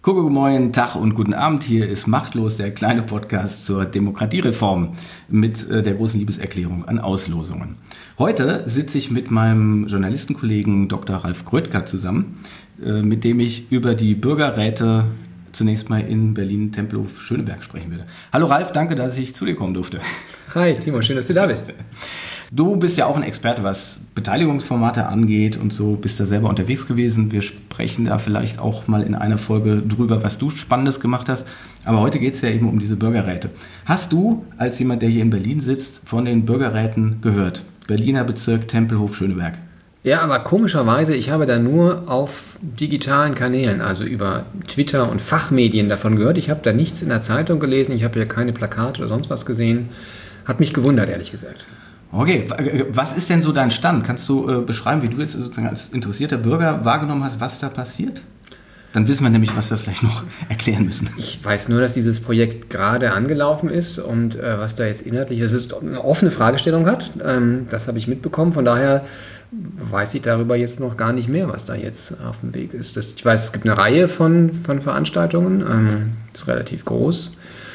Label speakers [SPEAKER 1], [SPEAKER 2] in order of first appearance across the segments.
[SPEAKER 1] Guten Morgen, Tag und guten Abend. Hier ist Machtlos, der kleine Podcast zur Demokratiereform mit der großen Liebeserklärung an Auslosungen. Heute sitze ich mit meinem Journalistenkollegen Dr. Ralf Grödker zusammen, mit dem ich über die Bürgerräte zunächst mal in Berlin-Tempelhof-Schöneberg sprechen werde. Hallo Ralf, danke, dass ich zu dir kommen durfte.
[SPEAKER 2] Hi Timo, schön, dass du da bist.
[SPEAKER 1] Du bist ja auch ein Experte, was Beteiligungsformate angeht und so, bist da selber unterwegs gewesen. Wir sprechen da vielleicht auch mal in einer Folge drüber, was du Spannendes gemacht hast. Aber heute geht es ja eben um diese Bürgerräte. Hast du, als jemand, der hier in Berlin sitzt, von den Bürgerräten gehört? Berliner Bezirk Tempelhof-Schöneberg.
[SPEAKER 2] Ja, aber komischerweise, ich habe da nur auf digitalen Kanälen, also über Twitter und Fachmedien davon gehört. Ich habe da nichts in der Zeitung gelesen, ich habe ja keine Plakate oder sonst was gesehen. Hat mich gewundert, ehrlich gesagt.
[SPEAKER 1] Okay, was ist denn so dein Stand? Kannst du beschreiben, wie du jetzt sozusagen als interessierter Bürger wahrgenommen hast, was da passiert? Dann wissen wir nämlich, was wir vielleicht noch erklären müssen.
[SPEAKER 2] Ich weiß nur, dass dieses Projekt gerade angelaufen ist und was da jetzt inhaltlich, das ist eine offene Fragestellung hat. Das habe ich mitbekommen. Von daher weiß ich darüber jetzt noch gar nicht mehr, was da jetzt auf dem Weg ist. Ich weiß, es gibt eine Reihe von Veranstaltungen. Das ist relativ groß.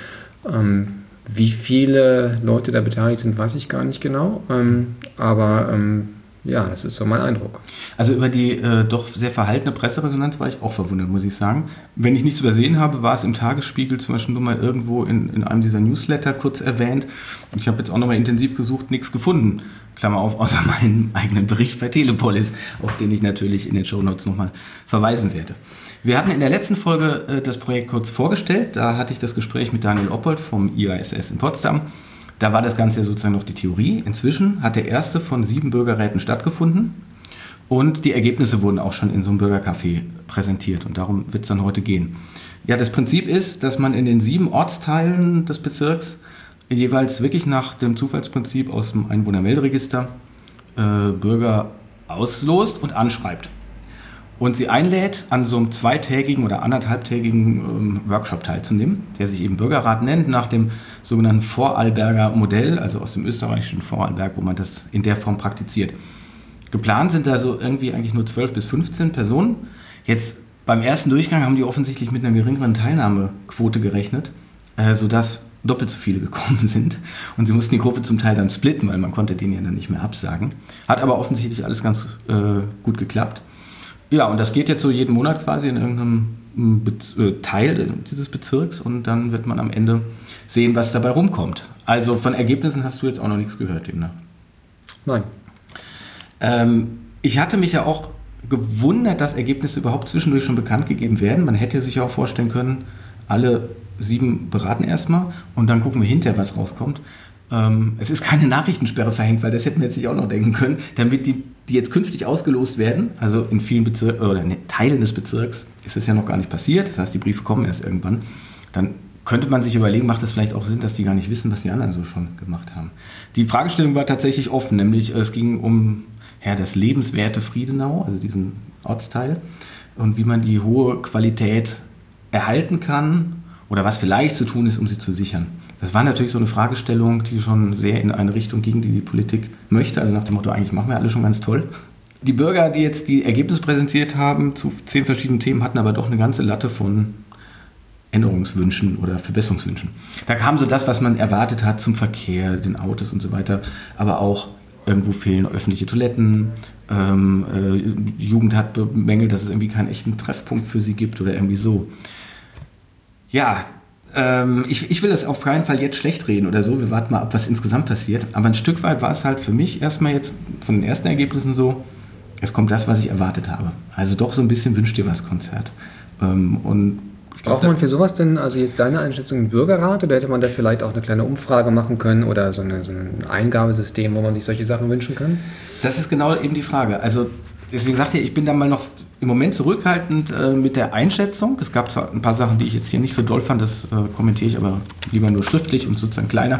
[SPEAKER 2] Wie viele Leute da beteiligt sind, weiß ich gar nicht genau. Aber das ist so mein Eindruck.
[SPEAKER 1] Also über die doch sehr verhaltene Presseresonanz war ich auch verwundert, muss ich sagen. Wenn ich nichts übersehen habe, war es im Tagesspiegel zum Beispiel nur mal irgendwo in einem dieser Newsletter kurz erwähnt. Und ich habe jetzt auch nochmal intensiv gesucht, nichts gefunden. Klammer auf, außer meinen eigenen Bericht bei Telepolis, auf den ich natürlich in den Shownotes nochmal verweisen werde. Wir hatten in der letzten Folge das Projekt kurz vorgestellt. Da hatte ich das Gespräch mit Daniel Oppold vom IASS in Potsdam. Da war das Ganze ja sozusagen noch die Theorie. Inzwischen hat der erste von 7 Bürgerräten stattgefunden und die Ergebnisse wurden auch schon in so einem Bürgercafé präsentiert und darum wird es dann heute gehen. Ja, das Prinzip ist, dass man in den 7 Ortsteilen des Bezirks jeweils wirklich nach dem Zufallsprinzip aus dem Einwohnermelderegister Bürger auslost und anschreibt. Und sie einlädt, an so einem 2-tägigen oder 1,5-tägigen Workshop teilzunehmen, der sich eben Bürgerrat nennt, nach dem sogenannten Vorarlberger Modell, also aus dem österreichischen Vorarlberg, wo man das in der Form praktiziert. Geplant sind da so irgendwie eigentlich nur 12 bis 15 Personen. Jetzt beim ersten Durchgang haben die offensichtlich mit einer geringeren Teilnahmequote gerechnet, sodass doppelt so viele gekommen sind. Und sie mussten die Gruppe zum Teil dann splitten, weil man konnte denen ja dann nicht mehr absagen. Hat aber offensichtlich alles ganz gut geklappt. Ja, und das geht jetzt so jeden Monat quasi in irgendeinem Teil dieses Bezirks und dann wird man am Ende sehen, was dabei rumkommt. Also von Ergebnissen hast du jetzt auch noch nichts gehört, demnach?
[SPEAKER 2] Nein.
[SPEAKER 1] Ich hatte mich ja auch gewundert, dass Ergebnisse überhaupt zwischendurch schon bekannt gegeben werden. Man hätte sich ja auch vorstellen können, alle 7 beraten erstmal und dann gucken wir hinterher, was rauskommt. Es ist keine Nachrichtensperre verhängt, weil das hätten wir jetzt nicht auch noch denken können, damit die jetzt künftig ausgelost werden, also in vielen Teilen des Bezirks ist es ja noch gar nicht passiert, das heißt, die Briefe kommen erst irgendwann, dann könnte man sich überlegen, macht es vielleicht auch Sinn, dass die gar nicht wissen, was die anderen so schon gemacht haben. Die Fragestellung war tatsächlich offen, nämlich es ging um das lebenswerte Friedenau, also diesen Ortsteil, und wie man die hohe Qualität erhalten kann oder was vielleicht zu tun ist, um sie zu sichern. Das war natürlich so eine Fragestellung, die schon sehr in eine Richtung ging, die die Politik möchte. Also nach dem Motto, eigentlich machen wir alle schon ganz toll. Die Bürger, die jetzt die Ergebnisse präsentiert haben zu 10 verschiedenen Themen, hatten aber doch eine ganze Latte von Änderungswünschen oder Verbesserungswünschen. Da kam so das, was man erwartet hat zum Verkehr, den Autos und so weiter, aber auch irgendwo fehlen öffentliche Toiletten. Die Jugend hat bemängelt, dass es irgendwie keinen echten Treffpunkt für sie gibt oder irgendwie so. Ja, ich will das auf keinen Fall jetzt schlecht reden oder so. Wir warten mal ab, was insgesamt passiert. Aber ein Stück weit war es halt für mich erstmal jetzt von den ersten Ergebnissen so, es kommt das, was ich erwartet habe. Also doch so ein bisschen Wünsch dir was Konzert. Und
[SPEAKER 2] braucht man für sowas denn, also jetzt deine Einschätzung, einen Bürgerrat oder hätte man da vielleicht auch eine kleine Umfrage machen können oder so ein Eingabesystem, wo man sich solche Sachen wünschen kann?
[SPEAKER 1] Das ist genau eben die Frage. Also deswegen sagte ich, ich bin da mal noch im Moment zurückhaltend mit der Einschätzung. Es gab zwar ein paar Sachen, die ich jetzt hier nicht so doll fand, das kommentiere ich aber lieber nur schriftlich und sozusagen kleiner.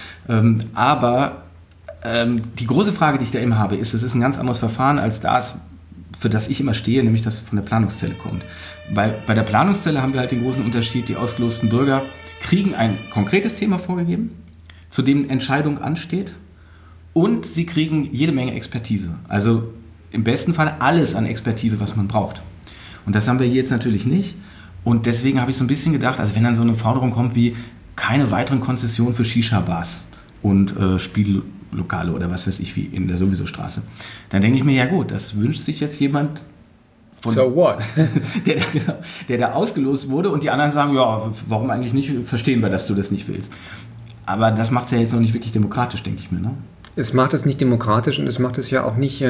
[SPEAKER 1] Aber die große Frage, die ich da eben habe, ist, es ist ein ganz anderes Verfahren als das, für das ich immer stehe, nämlich das von der Planungszelle kommt. Bei der Planungszelle haben wir halt den großen Unterschied, die ausgelosten Bürger kriegen ein konkretes Thema vorgegeben, zu dem Entscheidung ansteht und sie kriegen jede Menge Expertise. Also im besten Fall alles an Expertise, was man braucht. Und das haben wir hier jetzt natürlich nicht. Und deswegen habe ich so ein bisschen gedacht, also wenn dann so eine Forderung kommt wie keine weiteren Konzessionen für Shisha-Bars und Spiellokale oder was weiß ich wie in der sowieso Straße, dann denke ich mir, ja gut, das wünscht sich jetzt jemand,
[SPEAKER 2] So what?
[SPEAKER 1] der da ausgelost wurde und die anderen sagen, ja, warum eigentlich nicht, verstehen wir, dass du das nicht willst. Aber das macht es ja jetzt noch nicht wirklich demokratisch, denke ich mir. Ne?
[SPEAKER 2] Es macht es nicht demokratisch und es macht es ja auch nicht,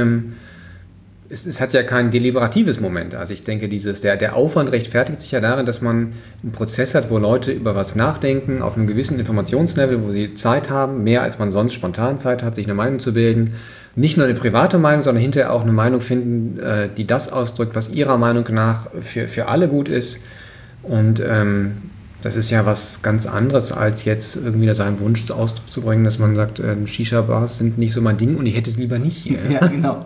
[SPEAKER 2] es hat ja kein deliberatives Moment. Also ich denke, der Aufwand rechtfertigt sich ja darin, dass man einen Prozess hat, wo Leute über was nachdenken, auf einem gewissen Informationslevel, wo sie Zeit haben, mehr als man sonst spontan Zeit hat, sich eine Meinung zu bilden. Nicht nur eine private Meinung, sondern hinterher auch eine Meinung finden, die das ausdrückt, was ihrer Meinung nach für alle gut ist. Und das ist ja was ganz anderes, als jetzt irgendwie seinen Wunsch zum Ausdruck zu bringen, dass man sagt, Shisha-Bars sind nicht so mein Ding und ich hätte es lieber nicht hier.
[SPEAKER 1] Ja, genau.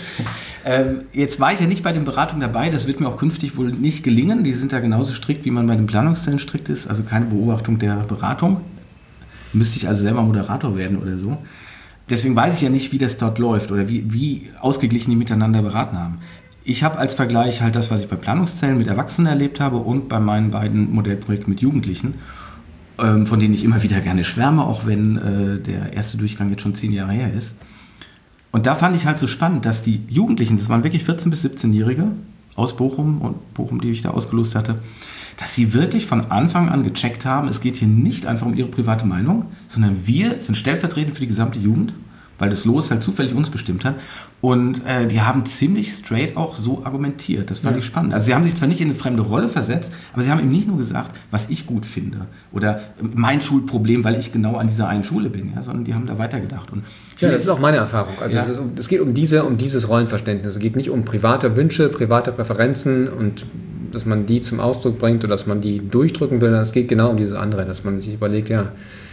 [SPEAKER 1] Jetzt war ich ja nicht bei den Beratungen dabei, das wird mir auch künftig wohl nicht gelingen. Die sind da genauso strikt, wie man bei den Planungszellen strikt ist, also keine Beobachtung der Beratung. Müsste ich also selber Moderator werden oder so. Deswegen weiß ich ja nicht, wie das dort läuft oder wie ausgeglichen die miteinander beraten haben. Ich habe als Vergleich halt das, was ich bei Planungszellen mit Erwachsenen erlebt habe und bei meinen beiden Modellprojekten mit Jugendlichen, von denen ich immer wieder gerne schwärme, auch wenn der erste Durchgang jetzt schon 10 Jahre her ist. Und da fand ich halt so spannend, dass die Jugendlichen, das waren wirklich 14- bis 17-Jährige aus Bochum, die ich da ausgelost hatte, dass sie wirklich von Anfang an gecheckt haben, es geht hier nicht einfach um ihre private Meinung, sondern wir sind stellvertretend für die gesamte Jugend, weil das Los halt zufällig uns bestimmt hat. Und die haben ziemlich straight auch so argumentiert. Das fand ich spannend. Also sie haben sich zwar nicht in eine fremde Rolle versetzt, aber sie haben eben nicht nur gesagt, was ich gut finde oder mein Schulproblem, weil ich genau an dieser einen Schule bin, ja, sondern die haben da weitergedacht. Und
[SPEAKER 2] ja, das ist auch meine Erfahrung. Also es geht um dieses Rollenverständnis. Es geht nicht um private Wünsche, private Präferenzen und dass man die zum Ausdruck bringt oder dass man die durchdrücken will. Es geht genau um dieses andere, dass man sich überlegt, ja,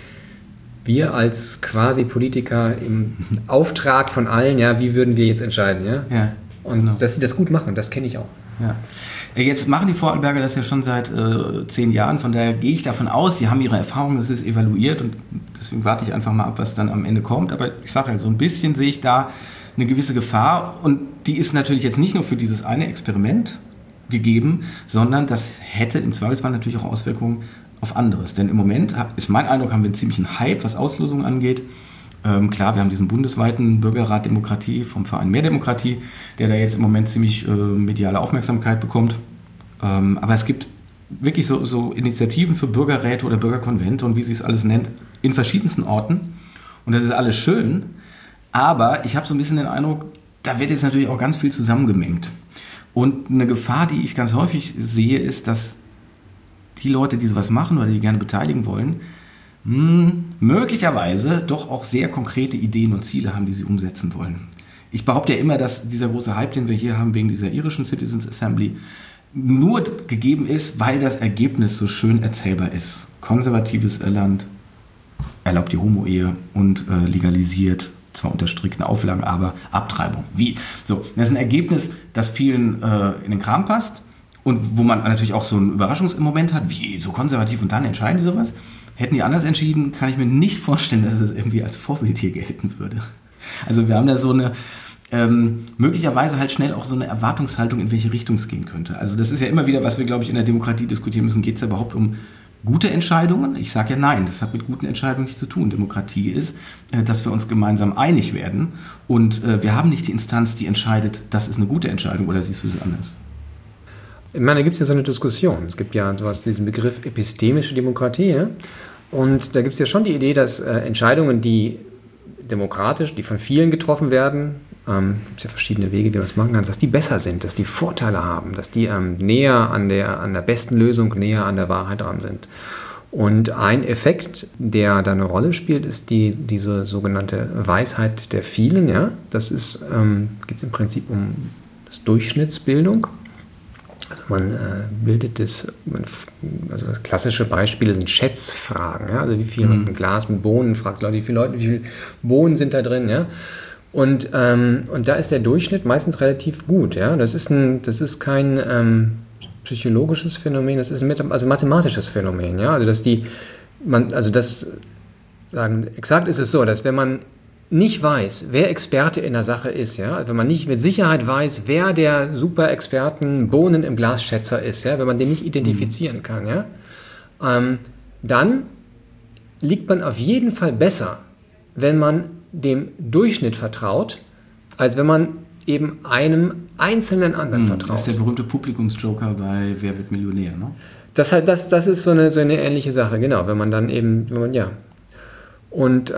[SPEAKER 2] wir als quasi Politiker im Auftrag von allen, ja, wie würden wir jetzt entscheiden, ja? Ja, und genau. Dass sie das gut machen, das kenne ich auch.
[SPEAKER 1] Ja. Jetzt machen die Vorarlberger das ja schon seit 10 Jahren, von daher gehe ich davon aus, sie haben ihre Erfahrungen, es ist evaluiert und deswegen warte ich einfach mal ab, was dann am Ende kommt. Aber ich sage halt, so ein bisschen sehe ich da eine gewisse Gefahr und die ist natürlich jetzt nicht nur für dieses eine Experiment gegeben, sondern das hätte im Zweifelsfall natürlich auch Auswirkungen auf anderes. Denn im Moment ist mein Eindruck, haben wir einen ziemlichen Hype, was Auslosungen angeht. Klar, wir haben diesen bundesweiten Bürgerrat Demokratie vom Verein Mehr Demokratie, der da jetzt im Moment ziemlich mediale Aufmerksamkeit bekommt. Aber es gibt wirklich so Initiativen für Bürgerräte oder Bürgerkonvente und wie sie es alles nennt, in verschiedensten Orten. Und das ist alles schön. Aber ich habe so ein bisschen den Eindruck, da wird jetzt natürlich auch ganz viel zusammengemengt. Und eine Gefahr, die ich ganz häufig sehe, ist, dass die Leute, die sowas machen oder die gerne beteiligen wollen, möglicherweise doch auch sehr konkrete Ideen und Ziele haben, die sie umsetzen wollen. Ich behaupte ja immer, dass dieser große Hype, den wir hier haben wegen dieser irischen Citizens Assembly, nur gegeben ist, weil das Ergebnis so schön erzählbar ist. Konservatives Irland erlaubt die Homo-Ehe und legalisiert, zwar unter strikten Auflagen, aber Abtreibung. Wie? So, das ist ein Ergebnis, das vielen in den Kram passt. Und wo man natürlich auch so einen Überraschungsmoment hat, wie so konservativ und dann entscheiden die sowas. Hätten die anders entschieden, kann ich mir nicht vorstellen, dass es irgendwie als Vorbild hier gelten würde. Also wir haben da so eine, möglicherweise halt schnell auch so eine Erwartungshaltung, in welche Richtung es gehen könnte. Also das ist ja immer wieder, was wir, glaube ich, in der Demokratie diskutieren müssen. Geht es ja überhaupt um gute Entscheidungen? Ich sage ja nein, das hat mit guten Entscheidungen nichts zu tun. Demokratie ist, dass wir uns gemeinsam einig werden. Und wir haben nicht die Instanz, die entscheidet, das ist eine gute Entscheidung oder siehst du es anders?
[SPEAKER 2] Ich meine, da gibt es ja so eine Diskussion. Es gibt ja diesen Begriff epistemische Demokratie. Ja? Und da gibt es ja schon die Idee, dass Entscheidungen, die demokratisch, die von vielen getroffen werden, gibt es ja verschiedene Wege, wie man es machen kann, dass die besser sind, dass die Vorteile haben, dass die näher an der besten Lösung, näher an der Wahrheit dran sind. Und ein Effekt, der da eine Rolle spielt, ist diese sogenannte Weisheit der vielen. Ja? Das ist, geht es im Prinzip um das Durchschnittsbildung. Also man bildet das, also klassische Beispiele sind Schätzfragen. Ja? Also wie viel ein Glas mit Bohnen, fragt Leute, wie viele Bohnen sind da drin, ja? Und da ist der Durchschnitt meistens relativ gut. Ja? Das ist kein psychologisches Phänomen, das ist ein mathematisches Phänomen. Ja? Also exakt ist es so, dass wenn man nicht weiß, wer Experte in der Sache ist, ja, wenn man nicht mit Sicherheit weiß, wer der Super-Experten Bohnen im Glasschätzer ist, ja, wenn man den nicht identifizieren kann, ja, dann liegt man auf jeden Fall besser, wenn man dem Durchschnitt vertraut, als wenn man eben einem einzelnen anderen vertraut.
[SPEAKER 1] Das ist der berühmte Publikumsjoker bei Wer wird Millionär, ne?
[SPEAKER 2] Das ist so eine ähnliche Sache, genau, wenn man dann eben, Und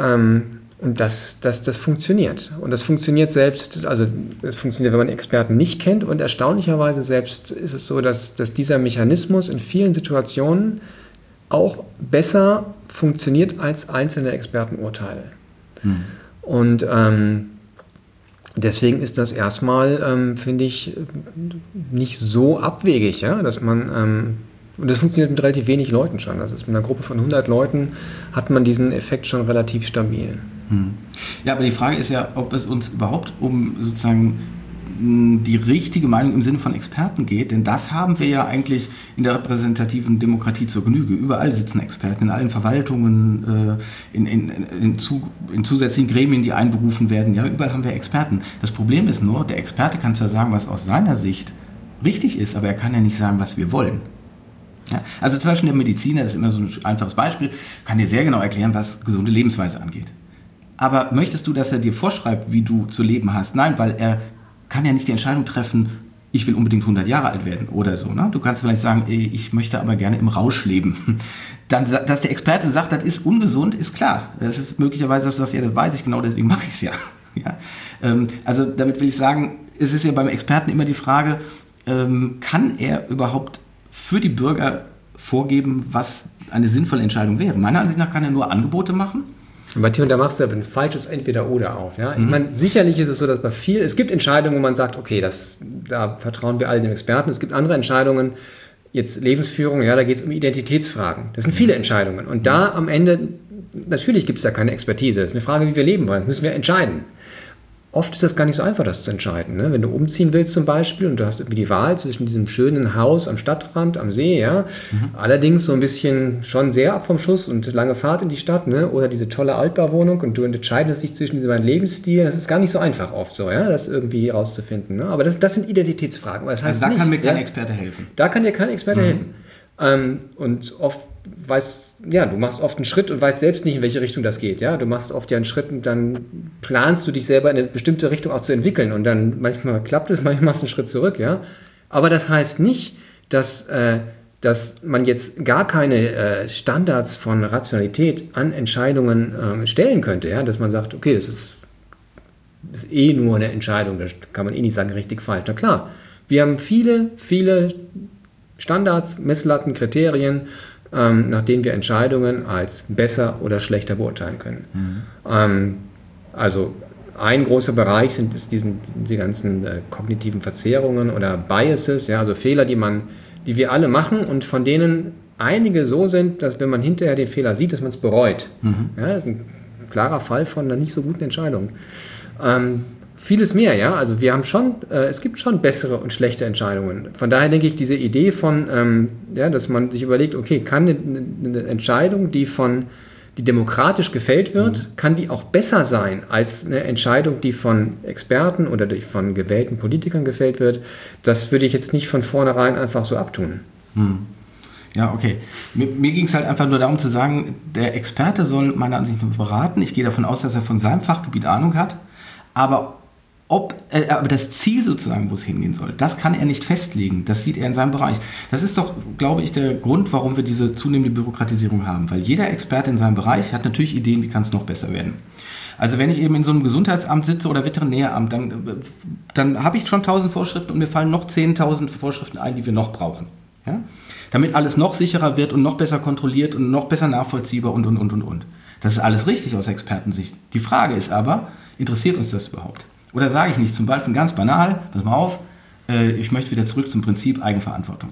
[SPEAKER 2] das funktioniert. Und das funktioniert selbst, also es funktioniert, wenn man Experten nicht kennt. Und erstaunlicherweise selbst ist es so, dass dieser Mechanismus in vielen Situationen auch besser funktioniert als einzelne Expertenurteile. Und deswegen ist das erstmal, finde ich, nicht so abwegig, ja, dass man... Und das funktioniert mit relativ wenig Leuten schon. Also mit einer Gruppe von 100 Leuten hat man diesen Effekt schon relativ stabil.
[SPEAKER 1] Ja, aber die Frage ist ja, ob es uns überhaupt um sozusagen die richtige Meinung im Sinne von Experten geht, denn das haben wir ja eigentlich in der repräsentativen Demokratie zur Genüge. Überall sitzen Experten, in allen Verwaltungen, in zusätzlichen Gremien, die einberufen werden. Ja, überall haben wir Experten. Das Problem ist nur, der Experte kann zwar sagen, was aus seiner Sicht richtig ist, aber er kann ja nicht sagen, was wir wollen. Ja, also zum Beispiel der Mediziner, das ist immer so ein einfaches Beispiel, kann dir sehr genau erklären, was gesunde Lebensweise angeht. Aber möchtest du, dass er dir vorschreibt, wie du zu leben hast? Nein, weil er kann ja nicht die Entscheidung treffen, ich will unbedingt 100 Jahre alt werden oder so. Ne? Du kannst vielleicht sagen, ich möchte aber gerne im Rausch leben. Dann, dass der Experte sagt, das ist ungesund, ist klar. Das ist möglicherweise, dass du sagst, ja, das weiß ich genau, deswegen mache ich es ja. Ja? Also damit will ich sagen, es ist ja beim Experten immer die Frage, kann er überhaupt für die Bürger vorgeben, was eine sinnvolle Entscheidung wäre. Meiner Ansicht nach kann er nur Angebote machen.
[SPEAKER 2] Bei Theo, da machst du ein falsches Entweder-Oder auf. Ja? Ich meine, sicherlich ist es so, dass es gibt Entscheidungen, wo man sagt, okay, da vertrauen wir alle den Experten. Es gibt andere Entscheidungen, jetzt Lebensführung, ja, da geht es um Identitätsfragen. Das sind viele Entscheidungen. Und da am Ende, natürlich gibt es da keine Expertise. Das ist eine Frage, wie wir leben wollen. Das müssen wir entscheiden. Oft ist das gar nicht so einfach, das zu entscheiden. Ne? Wenn du umziehen willst zum Beispiel und du hast irgendwie die Wahl zwischen diesem schönen Haus am Stadtrand, am See, ja, allerdings so ein bisschen schon sehr ab vom Schuss und lange Fahrt in die Stadt, ne? Oder diese tolle Altbauwohnung und du entscheidest dich zwischen diesen beiden Lebensstilen, das ist gar nicht so einfach oft so, ja, das irgendwie rauszufinden. Ne? Aber das sind Identitätsfragen. Das heißt
[SPEAKER 1] also da
[SPEAKER 2] nicht,
[SPEAKER 1] kann mir kein Experte helfen.
[SPEAKER 2] Da kann dir kein Experte helfen. Und oft du machst oft einen Schritt und weißt selbst nicht, in welche Richtung das geht. Ja? Du machst oft ja einen Schritt und dann planst du dich selber in eine bestimmte Richtung auch zu entwickeln und dann manchmal klappt es, manchmal machst du einen Schritt zurück. Ja? Aber das heißt nicht, dass man jetzt gar keine Standards von Rationalität an Entscheidungen stellen könnte. Ja? Dass man sagt, okay, das ist eh nur eine Entscheidung, da kann man eh nicht sagen, richtig, falsch. Na klar, wir haben viele, viele Standards, Messlatten, Kriterien, nach denen wir Entscheidungen als besser oder schlechter beurteilen können. Also ein großer Bereich sind diese ganzen kognitiven Verzerrungen oder Biases, ja, also Fehler, die wir alle machen und von denen einige so sind, dass wenn man hinterher den Fehler sieht, dass man es bereut. Ja, das ist ein klarer Fall von einer nicht so guten Entscheidung. Vieles mehr, ja, also es gibt schon bessere und schlechte Entscheidungen. Von daher denke ich, diese Idee von, dass man sich überlegt, okay, kann eine Entscheidung, die demokratisch gefällt wird, kann die auch besser sein als eine Entscheidung, die von Experten oder die von gewählten Politikern gefällt wird. Das würde ich jetzt nicht von vornherein einfach so abtun.
[SPEAKER 1] Ja, okay. Mir ging es halt einfach nur darum zu sagen, der Experte soll meiner Ansicht nach beraten. Ich gehe davon aus, dass er von seinem Fachgebiet Ahnung hat, aber das Ziel sozusagen, wo es hingehen soll, das kann er nicht festlegen. Das sieht er in seinem Bereich. Das ist doch, glaube ich, der Grund, warum wir diese zunehmende Bürokratisierung haben. Weil jeder Experte in seinem Bereich hat natürlich Ideen, wie kann es noch besser werden. Also wenn ich eben in so einem Gesundheitsamt sitze oder Veterinäramt, dann habe ich schon 1000 Vorschriften und mir fallen noch 10.000 Vorschriften ein, die wir noch brauchen. Ja? Damit alles noch sicherer wird und noch besser kontrolliert und noch besser nachvollziehbar und. Das ist alles richtig aus Expertensicht. Die Frage ist aber, interessiert uns das überhaupt? Oder sage ich nicht, zum Beispiel ganz banal, pass mal auf, ich möchte wieder zurück zum Prinzip Eigenverantwortung.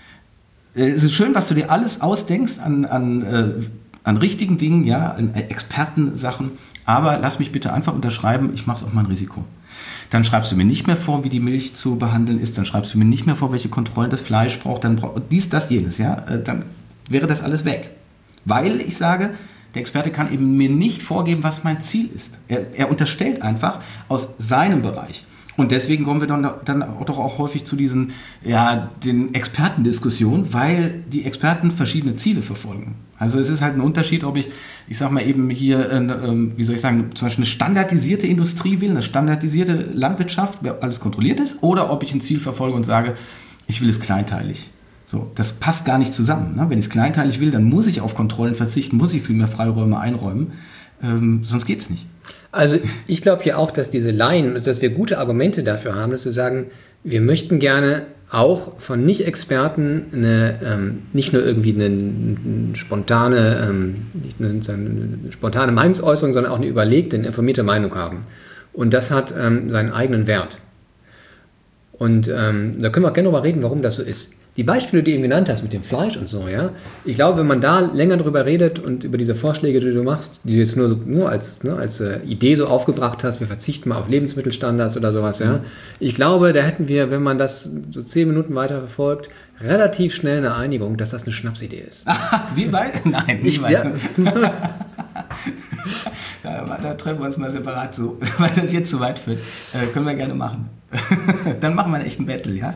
[SPEAKER 1] Es ist schön, was du dir alles ausdenkst an richtigen Dingen, ja, an Expertensachen, aber lass mich bitte einfach unterschreiben, ich mache es auf mein Risiko. Dann schreibst du mir nicht mehr vor, wie die Milch zu behandeln ist, dann schreibst du mir nicht mehr vor, welche Kontrollen das Fleisch braucht, dann dies, das, jenes, ja, dann wäre das alles weg. Weil ich sage, Der Experte kann eben mir nicht vorgeben, was mein Ziel ist. Er unterstellt einfach aus seinem Bereich. Und deswegen kommen wir dann auch häufig zu diesen, den Expertendiskussionen, weil die Experten verschiedene Ziele verfolgen. Also es ist halt ein Unterschied, ob ich sag mal eben hier, zum Beispiel eine standardisierte Industrie will, eine standardisierte Landwirtschaft, wer alles kontrolliert ist, oder ob ich ein Ziel verfolge und sage, ich will es kleinteilig. So, das passt gar nicht zusammen. Ne? Wenn ich es kleinteilig will, dann muss ich auf Kontrollen verzichten, muss ich viel mehr Freiräume einräumen, sonst geht es nicht.
[SPEAKER 2] Also ich glaube ja auch, dass diese Laien, dass wir gute Argumente dafür haben, dass wir sagen, wir möchten gerne auch von Nicht-Experten nicht nur irgendwie eine spontane Meinungsäußerung, sondern auch eine überlegte, eine informierte Meinung haben. Und das hat seinen eigenen Wert. Und da können wir auch gerne darüber reden, warum das so ist. Die Beispiele, die du eben genannt hast mit dem Fleisch und so, ja, ich glaube, wenn man da länger drüber redet und über diese Vorschläge, die du machst, die du jetzt nur als Idee so aufgebracht hast, wir verzichten mal auf Lebensmittelstandards oder sowas, ja, ich glaube, da hätten wir, wenn man das so 10 Minuten weiter verfolgt, relativ schnell eine Einigung, dass das eine Schnapsidee ist.
[SPEAKER 1] Wie weit? Nein, nicht weit. Ja. Da treffen wir uns mal separat so, weil das jetzt zu weit führt. Können wir gerne machen. Dann machen wir einen echten Battle, ja?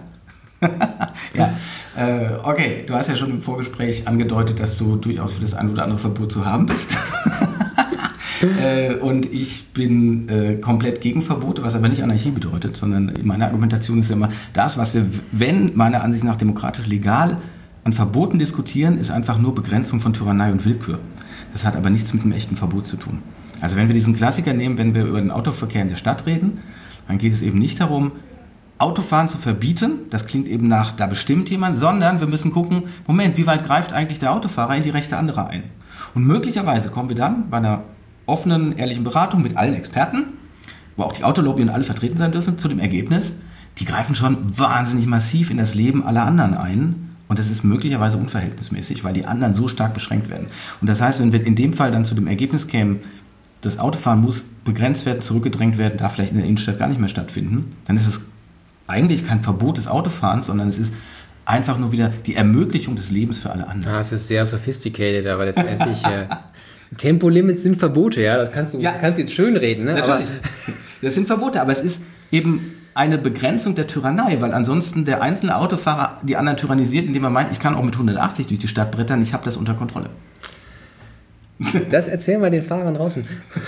[SPEAKER 1] Okay, du hast ja schon im Vorgespräch angedeutet, dass du durchaus für das ein oder andere Verbot zu haben bist. Und ich bin komplett gegen Verbote, was aber nicht Anarchie bedeutet, sondern meine Argumentation ist ja immer, das, was wir, wenn meiner Ansicht nach demokratisch legal an Verboten diskutieren, ist einfach nur Begrenzung von Tyrannei und Willkür. Das hat aber nichts mit einem echten Verbot zu tun. Also wenn wir diesen Klassiker nehmen, wenn wir über den Autoverkehr in der Stadt reden, dann geht es eben nicht darum, Autofahren zu verbieten, das klingt eben nach, da bestimmt jemand, sondern wir müssen gucken, Moment, wie weit greift eigentlich der Autofahrer in die Rechte anderer ein? Und möglicherweise kommen wir dann bei einer offenen, ehrlichen Beratung mit allen Experten, wo auch die Autolobby und alle vertreten sein dürfen, zu dem Ergebnis, die greifen schon wahnsinnig massiv in das Leben aller anderen ein und das ist möglicherweise unverhältnismäßig, weil die anderen so stark beschränkt werden. Und das heißt, wenn wir in dem Fall dann zu dem Ergebnis kämen, das Autofahren muss begrenzt werden, zurückgedrängt werden, darf vielleicht in der Innenstadt gar nicht mehr stattfinden, dann ist es eigentlich kein Verbot des Autofahrens, sondern es ist einfach nur wieder die Ermöglichung des Lebens für alle anderen.
[SPEAKER 2] Ja, es ist sehr sophisticated, aber letztendlich Tempolimits sind Verbote, ja, das kannst du jetzt schön reden. Ne?
[SPEAKER 1] Natürlich, das sind Verbote, aber es ist eben eine Begrenzung der Tyrannei, weil ansonsten der einzelne Autofahrer die anderen tyrannisiert, indem er meint, ich kann auch mit 180 durch die Stadt brettern, ich habe das unter Kontrolle.
[SPEAKER 2] Das erzählen wir den Fahrern draußen.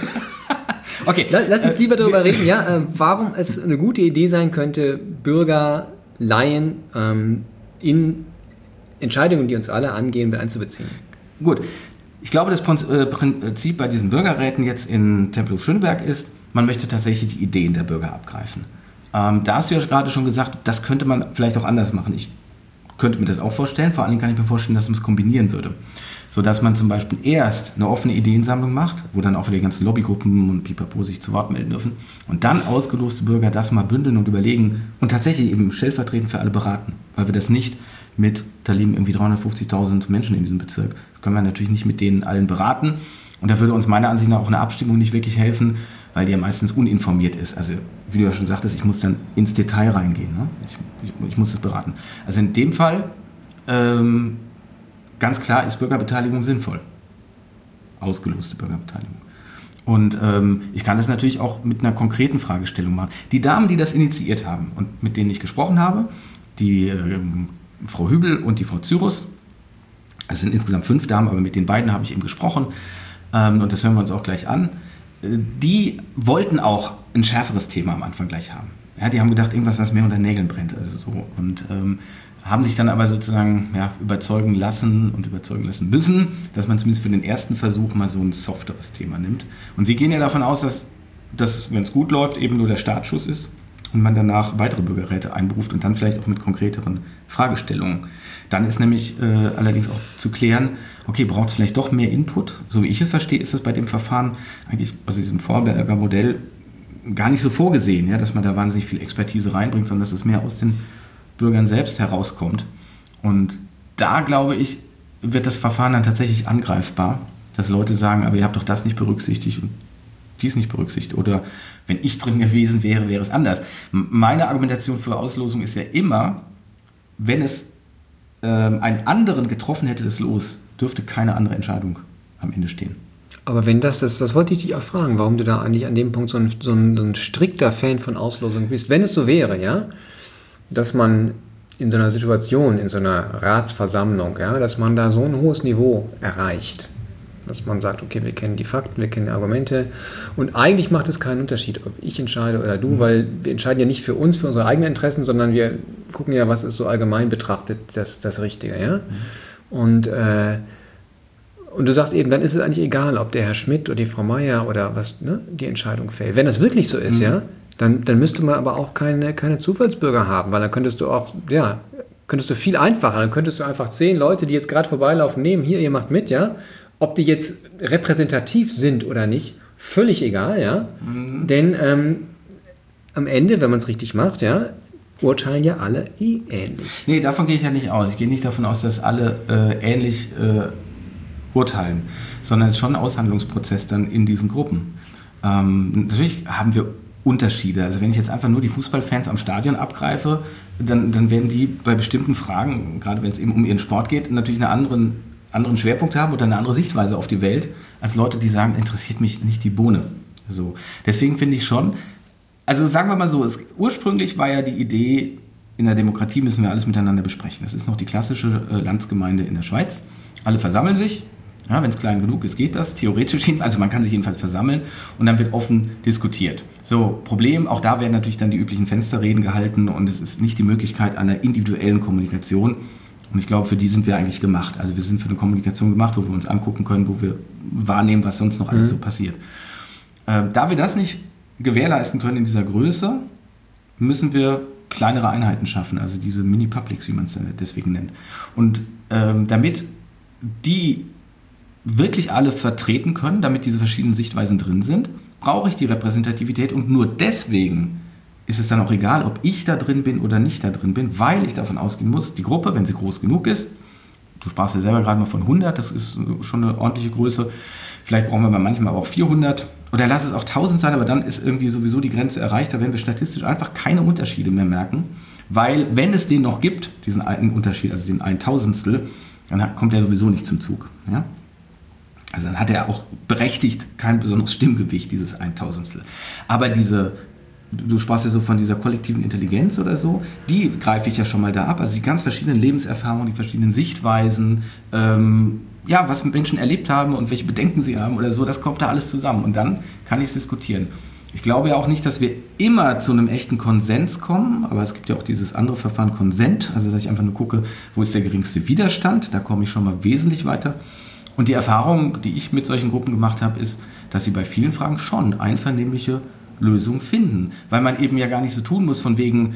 [SPEAKER 1] Okay.
[SPEAKER 2] Lass uns lieber darüber reden, warum es eine gute Idee sein könnte, Bürger, Laien in Entscheidungen, die uns alle angehen, mit einzubeziehen.
[SPEAKER 1] Gut. Ich glaube, das Prinzip bei diesen Bürgerräten jetzt in Tempelhof-Schöneberg ist, man möchte tatsächlich die Ideen der Bürger abgreifen. Da hast du ja gerade schon gesagt, das könnte man vielleicht auch anders machen. Ich könnte mir das auch vorstellen. Vor allen Dingen kann ich mir vorstellen, dass man es kombinieren würde. Sodass man zum Beispiel erst eine offene Ideensammlung macht, wo dann auch wieder die ganzen Lobbygruppen und Pipapo sich zu Wort melden dürfen und dann ausgeloste Bürger das mal bündeln und überlegen und tatsächlich eben stellvertretend für alle beraten. Weil wir das nicht da leben irgendwie 350.000 Menschen in diesem Bezirk. Das können wir natürlich nicht mit denen allen beraten. Und da würde uns meiner Ansicht nach auch eine Abstimmung nicht wirklich helfen, weil die ja meistens uninformiert ist. Also wie du ja schon sagtest, ich muss dann ins Detail reingehen. Ne? Ich muss das beraten. Also in dem Fall ganz klar ist Bürgerbeteiligung sinnvoll. Ausgeloste Bürgerbeteiligung. Und ich kann das natürlich auch mit einer konkreten Fragestellung machen. Die Damen, die das initiiert haben und mit denen ich gesprochen habe, die Frau Hübel und die Frau Cyrus, es sind insgesamt 5 Damen, aber mit den beiden habe ich eben gesprochen und das hören wir uns auch gleich an, die wollten auch ein schärferes Thema am Anfang gleich haben. Ja, die haben gedacht, irgendwas, was mehr unter Nägeln brennt. Also so. Und haben sich dann aber sozusagen überzeugen lassen müssen, dass man zumindest für den ersten Versuch mal so ein softeres Thema nimmt. Und sie gehen ja davon aus, dass das, wenn es gut läuft, eben nur der Startschuss ist und man danach weitere Bürgerräte einberuft und dann vielleicht auch mit konkreteren Fragestellungen. Dann ist nämlich allerdings auch zu klären, okay, braucht es vielleicht doch mehr Input? So wie ich es verstehe, ist es bei dem Verfahren eigentlich, also diesem Vorberger Modell, gar nicht so vorgesehen, ja, dass man da wahnsinnig viel Expertise reinbringt, sondern dass es mehr aus den Bürgern selbst herauskommt. Und da, glaube ich, wird das Verfahren dann tatsächlich angreifbar, dass Leute sagen, aber ihr habt doch das nicht berücksichtigt und dies nicht berücksichtigt. Oder wenn ich drin gewesen wäre, wäre es anders. Meine Argumentation für Auslosung ist ja immer, wenn es einen anderen getroffen hätte, das Los, dürfte keine andere Entscheidung am Ende stehen.
[SPEAKER 2] Aber wenn das wollte ich dich auch fragen, warum du da eigentlich an dem Punkt so ein strikter Fan von Auslosung bist. Wenn es so wäre, ja, dass man in so einer Situation, in so einer Ratsversammlung, ja, dass man da so ein hohes Niveau erreicht, dass man sagt, okay, wir kennen die Fakten, wir kennen die Argumente und eigentlich macht es keinen Unterschied, ob ich entscheide oder du, weil wir entscheiden ja nicht für uns, für unsere eigenen Interessen, sondern wir gucken ja, was ist so allgemein betrachtet das Richtige, ja. Und du sagst eben, dann ist es eigentlich egal, ob der Herr Schmidt oder die Frau Meier oder was, ne, die Entscheidung fällt. Wenn das wirklich so ist, ja, dann müsste man aber auch keine Zufallsbürger haben, weil dann könntest du viel einfacher, dann könntest du einfach 10 Leute, die jetzt gerade vorbeilaufen, nehmen, hier, ihr macht mit, ja, ob die jetzt repräsentativ sind oder nicht, völlig egal, ja, denn am Ende, wenn man es richtig macht, ja, urteilen ja alle ähnlich.
[SPEAKER 1] Nee, davon gehe ich ja nicht aus. Ich gehe nicht davon aus, dass alle ähnlich urteilen, sondern es ist schon ein Aushandlungsprozess dann in diesen Gruppen. Natürlich haben wir Unterschiede. Also wenn ich jetzt einfach nur die Fußballfans am Stadion abgreife, dann werden die bei bestimmten Fragen, gerade wenn es eben um ihren Sport geht, natürlich einen anderen Schwerpunkt haben oder eine andere Sichtweise auf die Welt, als Leute, die sagen, interessiert mich nicht die Bohne. So. Deswegen finde ich schon, also sagen wir mal so, ursprünglich war ja die Idee, in der Demokratie müssen wir alles miteinander besprechen. Das ist noch die klassische Landsgemeinde in der Schweiz. Alle versammeln sich. Ja, wenn es klein genug ist, geht das. Theoretisch, also man kann sich jedenfalls versammeln und dann wird offen diskutiert. So, Problem, auch da werden natürlich dann die üblichen Fensterreden gehalten und es ist nicht die Möglichkeit einer individuellen Kommunikation. Und ich glaube, für die sind wir eigentlich gemacht. Also wir sind für eine Kommunikation gemacht, wo wir uns angucken können, wo wir wahrnehmen, was sonst noch alles so passiert. Da wir das nicht gewährleisten können in dieser Größe, müssen wir kleinere Einheiten schaffen, also diese Mini-Publics, wie man es dann deswegen nennt. Und damit die wirklich alle vertreten können, damit diese verschiedenen Sichtweisen drin sind, brauche ich die Repräsentativität und nur deswegen ist es dann auch egal, ob ich da drin bin oder nicht da drin bin, weil ich davon ausgehen muss, die Gruppe, wenn sie groß genug ist, du sprachst ja selber gerade mal von 100, das ist schon eine ordentliche Größe, vielleicht brauchen wir manchmal aber auch 400 oder lass es auch 1000 sein, aber dann ist irgendwie sowieso die Grenze erreicht, da werden wir statistisch einfach keine Unterschiede mehr merken, weil wenn es den noch gibt, diesen einen Unterschied, also den 1000stel, dann kommt er sowieso nicht zum Zug. Ja? Also dann hat er auch berechtigt kein besonderes Stimmgewicht, dieses 1000stel. Aber du sprachst ja so von dieser kollektiven Intelligenz oder so, die greife ich ja schon mal da ab. Also die ganz verschiedenen Lebenserfahrungen, die verschiedenen Sichtweisen, was Menschen erlebt haben und welche Bedenken sie haben oder so, das kommt da alles zusammen und dann kann ich es diskutieren. Ich glaube ja auch nicht, dass wir immer zu einem echten Konsens kommen, aber es gibt ja auch dieses andere Verfahren Konsent, also dass ich einfach nur gucke, wo ist der geringste Widerstand, da komme ich schon mal wesentlich weiter. Und die Erfahrung, die ich mit solchen Gruppen gemacht habe, ist, dass sie bei vielen Fragen schon einvernehmliche Lösungen finden, weil man eben ja gar nicht so tun muss von wegen,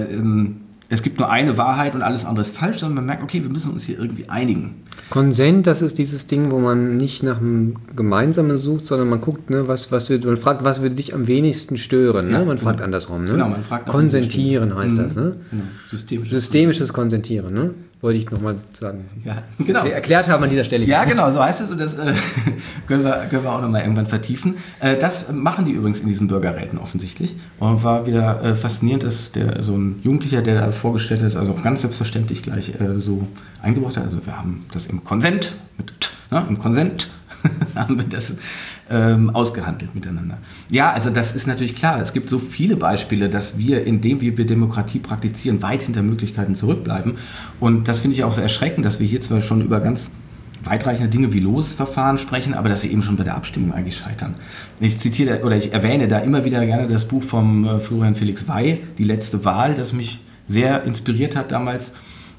[SPEAKER 1] es gibt nur eine Wahrheit und alles andere ist falsch, sondern man merkt, okay, wir müssen uns hier irgendwie einigen.
[SPEAKER 2] Konsent, das ist dieses Ding, wo man nicht nach einem Gemeinsamen sucht, sondern man guckt, ne, man fragt, was würde dich am wenigsten stören.
[SPEAKER 1] Ja,
[SPEAKER 2] ne? Man fragt andersrum. Ne?
[SPEAKER 1] Genau, man fragt
[SPEAKER 2] Konsentieren heißt das. Ne?
[SPEAKER 1] Genau.
[SPEAKER 2] Systemisches Konsentieren. Ne? Wollte ich nochmal sagen.
[SPEAKER 1] Ja, genau.
[SPEAKER 2] Erklärt haben an dieser Stelle.
[SPEAKER 1] Ja, genau, so heißt es und das können wir auch nochmal irgendwann vertiefen. Das machen die übrigens in diesen Bürgerräten offensichtlich. Und war wieder faszinierend, dass so ein Jugendlicher, der da vorgestellt ist, also auch ganz selbstverständlich gleich so eingebracht hat. Also wir haben das im Konsent, im Konsent haben wir das ausgehandelt miteinander. Ja, also das ist natürlich klar. Es gibt so viele Beispiele, dass wir, indem wir Demokratie praktizieren, weit hinter Möglichkeiten zurückbleiben. Und das finde ich auch so erschreckend, dass wir hier zwar schon über ganz weitreichende Dinge wie Losverfahren sprechen, aber dass wir eben schon bei der Abstimmung eigentlich scheitern. Ich erwähne da immer wieder gerne das Buch vom Florian Felix Wey, Die letzte Wahl, das mich sehr inspiriert hat damals,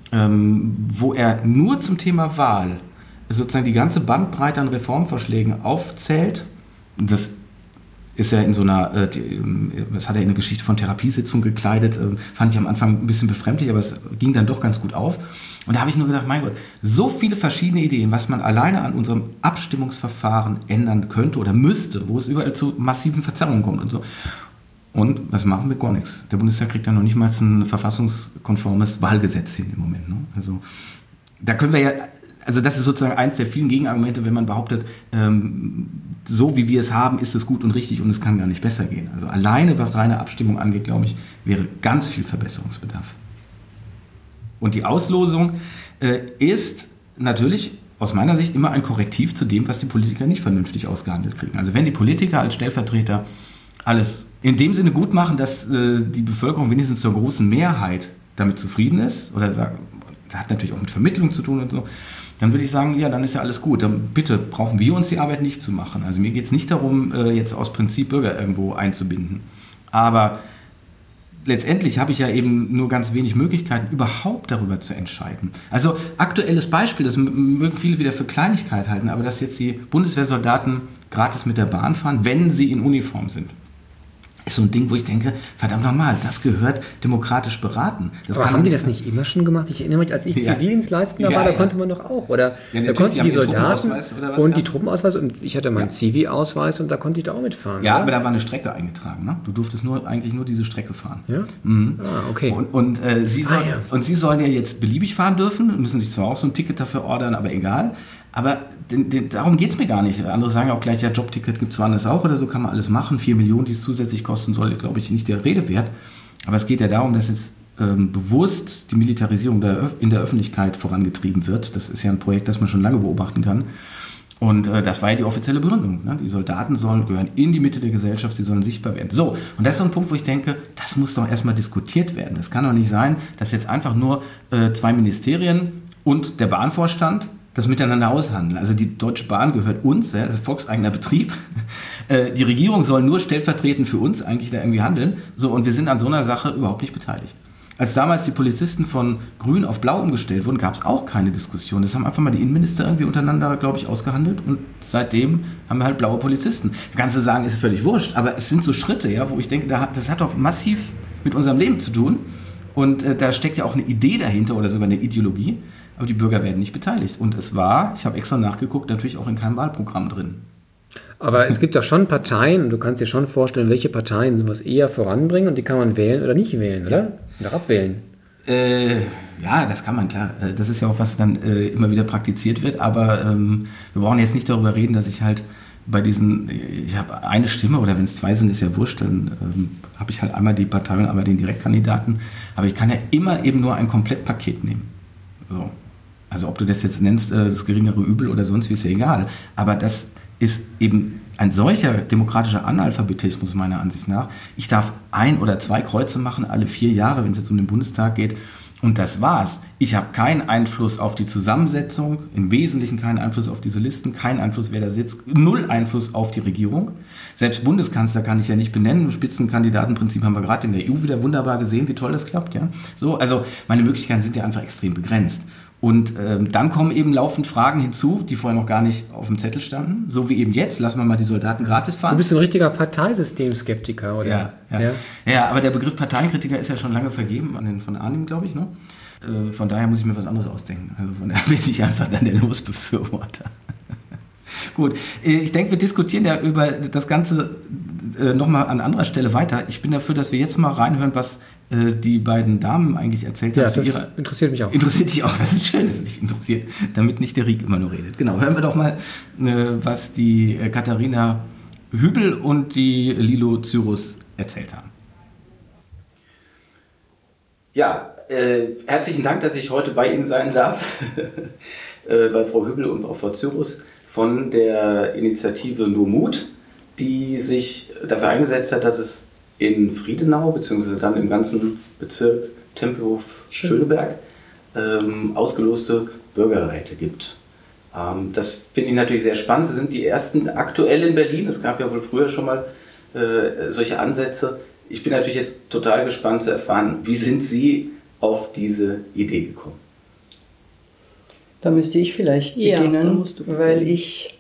[SPEAKER 1] wo er nur zum Thema Wahl sozusagen die ganze Bandbreite an Reformvorschlägen aufzählt. Das ist ja in so einer, das hat er in eine Geschichte von Therapiesitzung gekleidet, fand ich am Anfang ein bisschen befremdlich, aber es ging dann doch ganz gut auf. Und da habe ich nur gedacht, mein Gott, so viele verschiedene Ideen, was man alleine an unserem Abstimmungsverfahren ändern könnte oder müsste, wo es überall zu massiven Verzerrungen kommt und so. Und was machen wir? Gar nichts. Der Bundestag kriegt ja noch nicht mal ein verfassungskonformes Wahlgesetz hin im Moment. Ne? Also da können wir ja, also das ist sozusagen eins der vielen Gegenargumente, wenn man behauptet, so wie wir es haben, ist es gut und richtig und es kann gar nicht besser gehen. Also alleine, was reine Abstimmung angeht, glaube ich, wäre ganz viel Verbesserungsbedarf. Und die Auslosung ist natürlich aus meiner Sicht immer ein Korrektiv zu dem, was die Politiker nicht vernünftig ausgehandelt kriegen. Also wenn die Politiker als Stellvertreter alles in dem Sinne gut machen, dass die Bevölkerung wenigstens zur großen Mehrheit damit zufrieden ist, oder sagen, das hat natürlich auch mit Vermittlung zu tun und so, dann würde ich sagen, ja, dann ist ja alles gut. Dann bitte brauchen wir uns die Arbeit nicht zu machen. Also mir geht es nicht darum, jetzt aus Prinzip Bürger irgendwo einzubinden. Aber letztendlich habe ich ja eben nur ganz wenig Möglichkeiten, überhaupt darüber zu entscheiden. Also aktuelles Beispiel, das mögen viele wieder für Kleinigkeit halten, aber dass jetzt die Bundeswehrsoldaten gratis mit der Bahn fahren, wenn sie in Uniform sind. Ist so ein Ding, wo ich denke, verdammt nochmal, das gehört demokratisch beraten.
[SPEAKER 2] Aber haben die das nicht immer schon gemacht? Ich erinnere mich, als ich Zivildienstleistender war, da konnte man doch auch, oder? Ja, da konnten die Soldaten und die Truppenausweis und ich hatte meinen Zivi-Ausweis und da konnte ich da auch mitfahren.
[SPEAKER 1] Ja, oder? Aber da war eine Strecke eingetragen, ne? Du durftest eigentlich nur diese Strecke fahren.
[SPEAKER 2] Ja?
[SPEAKER 1] Mhm.
[SPEAKER 2] Okay.
[SPEAKER 1] Und sie sollen ja jetzt beliebig fahren dürfen, müssen sich zwar auch so ein Ticket dafür ordern, aber egal. Aber darum geht es mir gar nicht. Andere sagen auch gleich, ja, Jobticket gibt es woanders auch oder so, kann man alles machen. 4 Millionen, die es zusätzlich kosten soll, glaube ich, nicht der Rede wert. Aber es geht ja darum, dass jetzt bewusst die Militarisierung in der Öffentlichkeit vorangetrieben wird. Das ist ja ein Projekt, das man schon lange beobachten kann. Und das war ja die offizielle Begründung. Ne? Die Soldaten gehören in die Mitte der Gesellschaft, sie sollen sichtbar werden. So, und das ist so ein Punkt, wo ich denke, das muss doch erstmal diskutiert werden. Es kann doch nicht sein, dass jetzt einfach nur 2 Ministerien und der Bahnvorstand das miteinander aushandeln. Also die Deutsche Bahn gehört uns, ja, das ist ein volkseigener Betrieb. Die Regierung soll nur stellvertretend für uns eigentlich da irgendwie handeln. So, und wir sind an so einer Sache überhaupt nicht beteiligt. Als damals die Polizisten von grün auf blau umgestellt wurden, gab es auch keine Diskussion. Das haben einfach mal die Innenminister irgendwie untereinander, glaube ich, ausgehandelt. Und seitdem haben wir halt blaue Polizisten. Das Ganze sagen ist völlig wurscht, aber es sind so Schritte, ja, wo ich denke, das hat doch massiv mit unserem Leben zu tun. Und da steckt ja auch eine Idee dahinter oder sogar eine Ideologie. Aber die Bürger werden nicht beteiligt. Und es war, ich habe extra nachgeguckt, natürlich auch in keinem Wahlprogramm drin.
[SPEAKER 2] Aber es gibt doch schon Parteien, und du kannst dir schon vorstellen, welche Parteien sowas eher voranbringen und die kann man wählen oder nicht wählen, oder? Ja. Oder abwählen.
[SPEAKER 1] Ja, das kann man, klar. Das ist ja auch, was dann immer wieder praktiziert wird. Aber wir brauchen jetzt nicht darüber reden, dass ich halt bei diesen, ich habe eine Stimme oder wenn es 2 sind, ist ja wurscht, dann habe ich halt einmal die Partei und einmal den Direktkandidaten. Aber ich kann ja immer eben nur ein Komplettpaket nehmen. So. Also ob du das jetzt nennst, das geringere Übel oder sonst wie, ist ja egal. Aber das ist eben ein solcher demokratischer Analphabetismus meiner Ansicht nach. Ich darf 1 oder 2 Kreuze machen, alle 4 Jahre, wenn es jetzt um den Bundestag geht. Und das war's. Ich habe keinen Einfluss auf die Zusammensetzung, im Wesentlichen keinen Einfluss auf diese Listen, keinen Einfluss, wer da sitzt, 0 Einfluss auf die Regierung. Selbst Bundeskanzler kann ich ja nicht benennen. Spitzenkandidatenprinzip haben wir gerade in der EU wieder wunderbar gesehen, wie toll das klappt. Ja? So, also meine Möglichkeiten sind ja einfach extrem begrenzt. Und dann kommen eben laufend Fragen hinzu, die vorher noch gar nicht auf dem Zettel standen. So wie eben jetzt, lassen wir mal die Soldaten gratis fahren.
[SPEAKER 2] Du bist ein richtiger Parteisystemskeptiker, oder?
[SPEAKER 1] Ja, aber der Begriff Parteienkritiker ist ja schon lange vergeben, von Arnim, glaube ich. Ne? Von daher muss ich mir was anderes ausdenken. Also von daher bin ich einfach dann der Losbefürworter. Gut, ich denke, wir diskutieren ja über das Ganze nochmal an anderer Stelle weiter. Ich bin dafür, dass wir jetzt mal reinhören, was die beiden Damen eigentlich erzählt haben.
[SPEAKER 2] Ja, das interessiert mich auch.
[SPEAKER 1] Interessiert dich auch, das ist schön, dass es dich interessiert, damit nicht der Riek immer nur redet. Genau, hören wir doch mal, was die Katharina Hübel und die Lilo Cyrus erzählt haben. Ja, herzlichen Dank, dass ich heute bei Ihnen sein darf, bei Frau Hübel und auch Frau Cyrus von der Initiative Nur Mut, die sich dafür eingesetzt hat, dass es in Friedenau, beziehungsweise dann im ganzen Bezirk Tempelhof-Schöneberg, ausgeloste Bürgerräte gibt. Das finde ich natürlich sehr spannend. Sie sind die ersten aktuell in Berlin. Es gab ja wohl früher schon mal solche Ansätze. Ich bin natürlich jetzt total gespannt zu erfahren, wie sind Sie auf diese Idee gekommen?
[SPEAKER 3] Da müsste ich vielleicht beginnen, weil ich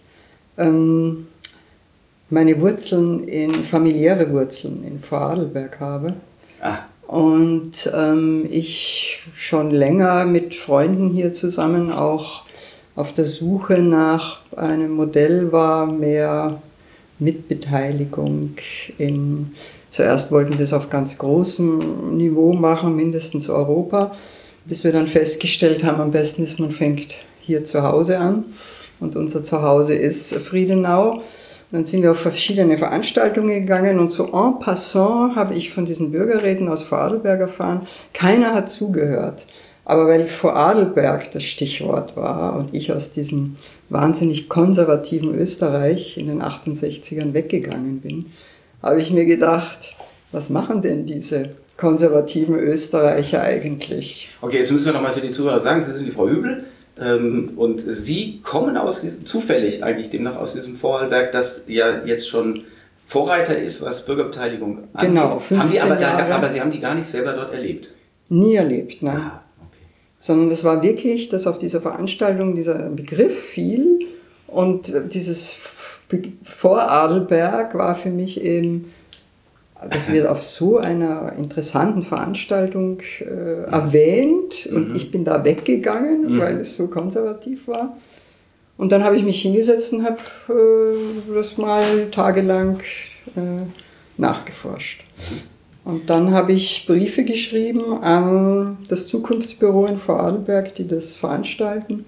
[SPEAKER 3] meine Wurzeln familiäre Wurzeln in Vorarlberg habe. Und ich schon länger mit Freunden hier zusammen auch auf der Suche nach einem Modell war, mehr Mitbeteiligung zuerst wollten wir das auf ganz großem Niveau machen, mindestens Europa, bis wir dann festgestellt haben, am besten ist, man fängt hier zu Hause an. Und unser Zuhause ist Friedenau. Dann sind wir auf verschiedene Veranstaltungen gegangen und so en passant habe ich von diesen Bürgerräten aus Vorarlberg erfahren, keiner hat zugehört. Aber weil Vorarlberg das Stichwort war und ich aus diesem wahnsinnig konservativen Österreich in den 68ern weggegangen bin, habe ich mir gedacht, was machen denn diese konservativen Österreicher eigentlich?
[SPEAKER 1] Okay, jetzt müssen wir nochmal für die Zuhörer sagen, Sie sind die Frau Hübel und Sie kommen zufällig eigentlich demnach aus diesem Vorarlberg, das ja jetzt schon Vorreiter ist, was Bürgerbeteiligung angeht.
[SPEAKER 3] Genau, 15 Jahre.
[SPEAKER 1] Aber Sie haben die gar nicht selber dort erlebt?
[SPEAKER 3] Nie erlebt, nein.
[SPEAKER 1] Ah, okay.
[SPEAKER 3] Sondern es war wirklich, dass auf dieser Veranstaltung dieser Begriff fiel und dieses Vorarlberg war für mich eben, das wird auf so einer interessanten Veranstaltung erwähnt und ich bin da weggegangen, weil es so konservativ war. Und dann habe ich mich hingesetzt und habe das mal tagelang nachgeforscht. Und dann habe ich Briefe geschrieben an das Zukunftsbüro in Vorarlberg, die das veranstalten.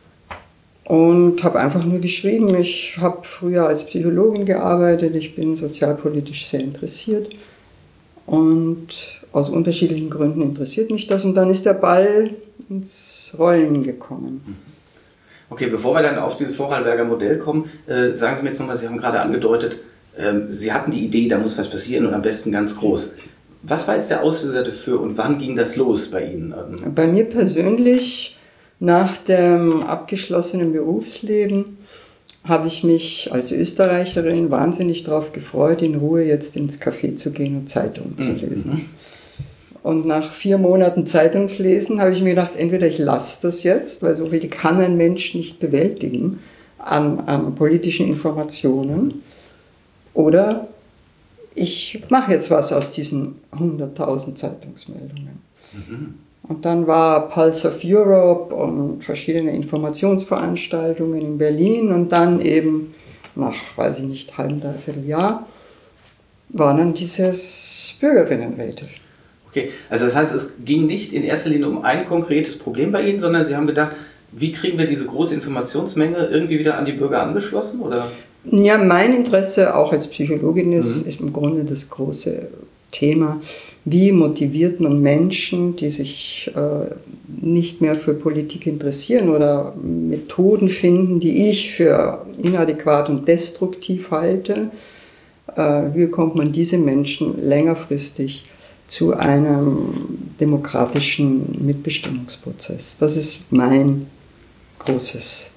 [SPEAKER 3] Und habe einfach nur geschrieben, ich habe früher als Psychologin gearbeitet, ich bin sozialpolitisch sehr interessiert. Und aus unterschiedlichen Gründen interessiert mich das. Und dann ist der Ball ins Rollen gekommen.
[SPEAKER 1] Okay, bevor wir dann auf dieses Vorarlberger Modell kommen, sagen Sie mir jetzt nochmal, Sie haben gerade angedeutet, Sie hatten die Idee, da muss was passieren und am besten ganz groß. Was war jetzt der Auslöser dafür und wann ging das los bei Ihnen?
[SPEAKER 3] Bei mir persönlich, nach dem abgeschlossenen Berufsleben, habe ich mich als Österreicherin wahnsinnig darauf gefreut, in Ruhe jetzt ins Café zu gehen und Zeitungen zu lesen. Und nach 4 Monaten Zeitungslesen habe ich mir gedacht, entweder ich lasse das jetzt, weil so viel kann ein Mensch nicht bewältigen an politischen Informationen, oder ich mache jetzt was aus diesen 100.000 Zeitungsmeldungen. Und dann war Pulse of Europe und verschiedene Informationsveranstaltungen in Berlin und dann eben nach, weiß ich nicht, halbem, dreiviertel Jahr war dann dieses Bürgerinnenräte.
[SPEAKER 1] Okay, also das heißt, es ging nicht in erster Linie um ein konkretes Problem bei Ihnen, sondern Sie haben gedacht, wie kriegen wir diese große Informationsmenge irgendwie wieder an die Bürger angeschlossen, oder?
[SPEAKER 3] Ja, mein Interesse auch als Psychologin ist im Grunde das große Thema, wie motiviert man Menschen, die sich nicht mehr für Politik interessieren oder Methoden finden, die ich für inadäquat und destruktiv halte, wie bekommt man diese Menschen längerfristig zu einem demokratischen Mitbestimmungsprozess. Das ist mein großes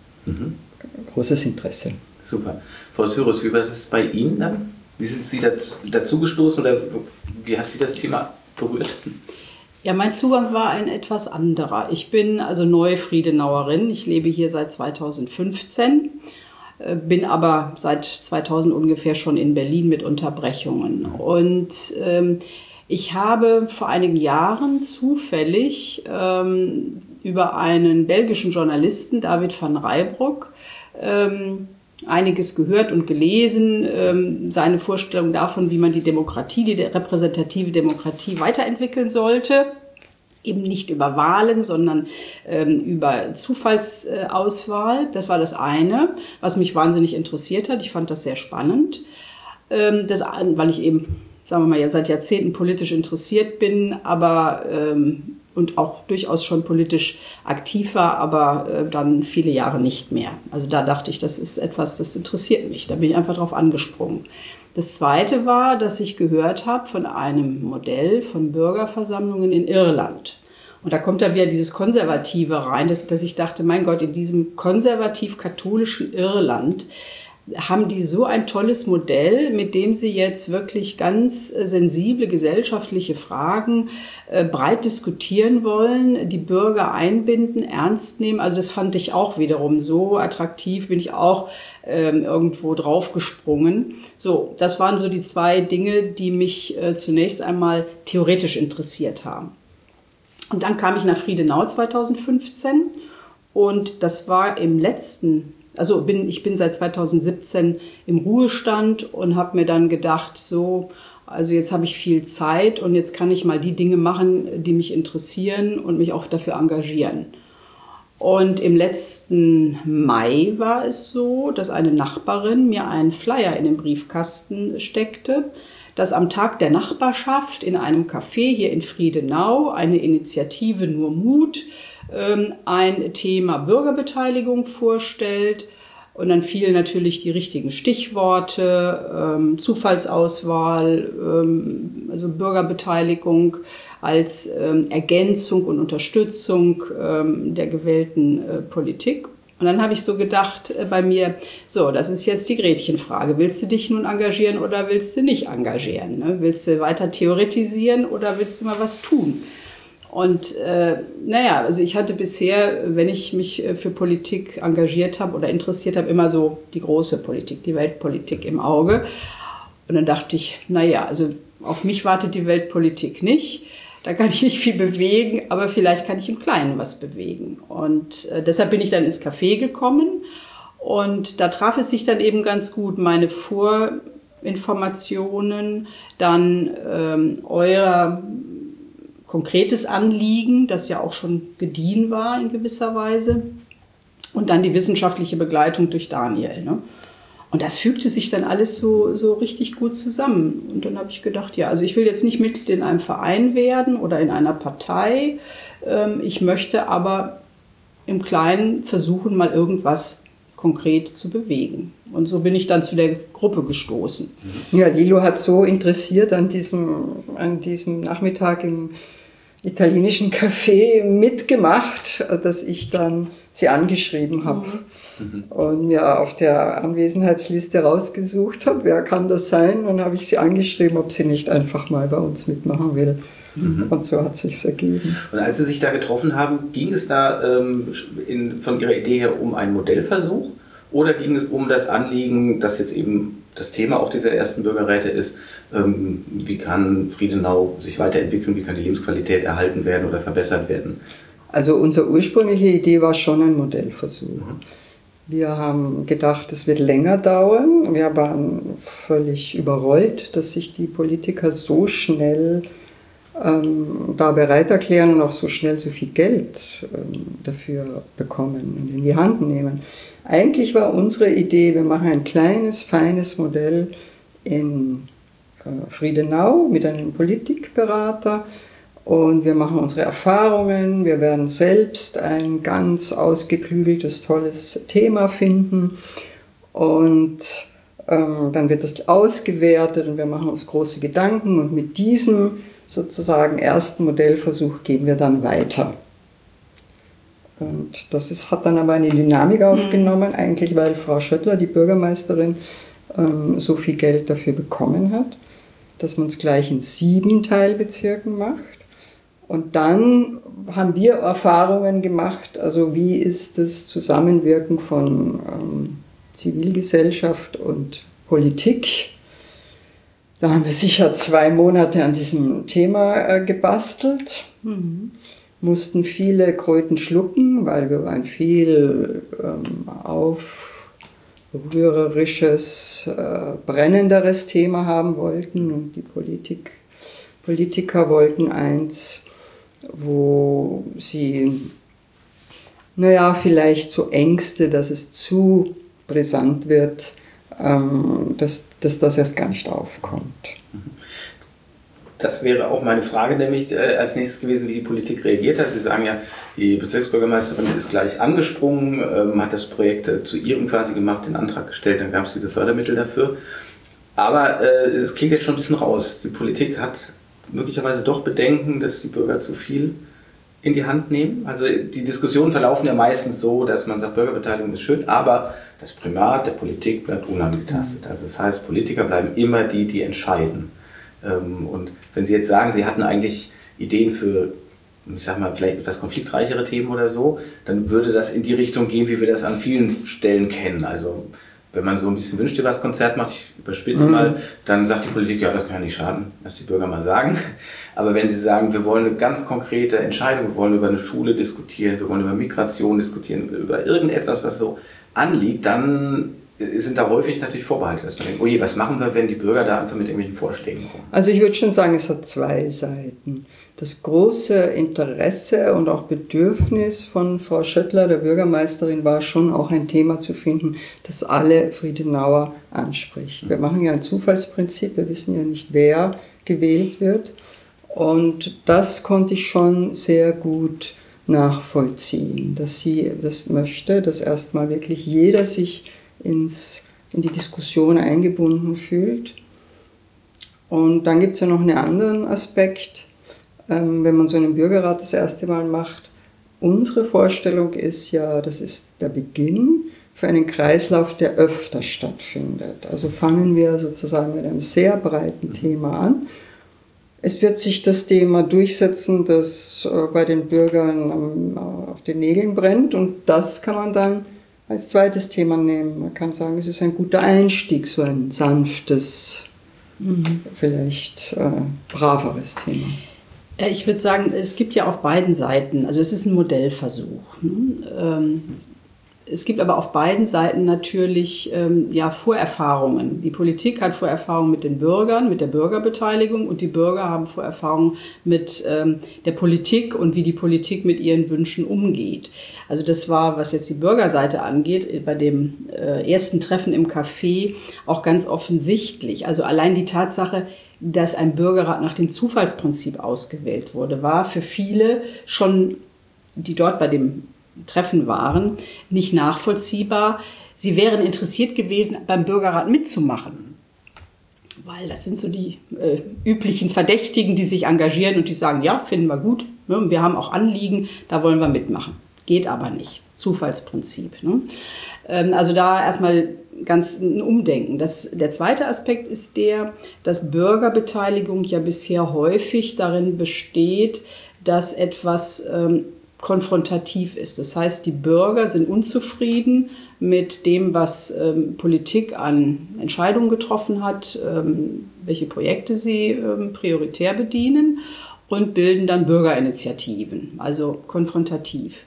[SPEAKER 3] Interesse.
[SPEAKER 1] Super. Frau Syrus, wie war das bei Ihnen dann? Wie sind Sie dazu gestoßen oder wie hat Sie das Thema berührt?
[SPEAKER 4] Ja, mein Zugang war ein etwas anderer. Ich bin also Neufriedenauerin. Ich lebe hier seit 2015, bin aber seit 2000 ungefähr schon in Berlin mit Unterbrechungen. Und ich habe vor einigen Jahren zufällig über einen belgischen Journalisten, David van Rijbroek, einiges gehört und gelesen, seine Vorstellung davon, wie man die Demokratie, die repräsentative Demokratie weiterentwickeln sollte. Eben nicht über Wahlen, sondern über Zufallsauswahl. Das war das eine, was mich wahnsinnig interessiert hat. Ich fand das sehr spannend, weil ich eben, sagen wir mal, ja seit Jahrzehnten politisch interessiert bin, aber und auch durchaus schon politisch aktiv war, aber dann viele Jahre nicht mehr. Also da dachte ich, das ist etwas, das interessiert mich. Da bin ich einfach drauf angesprungen. Das Zweite war, dass ich gehört habe von einem Modell von Bürgerversammlungen in Irland. Und da kommt da wieder dieses Konservative rein, dass ich dachte, mein Gott, in diesem konservativ-katholischen Irland haben die so ein tolles Modell, mit dem sie jetzt wirklich ganz sensible gesellschaftliche Fragen breit diskutieren wollen, die Bürger einbinden, ernst nehmen. Also das fand ich auch wiederum so attraktiv, bin ich auch irgendwo draufgesprungen. So, das waren so die 2 Dinge, die mich zunächst einmal theoretisch interessiert haben. Und dann kam ich nach Friedenau 2015 und das war im letzten ich bin seit 2017 im Ruhestand und habe mir dann gedacht, so, also jetzt habe ich viel Zeit und jetzt kann ich mal die Dinge machen, die mich interessieren und mich auch dafür engagieren. Und im letzten Mai war es so, dass eine Nachbarin mir einen Flyer in den Briefkasten steckte. dass am Tag der Nachbarschaft in einem Café hier in Friedenau eine Initiative Nur Mut ein Thema Bürgerbeteiligung vorstellt. Und dann fielen natürlich die richtigen Stichworte, Zufallsauswahl, also Bürgerbeteiligung als Ergänzung und Unterstützung der gewählten Politik. Und dann habe ich so gedacht bei mir, so, das ist jetzt die Gretchenfrage. Willst du dich nun engagieren oder willst du nicht engagieren? Ne? Willst du weiter theoretisieren oder willst du mal was tun? Und also ich hatte bisher, wenn ich mich für Politik engagiert habe oder interessiert habe, immer so die große Politik, die Weltpolitik im Auge. Und dann dachte ich, also auf mich wartet die Weltpolitik nicht. Da kann ich nicht viel bewegen, aber vielleicht kann ich im Kleinen was bewegen. Und deshalb bin ich dann ins Café gekommen. Und da traf es sich dann eben ganz gut, meine Vorinformationen, dann euer konkretes Anliegen, das ja auch schon gediehen war in gewisser Weise. Und dann die wissenschaftliche Begleitung durch Daniel. Ne? Und das fügte sich dann alles so richtig gut zusammen. Und dann habe ich gedacht, also ich will jetzt nicht Mitglied in einem Verein werden oder in einer Partei. Ich möchte aber im Kleinen versuchen, mal irgendwas konkret zu bewegen. Und so bin ich dann zu der Gruppe gestoßen.
[SPEAKER 3] Ja, Lilo hat so interessiert an diesem Nachmittag im italienischen Café mitgemacht, dass ich dann sie angeschrieben habe und mir auf der Anwesenheitsliste rausgesucht habe, wer kann das sein. Dann habe ich sie angeschrieben, ob sie nicht einfach mal bei uns mitmachen will. Und so hat es sich ergeben.
[SPEAKER 1] Und als Sie sich da getroffen haben, ging es da von Ihrer Idee her um einen Modellversuch oder ging es um das Anliegen, das jetzt eben das Thema auch dieser ersten Bürgerräte ist, wie kann Friedenau sich weiterentwickeln, wie kann die Lebensqualität erhalten werden oder verbessert werden?
[SPEAKER 3] Also unsere ursprüngliche Idee war schon ein Modellversuch. Wir haben gedacht, es wird länger dauern. Wir waren völlig überrollt, dass sich die Politiker so schnell da bereit erklären und auch so schnell so viel Geld dafür bekommen und in die Hand nehmen. Eigentlich war unsere Idee, wir machen ein kleines, feines Modell in Friedenau mit einem Politikberater und wir machen unsere Erfahrungen, wir werden selbst ein ganz ausgeklügeltes, tolles Thema finden und dann wird das ausgewertet und wir machen uns große Gedanken und mit diesem sozusagen ersten Modellversuch gehen wir dann weiter. Und das hat dann aber eine Dynamik aufgenommen, eigentlich weil Frau Schöttler, die Bürgermeisterin, so viel Geld dafür bekommen hat, dass man es gleich in 7 Teilbezirken macht. Und dann haben wir Erfahrungen gemacht, also wie ist das Zusammenwirken von Zivilgesellschaft und Politik. Da haben wir sicher 2 Monate an diesem Thema gebastelt, mussten viele Kröten schlucken, weil wir ein viel aufrührerisches, brennenderes Thema haben wollten und die Politiker wollten eins, wo sie, vielleicht so Ängste, dass es zu brisant wird, dass das erst gar nicht aufkommt.
[SPEAKER 1] Das wäre auch meine Frage, nämlich als nächstes gewesen, wie die Politik reagiert hat. Sie sagen ja, die Bezirksbürgermeisterin ist gleich angesprungen, hat das Projekt zu ihrem quasi gemacht, den Antrag gestellt, dann gab es diese Fördermittel dafür. Aber es klingt jetzt schon ein bisschen raus. Die Politik hat möglicherweise doch Bedenken, dass die Bürger zu viel in die Hand nehmen. Also die Diskussionen verlaufen ja meistens so, dass man sagt, Bürgerbeteiligung ist schön, aber das Primat der Politik bleibt unangetastet. Also das heißt, Politiker bleiben immer die entscheiden. Und wenn Sie jetzt sagen, Sie hatten eigentlich Ideen für, ich sag mal, vielleicht etwas konfliktreichere Themen oder so, dann würde das in die Richtung gehen, wie wir das an vielen Stellen kennen. Also wenn man so ein bisschen Wünsch dir was Konzert macht, ich überspitze mal, dann sagt die Politik, ja, das kann ja nicht schaden, lass die Bürger mal sagen. Aber wenn sie sagen, wir wollen eine ganz konkrete Entscheidung, wir wollen über eine Schule diskutieren, wir wollen über Migration diskutieren, über irgendetwas, was so anliegt, dann sind da häufig natürlich Vorbehalte, dass man denkt, oh je, was machen wir, wenn die Bürger da einfach mit irgendwelchen Vorschlägen kommen?
[SPEAKER 3] Also ich würde schon sagen, es hat zwei Seiten. Das große Interesse und auch Bedürfnis von Frau Schöttler, der Bürgermeisterin, war schon auch ein Thema zu finden, das alle Friedenauer anspricht. Wir machen ja ein Zufallsprinzip, wir wissen ja nicht, wer gewählt wird. Und das konnte ich schon sehr gut nachvollziehen, dass sie das möchte, dass erstmal wirklich jeder sich in die Diskussion eingebunden fühlt. Und dann gibt es ja noch einen anderen Aspekt, wenn man so einen Bürgerrat das erste Mal macht. Unsere Vorstellung ist ja, das ist der Beginn für einen Kreislauf, der öfter stattfindet. Also fangen wir sozusagen mit einem sehr breiten Thema an. Es wird sich das Thema durchsetzen, das bei den Bürgern auf den Nägeln brennt, und das kann man dann als zweites Thema nehmen. Man kann sagen, es ist ein guter Einstieg, so ein sanftes, vielleicht braveres Thema.
[SPEAKER 4] Ich würde sagen, es gibt ja auf beiden Seiten, also es ist ein Modellversuch. Es gibt aber auf beiden Seiten natürlich Vorerfahrungen. Die Politik hat Vorerfahrungen mit den Bürgern, mit der Bürgerbeteiligung, und die Bürger haben Vorerfahrungen mit der Politik und wie die Politik mit ihren Wünschen umgeht. Also das war, was jetzt die Bürgerseite angeht, bei dem ersten Treffen im Café auch ganz offensichtlich. Also allein die Tatsache, dass ein Bürgerrat nach dem Zufallsprinzip ausgewählt wurde, war für viele schon, die dort bei dem Treffen waren, nicht nachvollziehbar. Sie wären interessiert gewesen, beim Bürgerrat mitzumachen. Weil das sind so die üblichen Verdächtigen, die sich engagieren und die sagen, ja, finden wir gut, ne? Wir haben auch Anliegen, da wollen wir mitmachen. Geht aber nicht. Zufallsprinzip. Ne? Also da erstmal ganz ein Umdenken. Der zweite Aspekt ist dass Bürgerbeteiligung ja bisher häufig darin besteht, dass etwas konfrontativ ist. Das heißt, die Bürger sind unzufrieden mit dem, was Politik an Entscheidungen getroffen hat, welche Projekte sie prioritär bedienen, und bilden dann Bürgerinitiativen, also konfrontativ.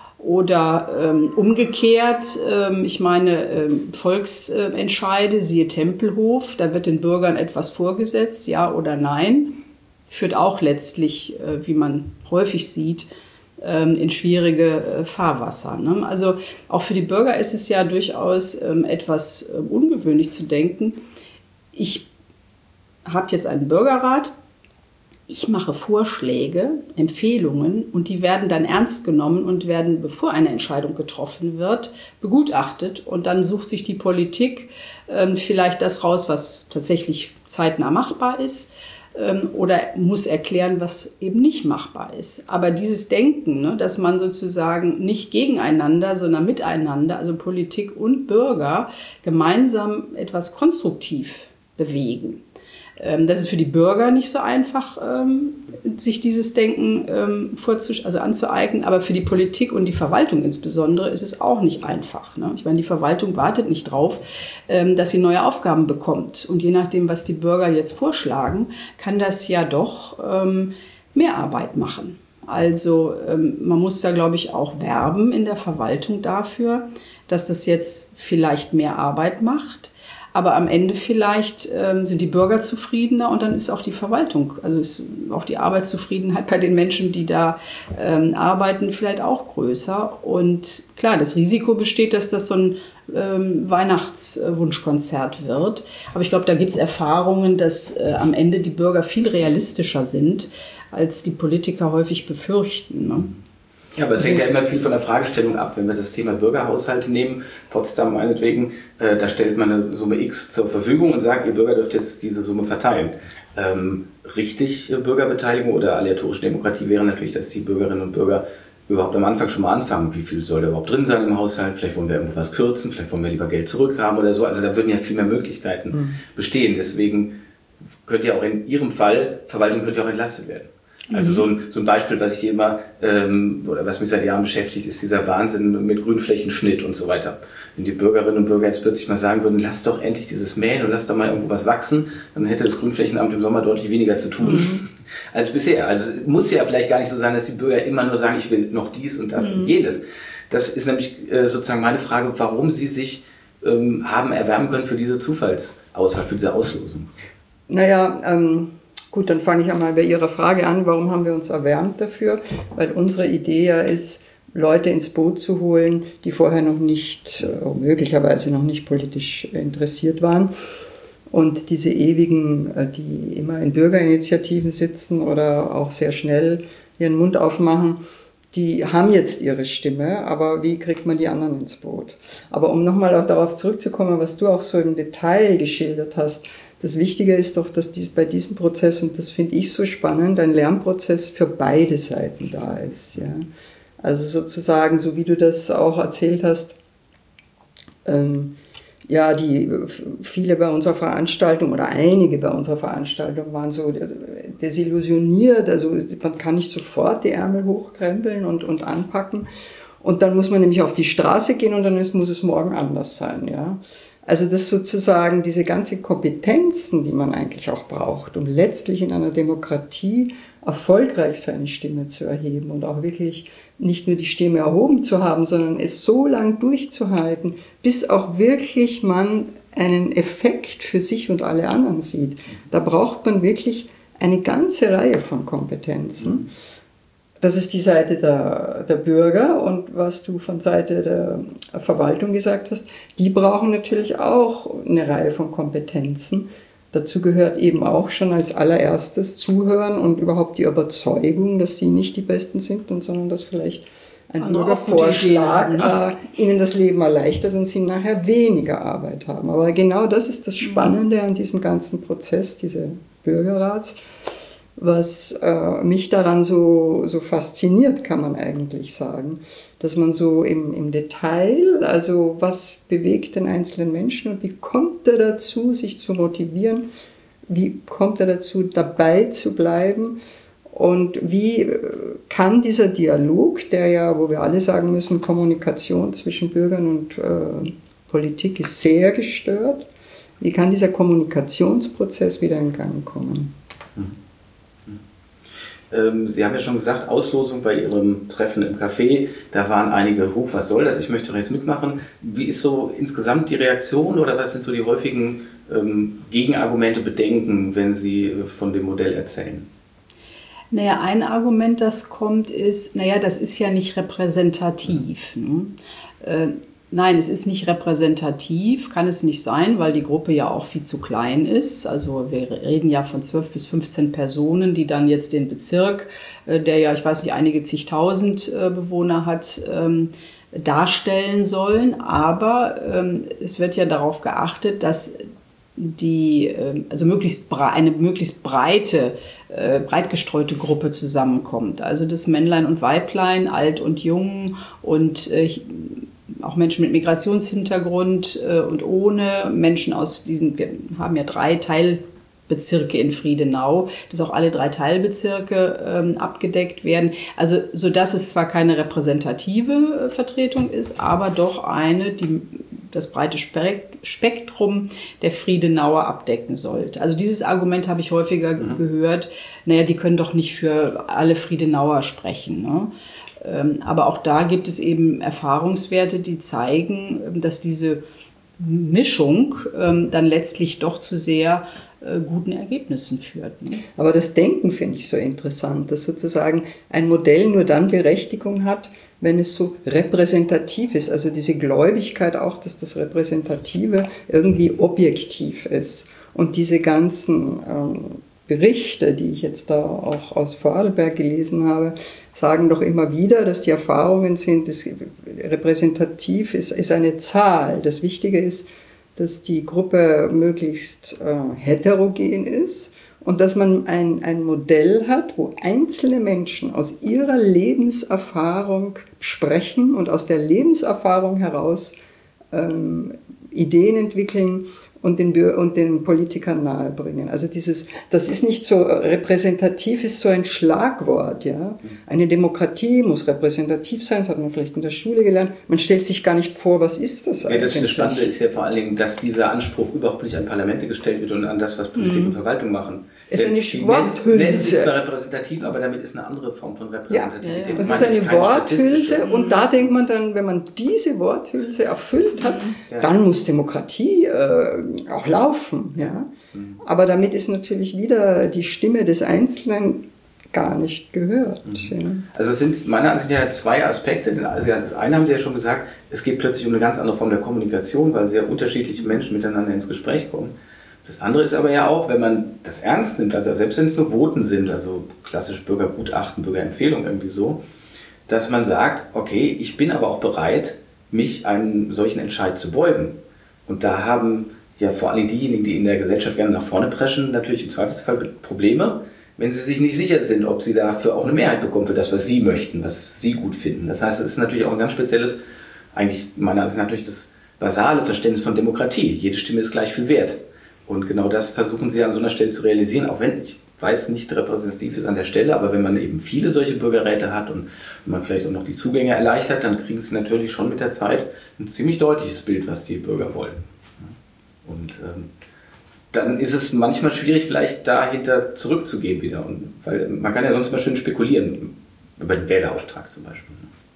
[SPEAKER 4] Oder umgekehrt, ich meine, Volksentscheide, siehe Tempelhof, da wird den Bürgern etwas vorgesetzt, ja oder nein, führt auch letztlich, wie man häufig sieht, in schwierige Fahrwasser. Ne? Also auch für die Bürger ist es ja durchaus etwas ungewöhnlich zu denken, ich habe jetzt einen Bürgerrat, ich mache Vorschläge, Empfehlungen, und die werden dann ernst genommen und werden, bevor eine Entscheidung getroffen wird, begutachtet, und dann sucht sich die Politik vielleicht das raus, was tatsächlich zeitnah machbar ist, oder muss erklären, was eben nicht machbar ist. Aber dieses Denken, ne, dass man sozusagen nicht gegeneinander, sondern miteinander, also Politik und Bürger, gemeinsam etwas konstruktiv bewegen. Das ist für die Bürger nicht so einfach, sich dieses Denken anzueignen, aber für die Politik und die Verwaltung insbesondere ist es auch nicht einfach. Ne? Ich meine, die Verwaltung wartet nicht drauf, dass sie neue Aufgaben bekommt. Und je nachdem, was die Bürger jetzt vorschlagen, kann das ja doch mehr Arbeit machen. Also man muss da, glaube ich, auch werben in der Verwaltung dafür, dass das jetzt vielleicht mehr Arbeit macht. Aber am Ende vielleicht sind die Bürger zufriedener, und dann ist auch die Verwaltung, also ist auch die Arbeitszufriedenheit bei den Menschen, die da arbeiten, vielleicht auch größer. Und klar, das Risiko besteht, dass das so ein Weihnachtswunschkonzert wird. Aber ich glaube, da gibt es Erfahrungen, dass am Ende die Bürger viel realistischer sind, als die Politiker häufig befürchten. Ne?
[SPEAKER 1] Ja, aber es hängt ja immer viel von der Fragestellung ab. Wenn wir das Thema Bürgerhaushalte nehmen, Potsdam meinetwegen, da stellt man eine Summe X zur Verfügung und sagt, ihr Bürger dürft jetzt diese Summe verteilen. Richtig Bürgerbeteiligung oder aleatorische Demokratie wäre natürlich, dass die Bürgerinnen und Bürger überhaupt am Anfang schon mal anfangen. Wie viel soll da überhaupt drin sein im Haushalt? Vielleicht wollen wir irgendwas kürzen, vielleicht wollen wir lieber Geld zurückhaben oder so. Also da würden ja viel mehr Möglichkeiten bestehen. Deswegen könnte ja auch in Ihrem Fall, Verwaltung könnte ja auch entlastet werden. Also so ein Beispiel, was ich hier immer, oder was mich seit Jahren beschäftigt, ist dieser Wahnsinn mit Grünflächenschnitt und so weiter. Wenn die Bürgerinnen und Bürger jetzt plötzlich mal sagen würden, lasst doch endlich dieses Mähen und lasst doch mal irgendwo was wachsen, dann hätte das Grünflächenamt im Sommer deutlich weniger zu tun als bisher. Also es muss ja vielleicht gar nicht so sein, dass die Bürger immer nur sagen, ich will noch dies und das und jenes. Das ist nämlich sozusagen meine Frage, warum Sie sich haben erwärmen können für diese Zufallsauswahl, für diese Auslosung?
[SPEAKER 3] Naja, gut, dann fange ich einmal bei Ihrer Frage an, warum haben wir uns erwärmt dafür? Weil unsere Idee ja ist, Leute ins Boot zu holen, die vorher noch nicht, möglicherweise noch nicht politisch interessiert waren. Und diese ewigen, die immer in Bürgerinitiativen sitzen oder auch sehr schnell ihren Mund aufmachen, die haben jetzt ihre Stimme, aber wie kriegt man die anderen ins Boot? Aber um nochmal auch darauf zurückzukommen, was du auch so im Detail geschildert hast, das Wichtige ist doch, dass bei diesem Prozess, und das finde ich so spannend, ein Lernprozess für beide Seiten da ist. Ja? Also sozusagen, so wie du das auch erzählt hast, viele bei unserer Veranstaltung oder einige bei unserer Veranstaltung waren so desillusioniert, also man kann nicht sofort die Ärmel hochkrempeln und anpacken und dann muss man nämlich auf die Straße gehen und dann muss es morgen anders sein, ja. Also das sozusagen diese ganzen Kompetenzen, die man eigentlich auch braucht, um letztlich in einer Demokratie erfolgreich seine Stimme zu erheben und auch wirklich nicht nur die Stimme erhoben zu haben, sondern es so lang durchzuhalten, bis auch wirklich man einen Effekt für sich und alle anderen sieht. Da braucht man wirklich eine ganze Reihe von Kompetenzen. Das ist die Seite der Bürger und was du von Seite der Verwaltung gesagt hast, die brauchen natürlich auch eine Reihe von Kompetenzen. Dazu gehört eben auch schon als allererstes Zuhören und überhaupt die Überzeugung, dass sie nicht die Besten sind, sondern dass vielleicht ein Bürgervorschlag ihnen das Leben erleichtert und sie nachher weniger Arbeit haben. Aber genau das ist das Spannende an diesem ganzen Prozess, diese Bürgerrats, was mich daran so fasziniert, kann man eigentlich sagen, dass man so im Detail, also was bewegt den einzelnen Menschen und wie kommt er dazu, sich zu motivieren, wie kommt er dazu, dabei zu bleiben und wie kann dieser Dialog, der ja, wo wir alle sagen müssen, Kommunikation zwischen Bürgern und Politik ist sehr gestört, wie kann dieser Kommunikationsprozess wieder in Gang kommen?
[SPEAKER 1] Sie haben ja schon gesagt, Auslosung bei Ihrem Treffen im Café, da waren einige, was soll das, ich möchte doch jetzt mitmachen. Wie ist so insgesamt die Reaktion oder was sind so die häufigen Gegenargumente, Bedenken, wenn Sie von dem Modell erzählen?
[SPEAKER 4] Naja, ein Argument, das kommt, ist, das ist ja nicht repräsentativ. Ne? Nein, es ist nicht repräsentativ, kann es nicht sein, weil die Gruppe ja auch viel zu klein ist. Also wir reden ja von 12 bis 15 Personen, die dann jetzt den Bezirk, der ja, ich weiß nicht, einige zigtausend Bewohner hat, darstellen sollen. Aber es wird ja darauf geachtet, dass eine möglichst breit gestreute Gruppe zusammenkommt. Also das Männlein und Weiblein, alt und jung und auch Menschen mit Migrationshintergrund und ohne, Menschen wir haben ja 3 Teilbezirke in Friedenau, dass auch alle 3 Teilbezirke abgedeckt werden. Also sodass es zwar keine repräsentative Vertretung ist, aber doch eine, die das breite Spektrum der Friedenauer abdecken sollte. Also dieses Argument habe ich häufiger gehört, die können doch nicht für alle Friedenauer sprechen, ne? Aber auch da gibt es eben Erfahrungswerte, die zeigen, dass diese Mischung dann letztlich doch zu sehr guten Ergebnissen führt. Ne?
[SPEAKER 3] Aber das Denken finde ich so interessant, dass sozusagen ein Modell nur dann Berechtigung hat, wenn es so repräsentativ ist. Also diese Gläubigkeit auch, dass das Repräsentative irgendwie objektiv ist. Und diese ganzen Berichte, die ich jetzt da auch aus Vorarlberg gelesen habe, sagen doch immer wieder, dass die Erfahrungen sind, das repräsentativ ist eine Zahl. Das Wichtige ist, dass die Gruppe möglichst heterogen ist und dass man ein Modell hat, wo einzelne Menschen aus ihrer Lebenserfahrung sprechen und aus der Lebenserfahrung heraus Ideen entwickeln und den Politikern nahebringen. Also das ist nicht so repräsentativ, ist so ein Schlagwort, ja. Eine Demokratie muss repräsentativ sein, das hat man vielleicht in der Schule gelernt. Man stellt sich gar nicht vor, was ist das eigentlich?
[SPEAKER 1] Ja, das Spannende ist ja vor allen Dingen, dass dieser Anspruch überhaupt nicht an Parlamente gestellt wird und an das, was Politik und Verwaltung machen.
[SPEAKER 3] Es ist eine Worthülse.
[SPEAKER 1] Nennen sie zwar repräsentativ, aber damit ist eine andere Form von Repräsentativität.
[SPEAKER 3] Ja. Und es ist eine Worthülse und da denkt man dann, wenn man diese Worthülse erfüllt hat, dann muss Demokratie auch laufen. Ja? Aber damit ist natürlich wieder die Stimme des Einzelnen gar nicht gehört. Ja.
[SPEAKER 1] Also es sind meiner Ansicht nach zwei Aspekte. Das eine haben Sie ja schon gesagt, es geht plötzlich um eine ganz andere Form der Kommunikation, weil sehr unterschiedliche Menschen miteinander ins Gespräch kommen. Das andere ist aber ja auch, wenn man das ernst nimmt, also selbst wenn es nur Voten sind, also klassisch Bürgergutachten, Bürgerempfehlung irgendwie so, dass man sagt, okay, ich bin aber auch bereit, mich einem solchen Entscheid zu beugen. Und da haben ja vor allem diejenigen, die in der Gesellschaft gerne nach vorne preschen, natürlich im Zweifelsfall Probleme, wenn sie sich nicht sicher sind, ob sie dafür auch eine Mehrheit bekommen für das, was sie möchten, was sie gut finden. Das heißt, es ist natürlich auch ein ganz spezielles, eigentlich meiner Ansicht nach natürlich das basale Verständnis von Demokratie. Jede Stimme ist gleich viel wert. Und genau das versuchen sie an so einer Stelle zu realisieren, auch wenn ich weiß, nicht repräsentativ ist an der Stelle, aber wenn man eben viele solche Bürgerräte hat und wenn man vielleicht auch noch die Zugänge erleichtert, dann kriegen sie natürlich schon mit der Zeit ein ziemlich deutliches Bild, was die Bürger wollen. Und dann ist es manchmal schwierig, vielleicht dahinter zurückzugehen wieder. Und, weil man kann ja sonst mal schön spekulieren, über den Wählerauftrag zum Beispiel.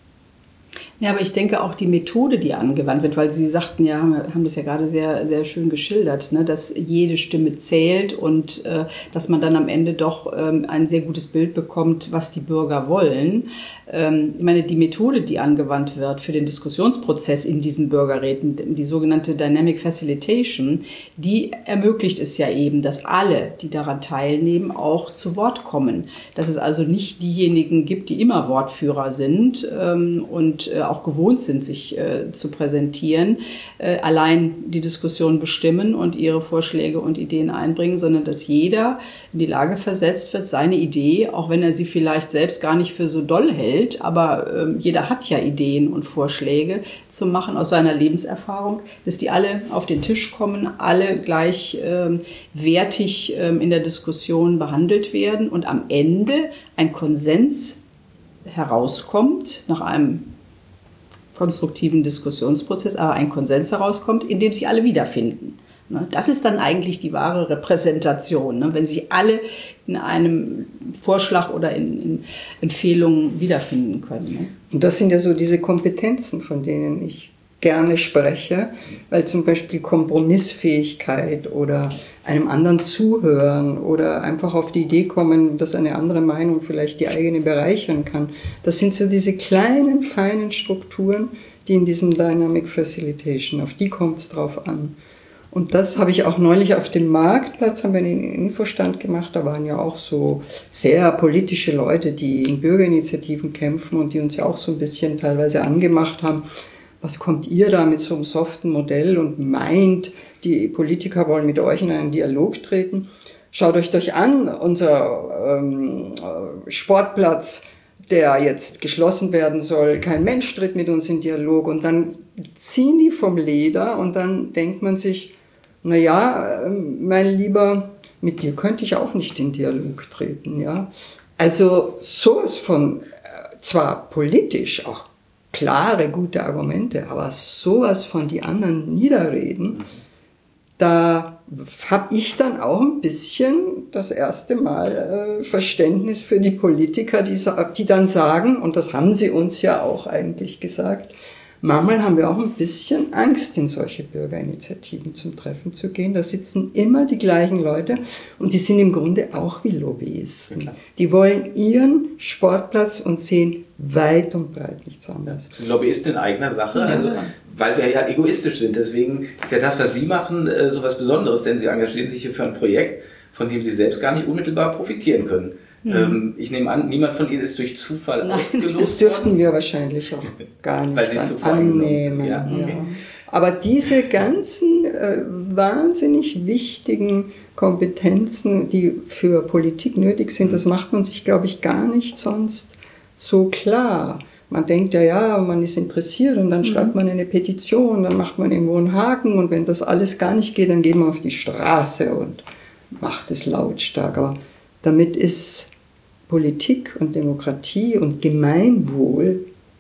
[SPEAKER 4] Ja, aber ich denke auch die Methode, die angewandt wird, weil Sie sagten ja, haben das ja gerade sehr, sehr schön geschildert, ne, dass jede Stimme zählt und dass man dann am Ende doch ein sehr gutes Bild bekommt, was die Bürger wollen. Ich meine, die Methode, die angewandt wird für den Diskussionsprozess in diesen Bürgerräten, die sogenannte Dynamic Facilitation, die ermöglicht es ja eben, dass alle, die daran teilnehmen, auch zu Wort kommen. Dass es also nicht diejenigen gibt, die immer Wortführer sind und auch gewohnt sind, sich zu präsentieren, allein die Diskussion bestimmen und ihre Vorschläge und Ideen einbringen, sondern dass jeder in die Lage versetzt wird, seine Idee, auch wenn er sie vielleicht selbst gar nicht für so doll hält, aber jeder hat ja Ideen und Vorschläge zu machen aus seiner Lebenserfahrung, dass die alle auf den Tisch kommen, alle gleich wertig in der Diskussion behandelt werden und am Ende ein Konsens herauskommt, nach einem konstruktiven Diskussionsprozess, aber ein Konsens herauskommt, in dem sich alle wiederfinden. Das ist dann eigentlich die wahre Repräsentation, wenn sich alle in einem Vorschlag oder in Empfehlungen wiederfinden können.
[SPEAKER 3] Und das sind ja so diese Kompetenzen, von denen ich gerne spreche, weil zum Beispiel Kompromissfähigkeit oder einem anderen zuhören oder einfach auf die Idee kommen, dass eine andere Meinung vielleicht die eigene bereichern kann. Das sind so diese kleinen, feinen Strukturen, die in diesem Dynamic Facilitation, auf die kommt es drauf an. Und das habe ich auch neulich auf dem Marktplatz, haben wir einen Infostand gemacht, da waren ja auch so sehr politische Leute, die in Bürgerinitiativen kämpfen und die uns ja auch so ein bisschen teilweise angemacht haben. Was kommt ihr da mit so einem soften Modell und meint, die Politiker wollen mit euch in einen Dialog treten? Schaut euch doch an, unser Sportplatz, der jetzt geschlossen werden soll, kein Mensch tritt mit uns in Dialog. Und dann ziehen die vom Leder und dann denkt man sich, naja, mein Lieber, mit dir könnte ich auch nicht in Dialog treten. Ja? Also sowas von, zwar politisch auch klare, gute Argumente, aber sowas von die anderen niederreden, da habe ich dann auch ein bisschen das erste Mal Verständnis für die Politiker, die dann sagen, und das haben sie uns ja auch eigentlich gesagt, manchmal haben wir auch ein bisschen Angst, in solche Bürgerinitiativen zum Treffen zu gehen. Da sitzen immer die gleichen Leute und die sind im Grunde auch wie Lobbyisten. Die wollen ihren Sportplatz und sehen weit und breit nichts anderes.
[SPEAKER 1] Das sind Lobbyisten in eigener Sache, also, weil wir ja egoistisch sind. Deswegen ist ja das, was Sie machen, so was Besonderes, denn Sie engagieren sich hier für ein Projekt, von dem Sie selbst gar nicht unmittelbar profitieren können. Ich nehme an, niemand von Ihnen ist durch Zufall ausgelost.
[SPEAKER 3] Das dürften wir wahrscheinlich auch gar nicht
[SPEAKER 1] weil Sie zuvor annehmen.
[SPEAKER 3] Ja, okay. Ja. Aber diese ganzen wahnsinnig wichtigen Kompetenzen, die für Politik nötig sind, das macht man sich, glaube ich, gar nicht sonst so klar. Man denkt ja, man ist interessiert und dann schreibt man eine Petition, dann macht man irgendwo einen Haken und wenn das alles gar nicht geht, dann geht man auf die Straße und macht es lautstark. Aber damit ist Politik und Demokratie und Gemeinwohl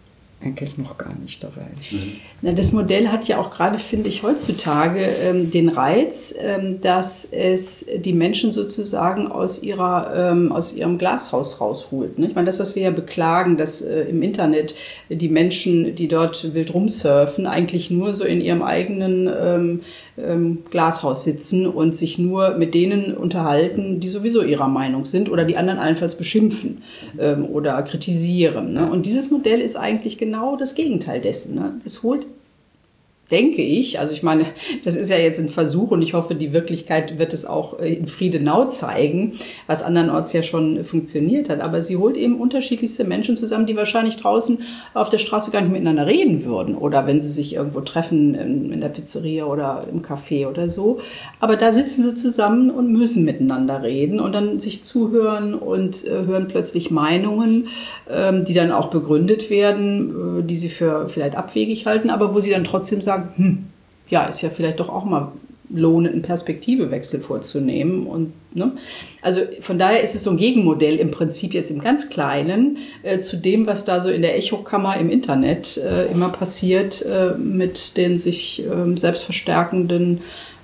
[SPEAKER 3] eigentlich noch gar nicht erreicht.
[SPEAKER 4] Das Modell hat ja auch gerade, finde ich, heutzutage den Reiz, dass es die Menschen sozusagen aus ihrem Glashaus rausholt. Ne? Ich meine, das, was wir ja beklagen, dass im Internet die Menschen, die dort wild rumsurfen, eigentlich nur so in ihrem eigenen Glashaus sitzen und sich nur mit denen unterhalten, die sowieso ihrer Meinung sind oder die anderen allenfalls beschimpfen oder kritisieren. Ne? Und dieses Modell ist eigentlich genau das Gegenteil dessen. Ne? Das holt, denke ich, also ich meine, das ist ja jetzt ein Versuch und ich hoffe, die Wirklichkeit wird es auch in Friedenau zeigen, was andernorts ja schon funktioniert hat. Aber sie holt eben unterschiedlichste Menschen zusammen, die wahrscheinlich draußen auf der Straße gar nicht miteinander reden würden oder wenn sie sich irgendwo treffen in der Pizzeria oder im Café oder so. Aber da sitzen sie zusammen und müssen miteinander reden und dann sich zuhören und hören plötzlich Meinungen, die dann auch begründet werden, die sie für vielleicht abwegig halten, aber wo sie dann trotzdem sagen, ja, ist ja vielleicht doch auch mal lohnend, einen Perspektivewechsel vorzunehmen. Und, ne? Also von daher ist es so ein Gegenmodell im Prinzip jetzt im ganz Kleinen zu dem, was da so in der Echokammer im Internet immer passiert mit den sich selbst verstärkenden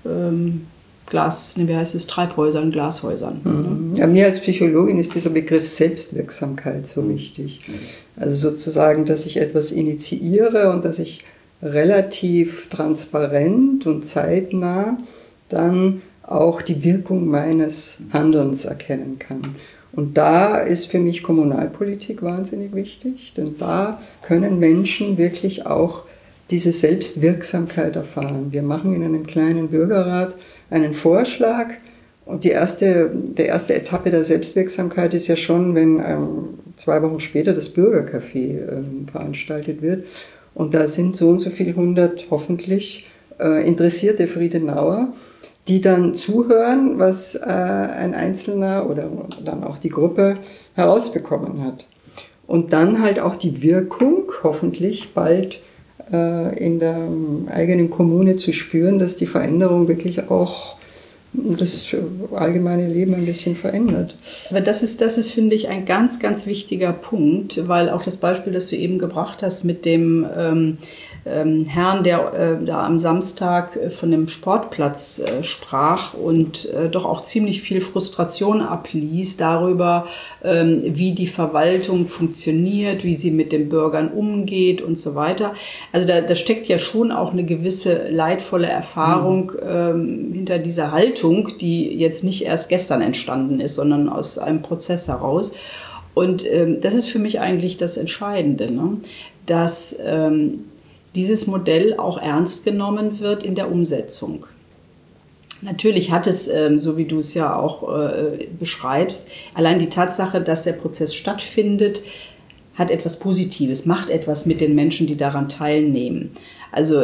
[SPEAKER 4] Treibhäusern, Glashäusern.
[SPEAKER 3] Ja, mir als Psychologin ist dieser Begriff Selbstwirksamkeit so wichtig. Also sozusagen, dass ich etwas initiiere und dass ich relativ transparent und zeitnah dann auch die Wirkung meines Handelns erkennen kann. Und da ist für mich Kommunalpolitik wahnsinnig wichtig, denn da können Menschen wirklich auch diese Selbstwirksamkeit erfahren. Wir machen in einem kleinen Bürgerrat einen Vorschlag und die erste Etappe der Selbstwirksamkeit ist ja schon, wenn 2 Wochen später das Bürgercafé veranstaltet wird. Und da sind so und so viel 100 hoffentlich interessierte Friedenauer, die dann zuhören, was ein Einzelner oder dann auch die Gruppe herausbekommen hat. Und dann halt auch die Wirkung hoffentlich bald in der eigenen Kommune zu spüren, dass die Veränderung wirklich auch das allgemeine Leben ein bisschen verändert.
[SPEAKER 4] Aber das ist, finde ich, ein ganz, ganz wichtiger Punkt, weil auch das Beispiel, das du eben gebracht hast mit dem Herrn, der da am Samstag von dem Sportplatz sprach und doch auch ziemlich viel Frustration abließ darüber, wie die Verwaltung funktioniert, wie sie mit den Bürgern umgeht und so weiter. Also da steckt ja schon auch eine gewisse leidvolle Erfahrung hinter dieser Haltung, die jetzt nicht erst gestern entstanden ist, sondern aus einem Prozess heraus. Und das ist für mich eigentlich das Entscheidende, ne? Dass dieses Modell auch ernst genommen wird in der Umsetzung. Natürlich hat es, so wie du es ja auch beschreibst, allein die Tatsache, dass der Prozess stattfindet, hat etwas Positives, macht etwas mit den Menschen, die daran teilnehmen. Also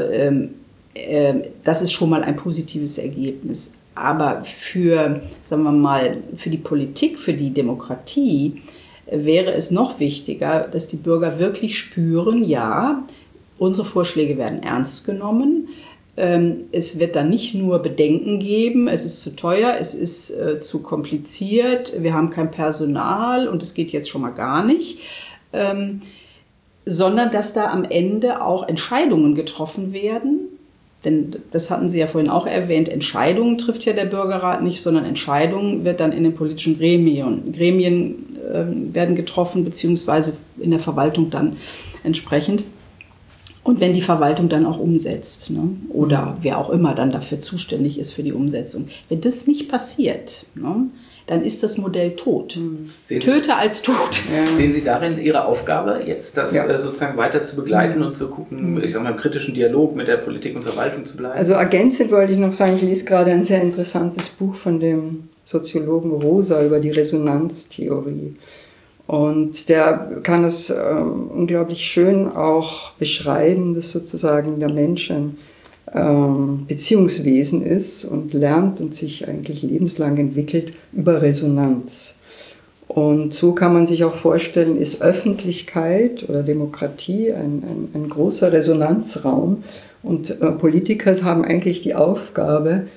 [SPEAKER 4] das ist schon mal ein positives Ergebnis. Aber für, sagen wir mal, für die Politik, für die Demokratie wäre es noch wichtiger, dass die Bürger wirklich spüren, ja, unsere Vorschläge werden ernst genommen. Es wird dann nicht nur Bedenken geben, es ist zu teuer, es ist zu kompliziert, wir haben kein Personal und es geht jetzt schon mal gar nicht, sondern dass da am Ende auch Entscheidungen getroffen werden. Denn das hatten Sie ja vorhin auch erwähnt, Entscheidungen trifft ja der Bürgerrat nicht, sondern Entscheidungen wird dann in den politischen Gremien werden getroffen, beziehungsweise in der Verwaltung dann entsprechend. Und wenn die Verwaltung dann auch umsetzt, ne? Oder wer auch immer dann dafür zuständig ist für die Umsetzung. Wenn das nicht passiert, ne? Dann ist das Modell tot. Töte als tot.
[SPEAKER 1] Ja. Sehen Sie darin Ihre Aufgabe, jetzt das sozusagen weiter zu begleiten und zu gucken, ich sag mal, im kritischen Dialog mit der Politik und Verwaltung zu bleiben?
[SPEAKER 3] Also ergänzend wollte ich noch sagen, ich lese gerade ein sehr interessantes Buch von dem Soziologen Rosa über die Resonanztheorie. Und der kann es unglaublich schön auch beschreiben, dass sozusagen der Mensch ein Beziehungswesen ist und lernt und sich eigentlich lebenslang entwickelt über Resonanz. Und so kann man sich auch vorstellen, ist Öffentlichkeit oder Demokratie ein großer Resonanzraum. Und Politiker haben eigentlich die Aufgabe,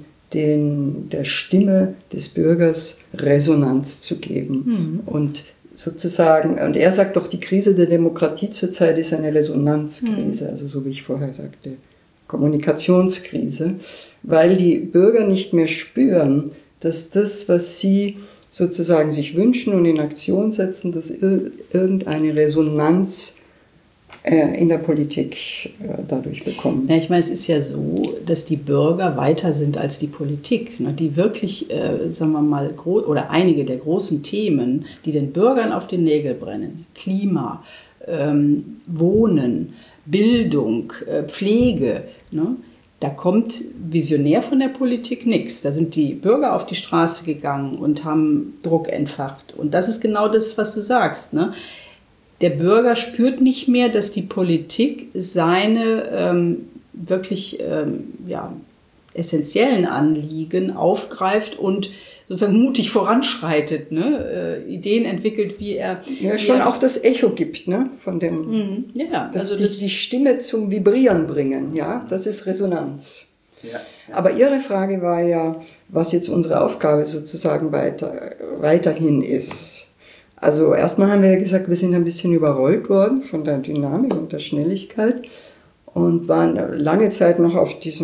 [SPEAKER 3] der Stimme des Bürgers Resonanz zu geben und sozusagen, und er sagt doch, die Krise der Demokratie zurzeit ist eine Resonanzkrise, also so wie ich vorher sagte, Kommunikationskrise, weil die Bürger nicht mehr spüren, dass das, was sie sozusagen sich wünschen und in Aktion setzen, dass irgendeine Resonanz in der Politik dadurch bekommen.
[SPEAKER 4] Ja, ich meine, es ist ja so, dass die Bürger weiter sind als die Politik, ne, die wirklich, sagen wir mal, oder einige der großen Themen, die den Bürgern auf den Nägel brennen, Klima, Wohnen, Bildung, Pflege, ne, da kommt visionär von der Politik nichts. Da sind die Bürger auf die Straße gegangen und haben Druck entfacht. Und das ist genau das, was du sagst, ne? Der Bürger spürt nicht mehr, dass die Politik seine wirklich essentiellen Anliegen aufgreift und sozusagen mutig voranschreitet, ne? Ideen entwickelt, wie er...
[SPEAKER 3] Ja, schon auch das Echo gibt, ne? Von dem, also die Stimme zum Vibrieren bringen, ja, das ist Resonanz. Ja. Aber Ihre Frage war ja, was jetzt unsere Aufgabe sozusagen weiterhin ist. Also erstmal haben wir ja gesagt, wir sind ein bisschen überrollt worden von der Dynamik und der Schnelligkeit und waren lange Zeit noch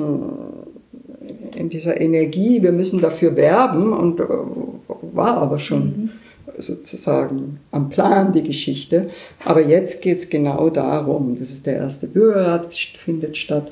[SPEAKER 3] in dieser Energie, wir müssen dafür werben, und war aber schon sozusagen am Plan die Geschichte. Aber jetzt geht es genau darum, das ist der erste Bürgerrat, findet statt,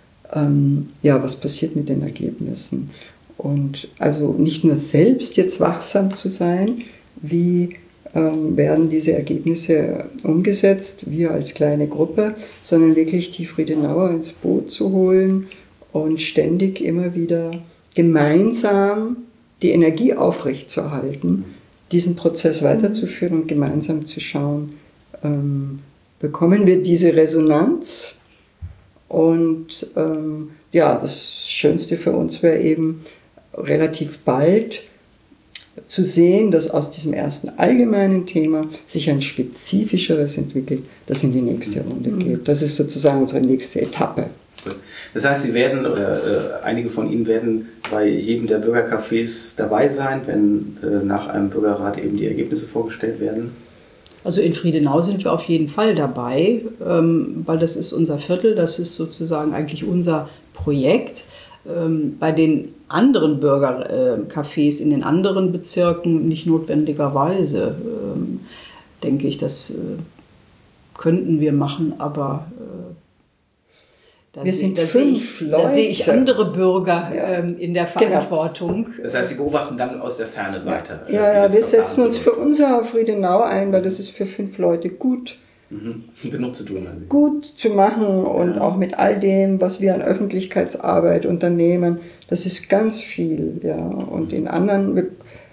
[SPEAKER 3] was passiert mit den Ergebnissen. Und also nicht nur selbst jetzt wachsam zu sein, wie werden diese Ergebnisse umgesetzt, wir als kleine Gruppe, sondern wirklich die Friedenauer ins Boot zu holen und ständig immer wieder gemeinsam die Energie aufrechtzuerhalten, diesen Prozess weiterzuführen und gemeinsam zu schauen, bekommen wir diese Resonanz. Und das Schönste für uns wäre eben relativ bald zu sehen, dass aus diesem ersten allgemeinen Thema sich ein spezifischeres entwickelt, das in die nächste Runde geht. Das ist sozusagen unsere nächste Etappe.
[SPEAKER 1] Das heißt, Sie werden, oder einige von Ihnen werden bei jedem der Bürgercafés dabei sein, wenn nach einem Bürgerrat eben die Ergebnisse vorgestellt werden?
[SPEAKER 4] Also in Friedenau sind wir auf jeden Fall dabei, weil das ist unser Viertel, das ist sozusagen eigentlich unser Projekt. Bei den anderen Bürgercafés in den anderen Bezirken nicht notwendigerweise, denke ich, das könnten wir machen, aber da sehe ich andere Bürger in der Verantwortung.
[SPEAKER 1] Genau. Das heißt, Sie beobachten dann aus der Ferne weiter.
[SPEAKER 3] Ja, wir setzen uns für unser Friedenau ein, weil das ist für 5 Leute gut.
[SPEAKER 1] Genug zu tun.
[SPEAKER 3] Gut zu machen und auch mit all dem, was wir an Öffentlichkeitsarbeit unternehmen, das ist ganz viel. Ja. Und in anderen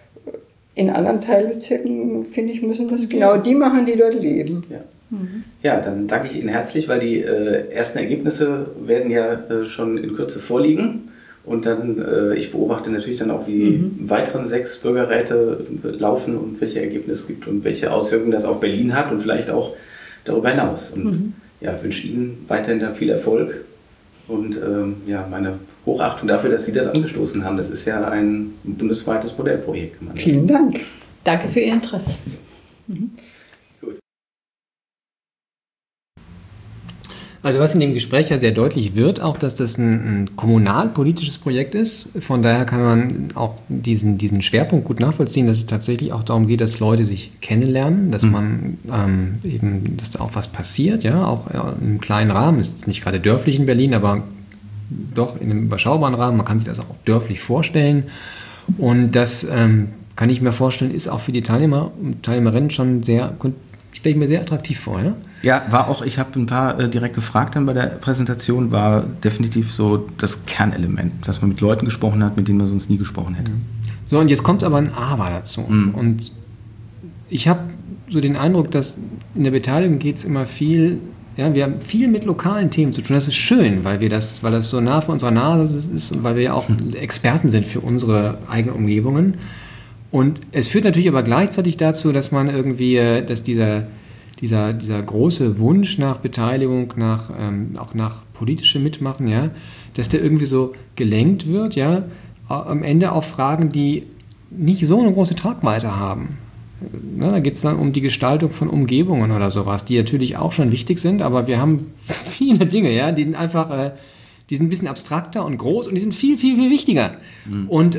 [SPEAKER 3] Teilbezirken, finde ich, müssen das genau die machen, die dort leben.
[SPEAKER 1] Ja. Ja, dann danke ich Ihnen herzlich, weil die ersten Ergebnisse werden ja schon in Kürze vorliegen. Und dann, ich beobachte natürlich dann auch, wie die weiteren 6 Bürgerräte laufen und welche Ergebnisse es gibt und welche Auswirkungen das auf Berlin hat und vielleicht auch darüber hinaus. Und wünsche Ihnen weiterhin da viel Erfolg und meine Hochachtung dafür, dass Sie das angestoßen haben. Das ist ja ein bundesweites Modellprojekt.
[SPEAKER 3] Vielen Dank.
[SPEAKER 4] Danke für Ihr Interesse.
[SPEAKER 2] Gut. Also was in dem Gespräch ja sehr deutlich wird, auch dass das ein kommunalpolitisches Projekt ist. Von daher kann man auch diesen Schwerpunkt gut nachvollziehen, dass es tatsächlich auch darum geht, dass Leute sich kennenlernen, dass man dass da auch was passiert, ja, auch im kleinen Rahmen. Es ist nicht gerade dörflich in Berlin, aber doch in einem überschaubaren Rahmen. Man kann sich das auch dörflich vorstellen. Und das kann ich mir vorstellen, ist auch für die Teilnehmer und Teilnehmerinnen schon stelle ich mir sehr attraktiv vor, ja?
[SPEAKER 1] Ja, war auch, ich habe ein paar direkt gefragt dann bei der Präsentation, war definitiv so das Kernelement, dass man mit Leuten gesprochen hat, mit denen man sonst nie gesprochen hätte.
[SPEAKER 2] So, und jetzt kommt aber ein Aber dazu. Und ich habe so den Eindruck, dass in der Beteiligung geht es immer viel, ja, wir haben viel mit lokalen Themen zu tun. Das ist schön, weil das so nah vor unserer Nase ist und weil wir ja auch Experten sind für unsere eigenen Umgebungen. Und es führt natürlich aber gleichzeitig dazu, dass man irgendwie, dass dieser große Wunsch nach Beteiligung, auch nach politischem Mitmachen, ja, dass der irgendwie so gelenkt wird, ja, am Ende auf Fragen, die nicht so eine große Tragweite haben. Da geht es dann um die Gestaltung von Umgebungen oder sowas, die natürlich auch schon wichtig sind, aber wir haben viele Dinge, ja, die sind einfach, die sind ein bisschen abstrakter und groß und die sind viel, viel, viel wichtiger. Und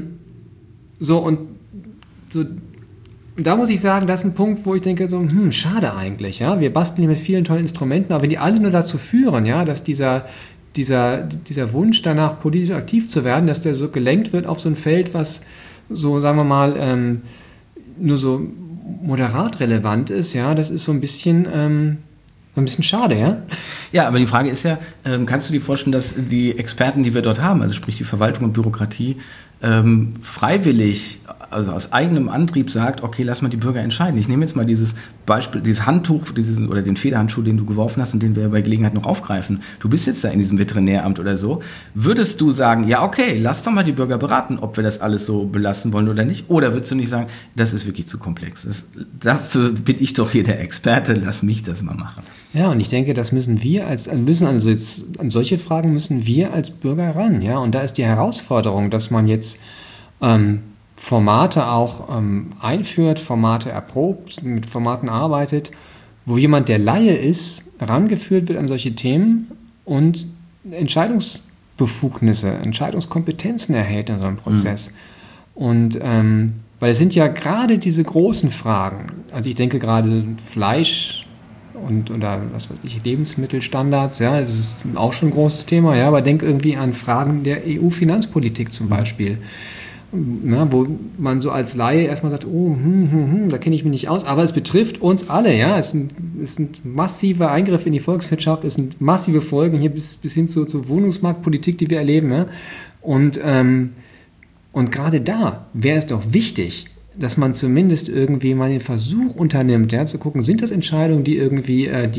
[SPEAKER 2] da muss ich sagen, das ist ein Punkt, wo ich denke, so, schade eigentlich, ja. Wir basteln hier mit vielen tollen Instrumenten, aber wenn die alle nur dazu führen, ja, dass dieser Wunsch danach, politisch aktiv zu werden, dass der so gelenkt wird auf so ein Feld, was so, sagen wir mal, nur so moderat relevant ist, ja, das ist so ein bisschen schade, ja?
[SPEAKER 1] Ja, aber die Frage ist ja, kannst du dir vorstellen, dass die Experten, die wir dort haben, also sprich die Verwaltung und Bürokratie, freiwillig, also aus eigenem Antrieb sagt, okay, lass mal die Bürger entscheiden. Ich nehme jetzt mal dieses Beispiel, dieses Handtuch, oder den Federhandschuh, den du geworfen hast und den wir bei Gelegenheit noch aufgreifen. Du bist jetzt da in diesem Veterinäramt oder so. Würdest du sagen, ja, okay, lass doch mal die Bürger beraten, ob wir das alles so belassen wollen oder nicht? Oder würdest du nicht sagen, das ist wirklich zu komplex? Dafür bin ich doch hier der Experte, lass mich das mal machen.
[SPEAKER 2] Ja, und ich denke, das müssen wir an solche Fragen müssen wir als Bürger ran, ja. Und da ist die Herausforderung, dass man jetzt Formate auch einführt, Formate erprobt, mit Formaten arbeitet, wo jemand, der Laie ist, rangeführt wird an solche Themen und Entscheidungsbefugnisse, Entscheidungskompetenzen erhält in so einem Prozess. Und weil es sind ja gerade diese großen Fragen, also ich denke gerade Fleisch oder was weiß ich, Lebensmittelstandards, ja, das ist auch schon ein großes Thema, ja, aber denk irgendwie an Fragen der EU-Finanzpolitik zum Beispiel. Na, wo man so als Laie erstmal sagt, da kenne ich mich nicht aus, aber es betrifft uns alle, ja, es sind massive Eingriffe in die Volkswirtschaft, es sind massive Folgen hier bis hin zur Wohnungsmarktpolitik, die wir erleben, ja? Und gerade da wäre es doch wichtig, dass man zumindest irgendwie mal den Versuch unternimmt, ja, zu gucken, sind das Entscheidungen, die irgendwie, die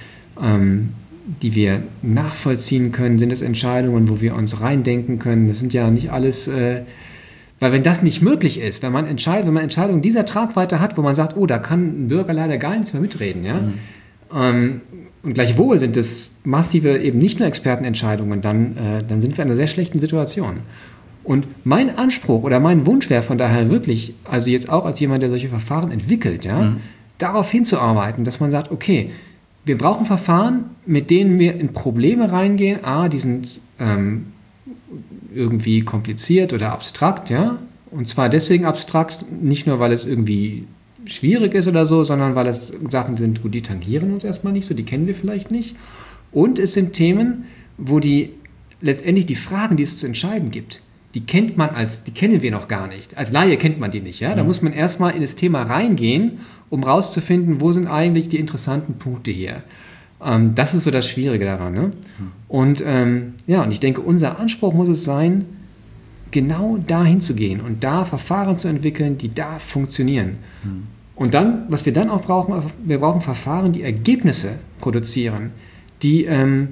[SPEAKER 2] wir nachvollziehen können, sind das Entscheidungen, wo wir uns reindenken können, das sind ja nicht alles, weil wenn das nicht möglich ist, wenn man Entscheidungen dieser Tragweite hat, wo man sagt, da kann ein Bürger leider gar nichts mehr mitreden, ja, und gleichwohl sind das massive, eben nicht nur Expertenentscheidungen, dann sind wir in einer sehr schlechten Situation. Und mein Anspruch oder mein Wunsch wäre von daher wirklich, also jetzt auch als jemand, der solche Verfahren entwickelt, ja, darauf hinzuarbeiten, dass man sagt, okay, wir brauchen Verfahren, mit denen wir in Probleme reingehen. Die sind irgendwie kompliziert oder abstrakt, ja. Und zwar deswegen abstrakt, nicht nur, weil es irgendwie schwierig ist oder so, sondern weil es Sachen sind, die tangieren uns erstmal nicht so, die kennen wir vielleicht nicht. Und es sind Themen, wo letztendlich die Fragen, die es zu entscheiden gibt, die kennen wir noch gar nicht. Als Laie kennt man die nicht, ja. Da muss man erstmal in das Thema reingehen, um rauszufinden, wo sind eigentlich die interessanten Punkte hier. Das ist so das Schwierige daran, ne? Und und ich denke, unser Anspruch muss es sein, genau dahin zu gehen und da Verfahren zu entwickeln, die da funktionieren. Und dann, was wir dann auch brauchen, wir brauchen Verfahren, die Ergebnisse produzieren, die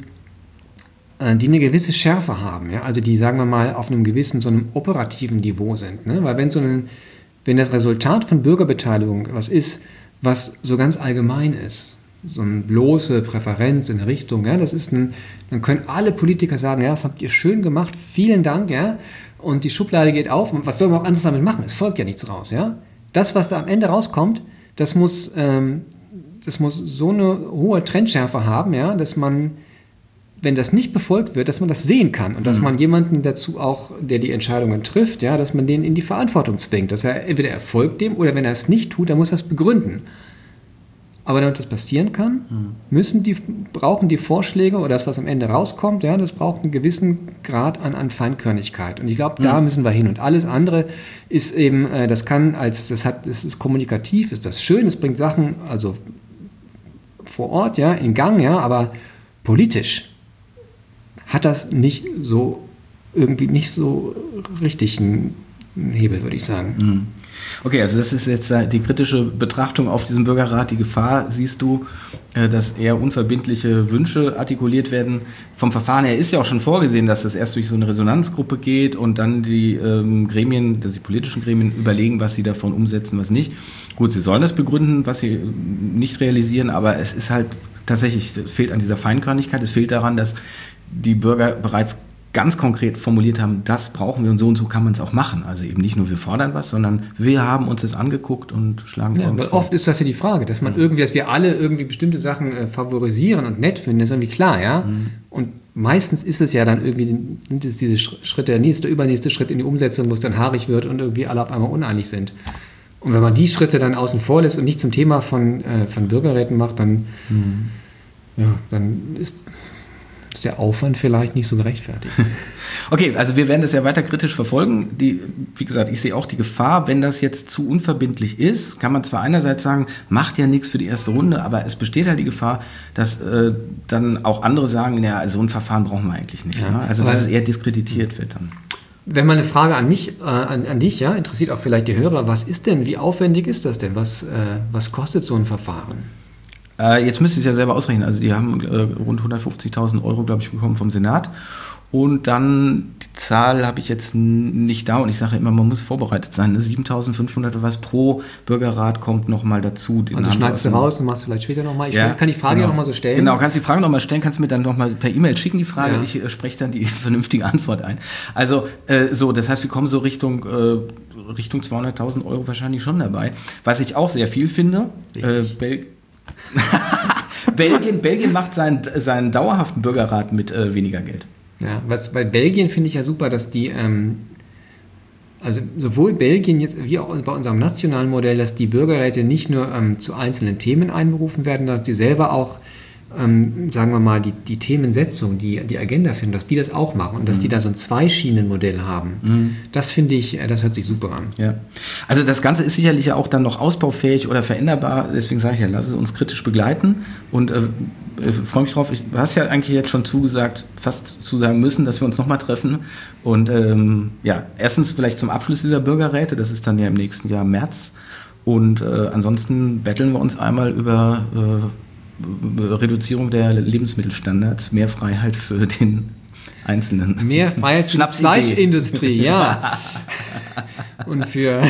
[SPEAKER 2] eine gewisse Schärfe haben, ja? Also die, sagen wir mal, auf einem gewissen, so einem operativen Niveau sind. Ne? Weil wenn das Resultat von Bürgerbeteiligung etwas ist, was so ganz allgemein ist, so eine bloße Präferenz in eine Richtung, ja, dann können alle Politiker sagen, ja, das habt ihr schön gemacht, vielen Dank, ja, und die Schublade geht auf, und was soll man auch anderes damit machen? Es folgt ja nichts raus, ja. Das, was da am Ende rauskommt, das muss so eine hohe Trendschärfe haben, ja, dass man, wenn das nicht befolgt wird, dass man das sehen kann und dass man jemanden dazu auch, der die Entscheidungen trifft, ja, dass man den in die Verantwortung zwingt, dass er entweder folgt dem oder wenn er es nicht tut, dann muss er es begründen. Aber damit das passieren kann, brauchen die Vorschläge oder das, was am Ende rauskommt, ja, das braucht einen gewissen Grad an Feinkörnigkeit. Und ich glaube, da müssen wir hin. Und alles andere ist eben, das ist kommunikativ, ist das schön, es bringt Sachen, also vor Ort, ja, in Gang, ja, aber politisch hat das nicht so richtig einen Hebel, würde ich sagen.
[SPEAKER 1] Okay, also das ist jetzt die kritische Betrachtung auf diesen Bürgerrat. Die Gefahr siehst du, dass eher unverbindliche Wünsche artikuliert werden. Vom Verfahren her ist ja auch schon vorgesehen, dass das erst durch so eine Resonanzgruppe geht und dann die politischen Gremien überlegen, was sie davon umsetzen, was nicht. Gut, sie sollen das begründen, was sie nicht realisieren, aber es ist halt tatsächlich, es fehlt an dieser Feinkörnigkeit, es fehlt daran, dass die Bürger bereits ganz konkret formuliert haben, das brauchen wir und so kann man es auch machen. Also eben nicht nur wir fordern was, sondern wir haben uns das angeguckt und schlagen vor.
[SPEAKER 2] Weil oft ist das ja die Frage, dass man irgendwie, dass wir alle irgendwie bestimmte Sachen favorisieren und nett finden, ist irgendwie klar, ja. Und meistens ist es ja dann irgendwie, sind es diese Schritte, der übernächste Schritt in die Umsetzung, wo es dann haarig wird und irgendwie alle auf einmal uneinig sind. Und wenn man die Schritte dann außen vor lässt und nicht zum Thema von Bürgerräten macht, dann, dann ist der Aufwand vielleicht nicht so gerechtfertigt.
[SPEAKER 1] Okay, also wir werden das ja weiter kritisch verfolgen. Wie gesagt, ich sehe auch die Gefahr, wenn das jetzt zu unverbindlich ist, kann man zwar einerseits sagen, macht ja nichts für die erste Runde, aber es besteht halt die Gefahr, dass dann auch andere sagen, ja, so ein Verfahren brauchen wir eigentlich nicht.
[SPEAKER 2] Ja,
[SPEAKER 1] ne? Also dass es eher diskreditiert wird dann.
[SPEAKER 2] Wenn mal eine Frage an mich, an dich, ja, interessiert auch vielleicht die Hörer, wie aufwendig ist das denn? Was kostet so ein Verfahren?
[SPEAKER 1] Jetzt müsst ihr es ja selber ausrechnen. Also die haben rund 150.000 Euro, glaube ich, bekommen vom Senat. Und dann, die Zahl habe ich jetzt nicht da und ich sage immer, man muss vorbereitet sein. Ne? 7.500 oder was pro Bürgerrat kommt nochmal dazu.
[SPEAKER 2] Also schneidest du raus und machst vielleicht später nochmal. Ich kann die Frage ja nochmal so stellen.
[SPEAKER 1] Genau, kannst die Frage nochmal stellen, kannst du mir dann nochmal per E-Mail schicken, die Frage. Ja. Ich spreche dann die vernünftige Antwort ein. Also das heißt, wir kommen so Richtung 200.000 Euro wahrscheinlich schon dabei. Was ich auch sehr viel finde, Belgien macht seinen dauerhaften Bürgerrat mit weniger Geld.
[SPEAKER 2] Ja, bei Belgien finde ich ja super, dass die, also sowohl Belgien jetzt wie auch bei unserem nationalen Modell, dass die Bürgerräte nicht nur zu einzelnen Themen einberufen werden, sondern sie selber auch, sagen wir mal, die Themensetzung, die Agenda finden, dass die das auch machen und dass die da so ein Zweischienenmodell haben. Das finde ich, das hört sich super an.
[SPEAKER 1] Ja. Also das Ganze ist sicherlich ja auch dann noch ausbaufähig oder veränderbar, deswegen sage ich ja, lass es uns kritisch begleiten und freue mich drauf. Du hast ja eigentlich jetzt schon fast zusagen müssen, dass wir uns nochmal treffen und erstens vielleicht zum Abschluss dieser Bürgerräte, das ist dann ja im nächsten Jahr März und ansonsten betteln wir uns einmal über Reduzierung der Lebensmittelstandards, mehr Freiheit für den Einzelnen.
[SPEAKER 2] Mehr Freiheit für die Fleischindustrie, ja. Und für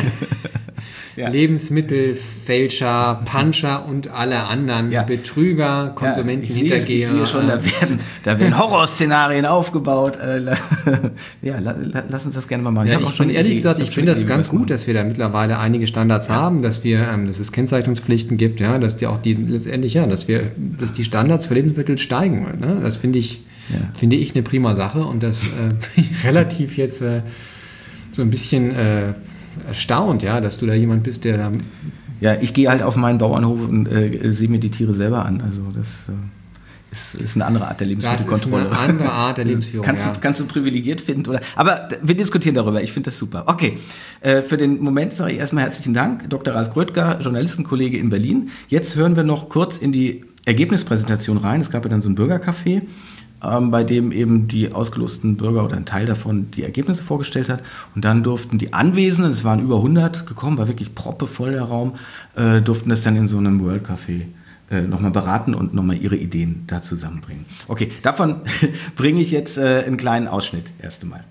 [SPEAKER 2] Lebensmittelfälscher, Puncher und alle anderen Betrüger, Konsumentenhintergeher.
[SPEAKER 1] Ich sehe schon, da werden Horrorszenarien aufgebaut. Lass uns das gerne mal machen.
[SPEAKER 2] Ich bin ehrlich gesagt, ich finde das ganz gut, dass wir da mittlerweile einige Standards haben, dass es Kennzeichnungspflichten gibt, ja, dass die auch dass die Standards für Lebensmittel steigen. Ne? Das finde ich eine prima Sache und das relativ jetzt so ein bisschen erstaunt, ja, dass du da jemand bist, der da...
[SPEAKER 1] Ja, ich gehe halt auf meinen Bauernhof und sehe mir die Tiere selber an. Also das ist eine andere Art der Lebensmittelkontrolle.
[SPEAKER 2] Das ist eine andere Art der Lebensführung,
[SPEAKER 1] Kannst du privilegiert finden, oder? Aber wir diskutieren darüber. Ich finde das super. Okay, für den Moment sage ich erstmal herzlichen Dank. Dr. Ralf Grödger, Journalistenkollege in Berlin. Jetzt hören wir noch kurz in die Ergebnispräsentation rein. Es gab ja dann so ein Bürgercafé, bei dem eben die ausgelosten Bürger oder ein Teil davon die Ergebnisse vorgestellt hat. Und dann durften die Anwesenden, es waren über 100 gekommen, war wirklich proppevoll der Raum, durften das dann in so einem World Café nochmal beraten und nochmal ihre Ideen da zusammenbringen. Okay, davon bringe ich jetzt einen kleinen Ausschnitt erst einmal.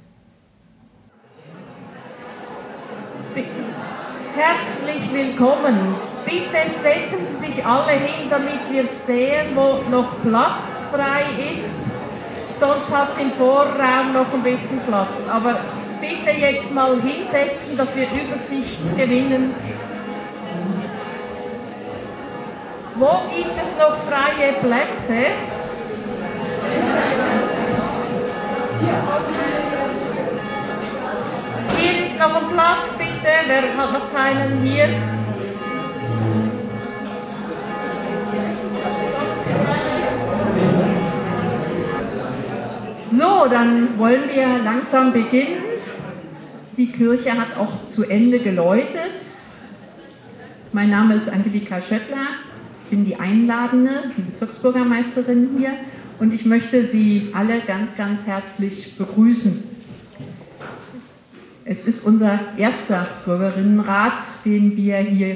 [SPEAKER 5] Herzlich willkommen. Bitte setzen Sie sich alle hin, damit wir sehen, wo noch Platz frei ist. Sonst hat es im Vorraum noch ein bisschen Platz. Aber bitte jetzt mal hinsetzen, dass wir Übersicht gewinnen. Wo gibt es noch freie Plätze? Hier ist noch ein Platz, bitte. Wer hat noch keinen hier? So, dann wollen wir langsam beginnen. Die Kirche hat auch zu Ende geläutet. Mein Name ist Angelika Schöttler, ich bin die Einladende, die Bezirksbürgermeisterin hier und ich möchte Sie alle ganz, ganz herzlich begrüßen. Es ist unser erster Bürgerinnenrat, den wir hier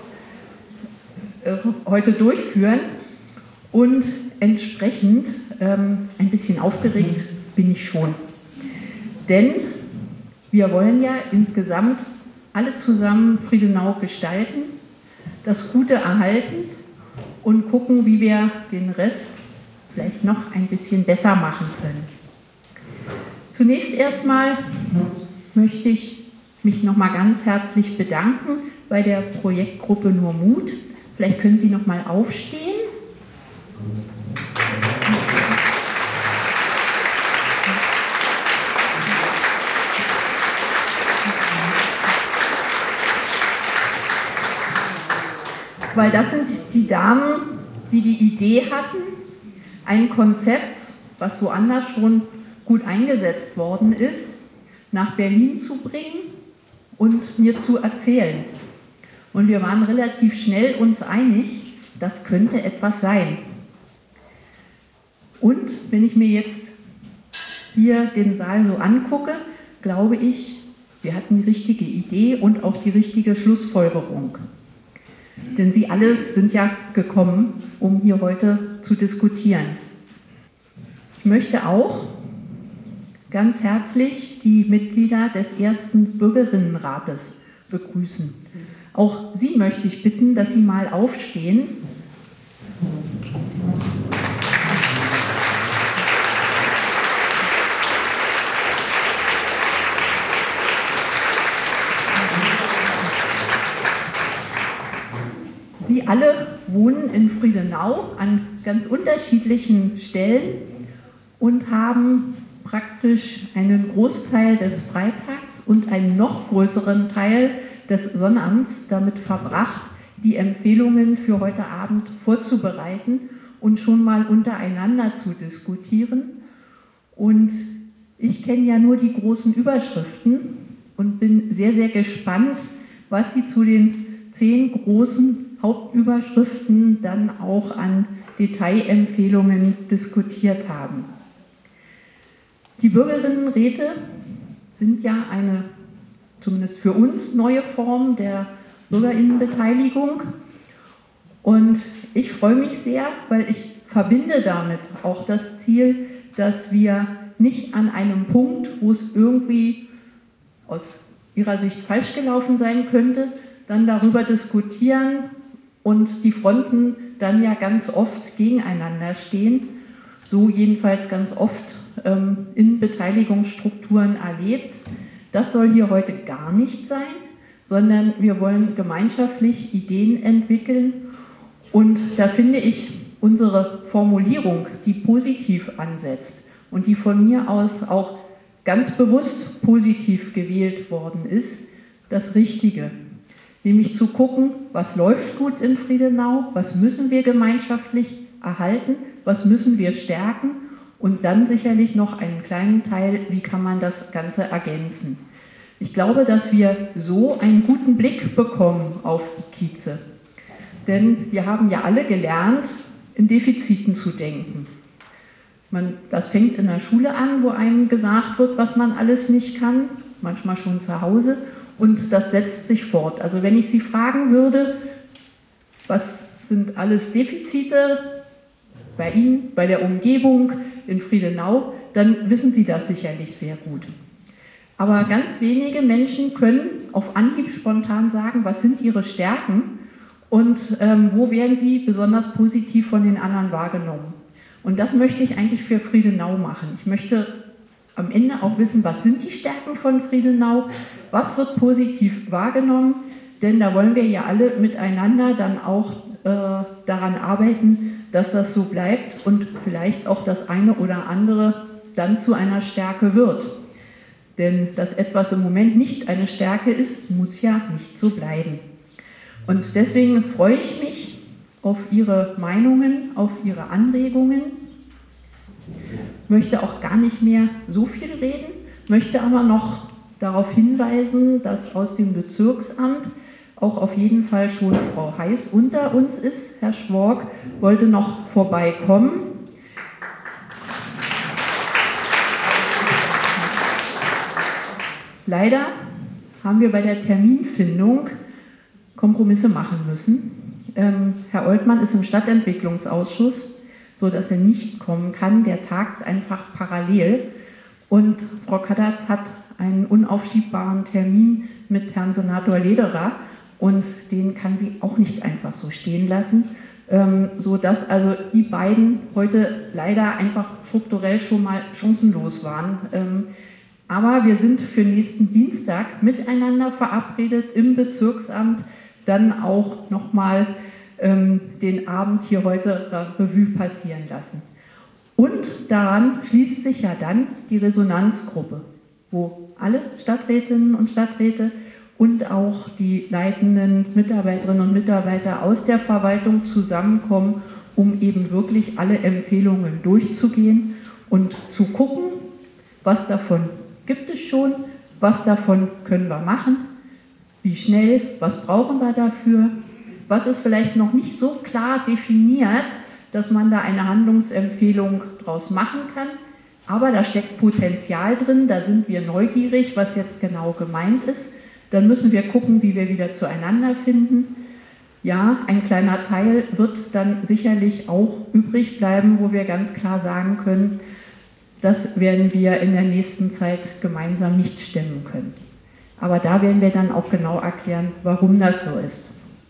[SPEAKER 5] heute durchführen und entsprechend ein bisschen aufgeregt bin ich schon. Denn wir wollen ja insgesamt alle zusammen Friedenau gestalten, das Gute erhalten und gucken, wie wir den Rest vielleicht noch ein bisschen besser machen können. Zunächst erstmal möchte ich mich nochmal ganz herzlich bedanken bei der Projektgruppe Nur Mut. Vielleicht können Sie nochmal aufstehen. Weil das sind die Damen, die die Idee hatten, ein Konzept, was woanders schon gut eingesetzt worden ist, nach Berlin zu bringen und mir zu erzählen. Und wir waren relativ schnell uns einig, das könnte etwas sein. Und wenn ich mir jetzt hier den Saal so angucke, glaube ich, wir hatten die richtige Idee und auch die richtige Schlussfolgerung. Denn Sie alle sind ja gekommen, um hier heute zu diskutieren. Ich möchte auch ganz herzlich die Mitglieder des ersten Bürgerinnenrates begrüßen. Auch Sie möchte ich bitten, dass Sie mal aufstehen. Sie alle wohnen in Friedenau an ganz unterschiedlichen Stellen und haben praktisch einen Großteil des Freitags und einen noch größeren Teil des Sonnabends damit verbracht, die Empfehlungen für heute Abend vorzubereiten und schon mal untereinander zu diskutieren. Und ich kenne ja nur die großen Überschriften und bin sehr, sehr gespannt, was Sie zu den 10 großen Hauptüberschriften dann auch an Detailempfehlungen diskutiert haben. Die Bürgerinnenräte sind ja eine, zumindest für uns, neue Form der Bürgerinnenbeteiligung. Und ich freue mich sehr, weil ich verbinde damit auch das Ziel, dass wir nicht an einem Punkt, wo es irgendwie aus Ihrer Sicht falsch gelaufen sein könnte, dann darüber diskutieren und die Fronten dann ja ganz oft gegeneinander stehen, so jedenfalls ganz oft in Beteiligungsstrukturen erlebt. Das soll hier heute gar nicht sein, sondern wir wollen gemeinschaftlich Ideen entwickeln und da finde ich unsere Formulierung, die positiv ansetzt und die von mir aus auch ganz bewusst positiv gewählt worden ist, das Richtige. Nämlich zu gucken, was läuft gut in Friedenau, was müssen wir gemeinschaftlich erhalten, was müssen wir stärken und dann sicherlich noch einen kleinen Teil, wie kann man das Ganze ergänzen. Ich glaube, dass wir so einen guten Blick bekommen auf die Kieze. Denn wir haben ja alle gelernt, in Defiziten zu denken. Das fängt in der Schule an, wo einem gesagt wird, was man alles nicht kann, manchmal schon zu Hause. Und das setzt sich fort. Also wenn ich Sie fragen würde, was sind alles Defizite bei Ihnen, bei der Umgebung in Friedenau, dann wissen Sie das sicherlich sehr gut. Aber ganz wenige Menschen können auf Anhieb spontan sagen, was sind ihre Stärken und wo werden sie besonders positiv von den anderen wahrgenommen. Und das möchte ich eigentlich für Friedenau machen. Ich möchte am Ende auch wissen, was sind die Stärken von Friedenau, was wird positiv wahrgenommen, denn da wollen wir ja alle miteinander dann auch daran arbeiten, dass das so bleibt und vielleicht auch das eine oder andere dann zu einer Stärke wird. Denn dass etwas im Moment nicht eine Stärke ist, muss ja nicht so bleiben. Und deswegen freue ich mich auf Ihre Meinungen, auf Ihre Anregungen. Ich möchte auch gar nicht mehr so viel reden, möchte aber noch darauf hinweisen, dass aus dem Bezirksamt auch auf jeden Fall schon Frau Heiß unter uns ist. Herr Schwork wollte noch vorbeikommen. Leider haben wir bei der Terminfindung Kompromisse machen müssen. Herr Oltmann ist im Stadtentwicklungsausschuss, sodass er nicht kommen kann. Der tagt einfach parallel. Und Frau Kadatz hat einen unaufschiebbaren Termin mit Herrn Senator Lederer und den kann sie auch nicht einfach so stehen lassen. sodass also die beiden heute leider einfach strukturell schon mal chancenlos waren. Aber wir sind für nächsten Dienstag miteinander verabredet im Bezirksamt, dann auch nochmal den Abend hier heute Revue passieren lassen. Und daran schließt sich ja dann die Resonanzgruppe, wo alle Stadträtinnen und Stadträte und auch die leitenden Mitarbeiterinnen und Mitarbeiter aus der Verwaltung zusammenkommen, um eben wirklich alle Empfehlungen durchzugehen und zu gucken, was davon gibt es schon, was davon können wir machen, wie schnell, was brauchen wir dafür, was ist vielleicht noch nicht so klar definiert, dass man da eine Handlungsempfehlung draus machen kann. Aber da steckt Potenzial drin, da sind wir neugierig, was jetzt genau gemeint ist. Dann müssen wir gucken, wie wir wieder zueinander finden. Ja, ein kleiner Teil wird dann sicherlich auch übrig bleiben, wo wir ganz klar sagen können, das werden wir in der nächsten Zeit gemeinsam nicht stemmen können. Aber da werden wir dann auch genau erklären, warum das so ist.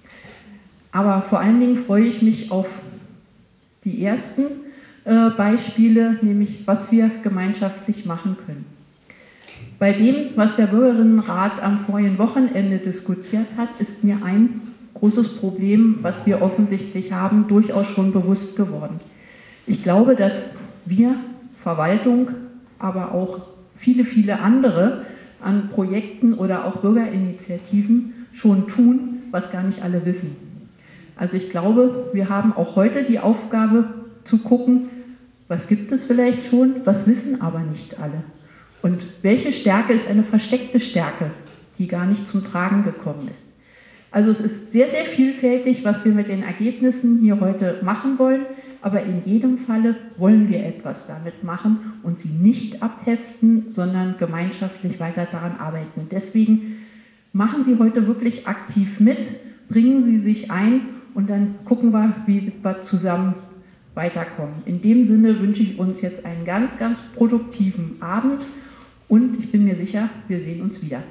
[SPEAKER 5] Aber vor allen Dingen freue ich mich auf die ersten Beispiele, nämlich was wir gemeinschaftlich machen können. Bei dem, was der Bürgerinnenrat am vorigen Wochenende diskutiert hat, ist mir ein großes Problem, was wir offensichtlich haben, durchaus schon bewusst geworden. Ich glaube, dass wir, Verwaltung, aber auch viele, viele andere an Projekten oder auch Bürgerinitiativen schon tun, was gar nicht alle wissen. Also ich glaube, wir haben auch heute die Aufgabe zu gucken, was gibt es vielleicht schon, was wissen aber nicht alle. Und welche Stärke ist eine versteckte Stärke, die gar nicht zum Tragen gekommen ist. Also es ist sehr, sehr vielfältig, was wir mit den Ergebnissen hier heute machen wollen, aber in jedem Falle wollen wir etwas damit machen und sie nicht abheften, sondern gemeinschaftlich weiter daran arbeiten. Deswegen machen Sie heute wirklich aktiv mit, bringen Sie sich ein und dann gucken wir, wie wir zusammen weiterkommen. In dem Sinne wünsche ich uns jetzt einen ganz, ganz produktiven Abend und ich bin mir sicher, wir sehen uns wieder.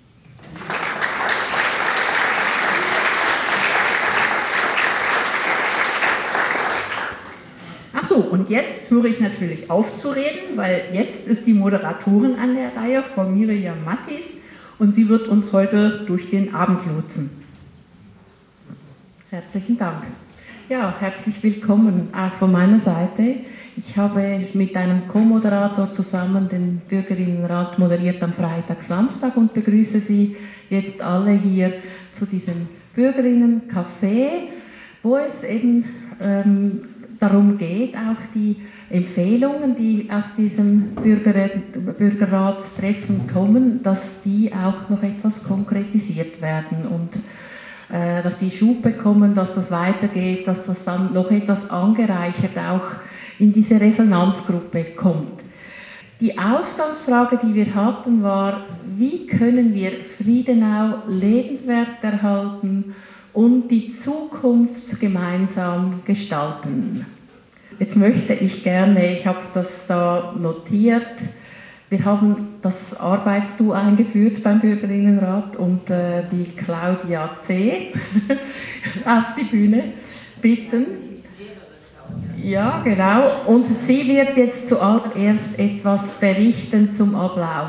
[SPEAKER 5] Ach so, und jetzt höre ich natürlich auf zu reden, weil jetzt ist die Moderatorin an der Reihe, Frau Miriam Mattis, und sie wird uns heute durch den Abend lotsen.
[SPEAKER 6] Herzlichen Dank. Ja, herzlich willkommen auch von meiner Seite. Ich habe mit einem Co-Moderator zusammen den Bürgerinnenrat moderiert am Freitag, Samstag und begrüße Sie jetzt alle hier zu diesem Bürgerinnencafé, wo es eben darum geht, auch die Empfehlungen, die aus diesem Bürgerratstreffen kommen, dass die auch noch etwas konkretisiert werden und dass die Schub bekommen, dass das weitergeht, dass das dann noch etwas angereichert auch in diese Resonanzgruppe kommt. Die Ausgangsfrage, die wir hatten, war, wie können wir Friedenau lebenswert erhalten und die Zukunft gemeinsam gestalten? Jetzt möchte ich gerne, ich habe das da notiert, wir haben das Arbeitsduo eingeführt beim Bürgerinnenrat und die Claudia C. auf die Bühne bitten. Ja, genau. Und sie wird jetzt zuallererst etwas berichten zum Ablauf.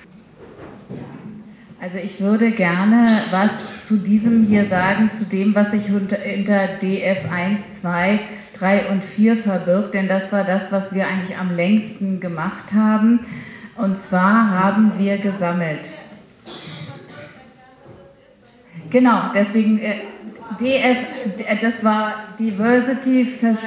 [SPEAKER 6] Also ich würde gerne was zu diesem hier sagen, zu dem, was sich unter DF 1, 2, 3 und 4 verbirgt, denn das war das, was wir eigentlich am längsten gemacht haben. Und zwar haben wir gesammelt. Genau, deswegen DF, das war Diversity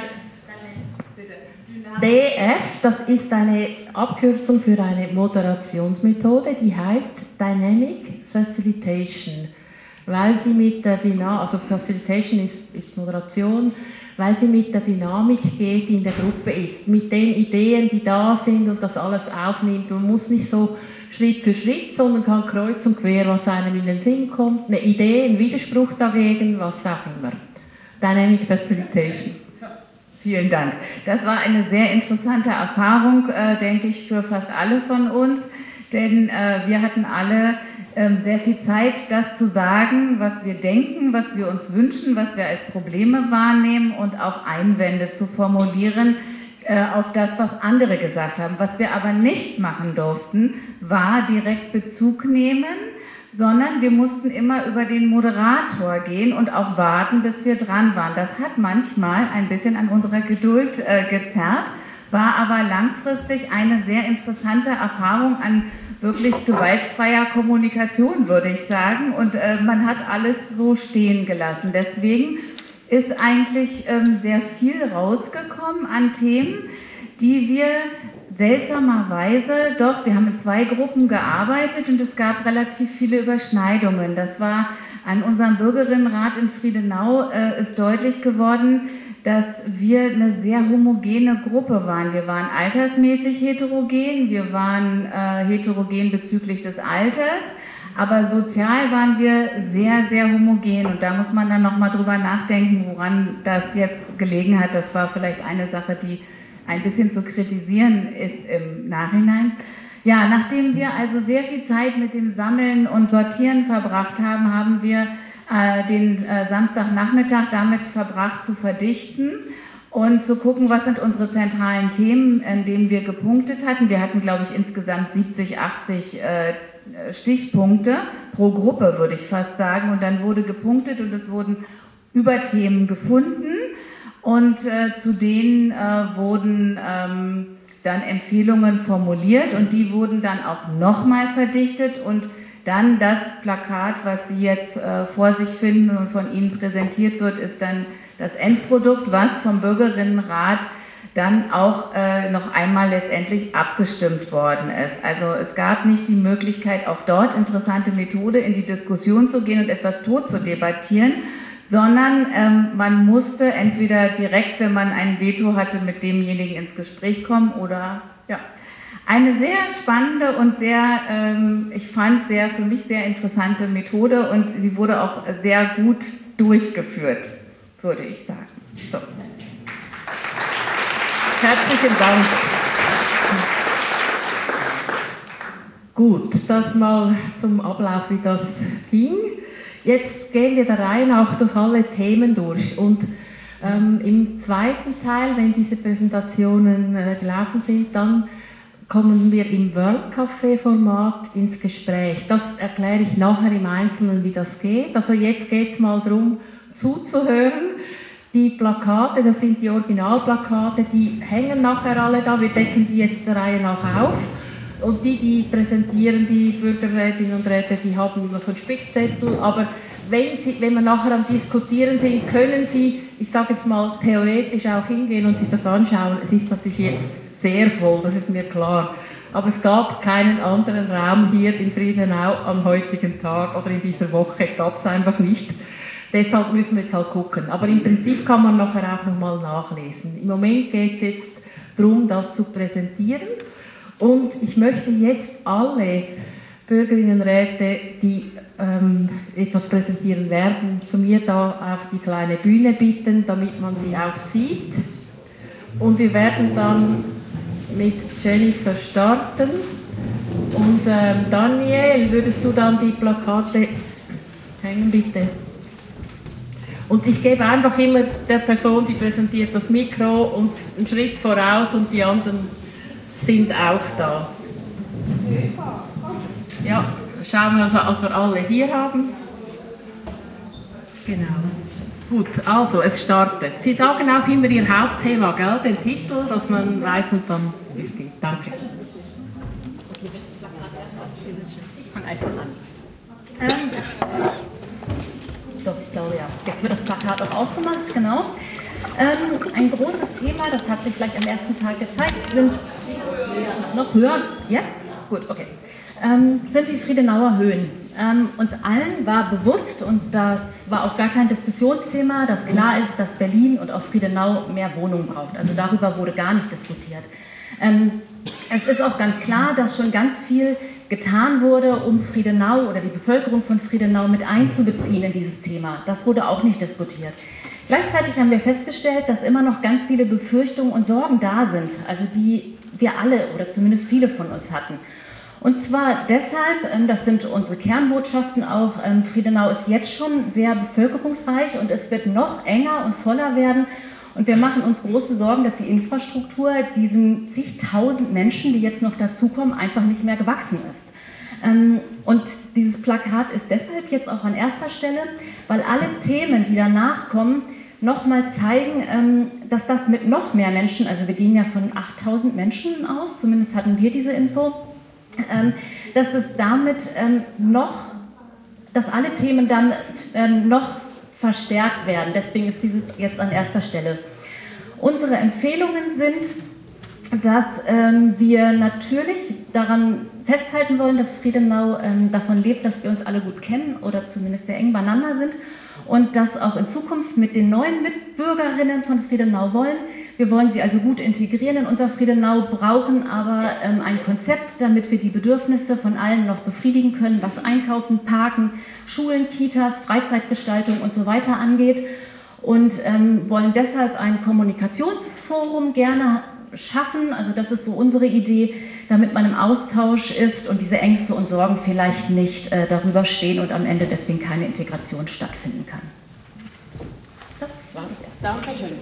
[SPEAKER 6] DF, das ist eine Abkürzung für eine Moderationsmethode, die heißt Dynamic Facilitation, weil sie mit der also Facilitation ist Moderation, weil sie mit der Dynamik geht, die in der Gruppe ist, mit den Ideen, die da sind und das alles aufnimmt. Man muss nicht so Schritt für Schritt, sondern kann kreuz und quer, was einem in den Sinn kommt, eine Idee, ein Widerspruch dagegen, was auch immer. Dynamic Facilitation. Vielen Dank. Das war eine sehr interessante Erfahrung, denke ich, für fast alle von uns, denn wir hatten alle
[SPEAKER 7] sehr viel Zeit, das zu sagen, was wir denken, was wir uns wünschen, was wir als Probleme wahrnehmen und auch Einwände zu formulieren auf das, was andere gesagt haben. Was wir aber nicht machen durften, war direkt Bezug nehmen, sondern wir mussten immer über den Moderator gehen und auch warten, bis wir dran waren. Das hat manchmal ein bisschen an unserer Geduld gezerrt, war aber langfristig eine sehr interessante Erfahrung an wirklich gewaltfreier Kommunikation, würde ich sagen. Und man hat alles so stehen gelassen. Deswegen ist eigentlich sehr viel rausgekommen an Themen, die wir seltsamerweise doch, wir haben in 2 Gruppen gearbeitet und es gab relativ viele Überschneidungen. Das war an unserem Bürgerinnenrat in Friedenau ist deutlich geworden, dass wir eine sehr homogene Gruppe waren. Wir waren altersmäßig heterogen, wir waren heterogen bezüglich des Alters, aber sozial waren wir sehr, sehr homogen. Und da muss man dann nochmal drüber nachdenken, woran das jetzt gelegen hat. Das war vielleicht eine Sache, die ein bisschen zu kritisieren ist im Nachhinein. Ja, nachdem wir also sehr viel Zeit mit dem Sammeln und Sortieren verbracht haben, haben wir den Samstagnachmittag damit verbracht zu verdichten und zu gucken, was sind unsere zentralen Themen, in denen wir gepunktet hatten. Wir hatten, glaube ich, insgesamt 70, 80 Stichpunkte pro Gruppe, würde ich fast sagen. Und dann wurde gepunktet und es wurden Überthemen gefunden. Und zu denen wurden dann Empfehlungen formuliert und die wurden dann auch nochmal verdichtet und dann das Plakat, was Sie jetzt vor sich finden und von Ihnen präsentiert wird, ist dann das Endprodukt, was vom Bürgerinnenrat dann auch noch einmal letztendlich abgestimmt worden ist. Also es gab nicht die Möglichkeit, auch dort interessante Methode in die Diskussion zu gehen und etwas tot zu debattieren, sondern man musste entweder direkt, wenn man ein Veto hatte, mit demjenigen ins Gespräch kommen oder ja. Eine sehr spannende und sehr, ich fand, für mich sehr interessante Methode und sie wurde auch sehr gut durchgeführt, würde ich sagen. So. Herzlichen Dank.
[SPEAKER 6] Gut, das mal zum Ablauf, wie das ging. Jetzt gehen wir der Reihe nach durch alle Themen durch und im zweiten Teil, wenn diese Präsentationen gelaufen sind, dann kommen wir im World Café Format ins Gespräch. Das erkläre ich nachher im Einzelnen, wie das geht. Also jetzt geht es mal darum, zuzuhören. Die Plakate, das sind die Originalplakate, die hängen nachher alle da. Wir decken die jetzt der Reihe nach auf. Und die präsentieren, die Bürgerrätinnen und Räte, die haben immer so einen Spickzettel. Aber wenn wir nachher am Diskutieren sind, können Sie, ich sage jetzt mal, theoretisch auch hingehen und sich das anschauen. Es ist natürlich jetzt sehr voll, das ist mir klar. Aber es gab keinen anderen Raum hier in Friedenau am heutigen Tag oder in dieser Woche, gab es einfach nicht. Deshalb müssen wir jetzt halt gucken. Aber im Prinzip kann man nachher auch nochmal nachlesen. Im Moment geht es jetzt darum, das zu präsentieren. Und ich möchte jetzt alle Bürgerinnenräte, die etwas präsentieren werden, zu mir da auf die kleine Bühne bitten, damit man sie auch sieht. Und wir werden dann mit Jennifer starten. Und Daniel, würdest du dann die Plakate hängen, bitte? Und ich gebe einfach immer der Person, die präsentiert, das Mikro und einen Schritt voraus und die anderen sind auch da. Ja, schauen wir also, als wir alle hier haben. Genau. Gut, also es startet. Sie sagen auch immer Ihr Hauptthema, gell? Den Titel, dass man weiß und dann wie es geht. Danke. Ich fange einfach an. Doch, ich glaube ja. Jetzt wird das Plakat auch aufgemacht, genau. Ein großes Thema, das hat sich gleich am ersten Tag gezeigt, sind noch höher. Jetzt? Gut, okay. Sind die Friedenauer Höhen. Uns allen war bewusst, und das war auch gar kein Diskussionsthema, dass klar ist, dass Berlin und auch Friedenau mehr Wohnungen braucht. Also darüber wurde gar nicht diskutiert. Es ist auch ganz klar, dass schon ganz viel getan wurde, um Friedenau oder die Bevölkerung von Friedenau mit einzubeziehen in dieses Thema. Das wurde auch nicht diskutiert. Gleichzeitig haben wir festgestellt, dass immer noch ganz viele Befürchtungen und Sorgen da sind, also die wir alle oder zumindest viele von uns hatten. Und zwar deshalb, das sind unsere Kernbotschaften auch, Friedenau ist jetzt schon sehr bevölkerungsreich und es wird noch enger und voller werden. Und wir machen uns große Sorgen, dass die Infrastruktur diesen zigtausend Menschen, die jetzt noch dazukommen, einfach nicht mehr gewachsen ist. Und dieses Plakat ist deshalb jetzt auch an erster Stelle, weil alle Themen, die danach kommen, nochmal zeigen, dass das mit noch mehr Menschen, also wir gehen ja von 8000 Menschen aus, zumindest hatten wir diese Info, dass es damit dass alle Themen dann noch verstärkt werden. Deswegen ist dieses jetzt an erster Stelle. Unsere Empfehlungen sind, dass wir natürlich daran festhalten wollen, dass Friedenau davon lebt, dass wir uns alle gut kennen oder zumindest sehr eng beieinander sind und das auch in Zukunft mit den neuen Mitbürgerinnen von Friedenau wollen. Wir wollen sie also gut integrieren in unser Friedenau, brauchen aber ein Konzept, damit wir die Bedürfnisse von allen noch befriedigen können, was Einkaufen, Parken, Schulen, Kitas, Freizeitgestaltung und so weiter angeht und wollen deshalb ein Kommunikationsforum gerne schaffen, also das ist so unsere Idee, damit man im Austausch ist und diese Ängste und Sorgen vielleicht nicht darüber stehen und am Ende deswegen keine Integration stattfinden kann. Das war das erste.
[SPEAKER 4] Dankeschön.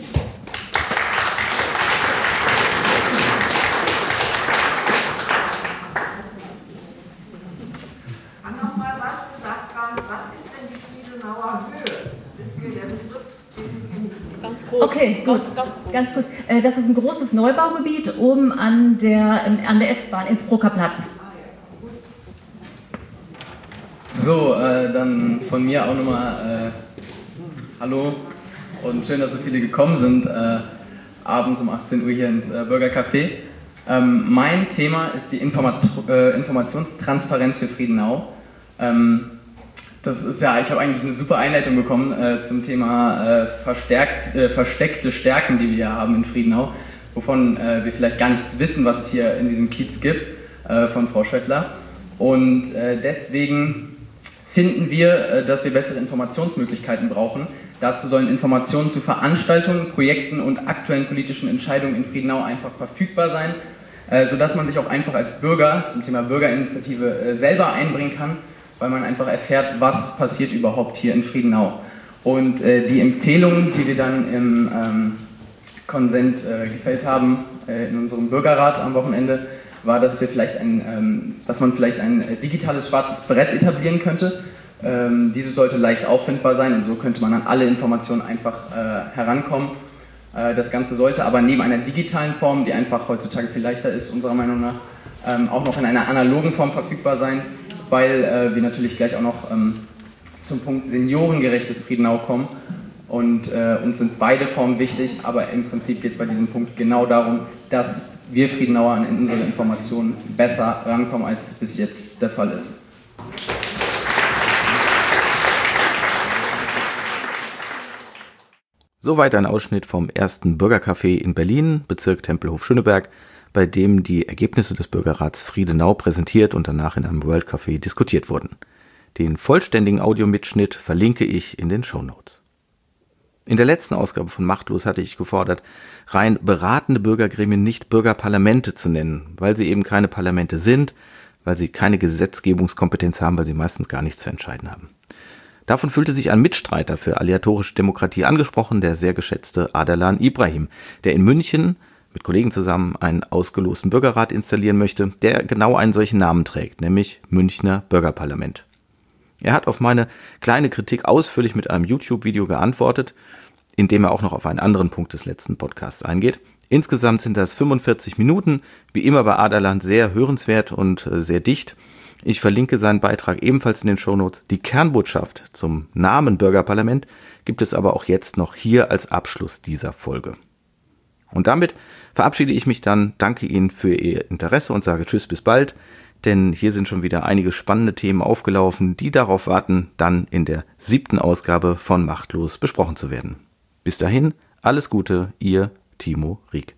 [SPEAKER 8] Nochmal was gesagt haben, was ist denn die Friedenauer Höhe? Ist der Begriff
[SPEAKER 4] Ganz kurz.
[SPEAKER 6] Okay, gut. Ganz kurz. Das ist ein großes Neubaugebiet oben an der S-Bahn, Innsbrucker Platz.
[SPEAKER 9] So, dann von mir auch nochmal Hallo und schön, dass so viele gekommen sind, abends um 18 Uhr hier ins Bürgercafé. Mein Thema ist die Informationstransparenz für Friedenau. Das ist ja, ich habe eigentlich eine super Einleitung bekommen zum Thema versteckte Stärken, die wir hier haben in Friedenau, wovon wir vielleicht gar nichts wissen, was es hier in diesem Kiez gibt, von Frau Schöttler. Und deswegen finden wir, dass wir bessere Informationsmöglichkeiten brauchen. Dazu sollen Informationen zu Veranstaltungen, Projekten und aktuellen politischen Entscheidungen in Friedenau einfach verfügbar sein, sodass man sich auch einfach als Bürger zum Thema Bürgerinitiative selber einbringen kann, weil man einfach erfährt, was passiert überhaupt hier in Friedenau. Und die Empfehlungen, die wir dann im Konsent gefällt haben, in unserem Bürgerrat am Wochenende, war, dass man vielleicht ein digitales schwarzes Brett etablieren könnte. Dieses sollte leicht auffindbar sein und so könnte man an alle Informationen einfach herankommen. Das Ganze sollte aber neben einer digitalen Form, die einfach heutzutage viel leichter ist, unserer Meinung nach, auch noch in einer analogen Form verfügbar sein, weil wir natürlich gleich auch noch zum Punkt seniorengerechtes Friedenau kommen und uns sind beide Formen wichtig, aber im Prinzip geht es bei diesem Punkt genau darum, dass wir Friedenauer an unsere Informationen besser rankommen, als es bis jetzt der Fall ist.
[SPEAKER 1] Soweit ein Ausschnitt vom ersten Bürgercafé in Berlin, Bezirk Tempelhof-Schöneberg, bei dem die Ergebnisse des Bürgerrats Friedenau präsentiert und danach in einem World Café diskutiert wurden. Den vollständigen Audiomitschnitt verlinke ich in den Shownotes. In der letzten Ausgabe von Machtlos hatte ich gefordert, rein beratende Bürgergremien nicht Bürgerparlamente zu nennen, weil sie eben keine Parlamente sind, weil sie keine Gesetzgebungskompetenz haben, weil sie meistens gar nichts zu entscheiden haben. Davon fühlte sich ein Mitstreiter für aleatorische Demokratie angesprochen, der sehr geschätzte Ardalan Ibrahim, der in München mit Kollegen zusammen einen ausgelosten Bürgerrat installieren möchte, der genau einen solchen Namen trägt, nämlich Münchner Bürgerparlament. Er hat auf meine kleine Kritik ausführlich mit einem YouTube-Video geantwortet, in dem er auch noch auf einen anderen Punkt des letzten Podcasts eingeht. Insgesamt sind das 45 Minuten, wie immer bei Ardalan sehr hörenswert und sehr dicht. Ich verlinke seinen Beitrag ebenfalls in den Shownotes. Die Kernbotschaft zum Namen Bürgerparlament gibt es aber auch jetzt noch hier als Abschluss dieser Folge. Und damit verabschiede ich mich dann, danke Ihnen für Ihr Interesse und sage Tschüss, bis bald, denn hier sind schon wieder einige spannende Themen aufgelaufen, die darauf warten, dann in der 7. Ausgabe von Machtlos besprochen zu werden. Bis dahin, alles Gute, Ihr Timo Rieck.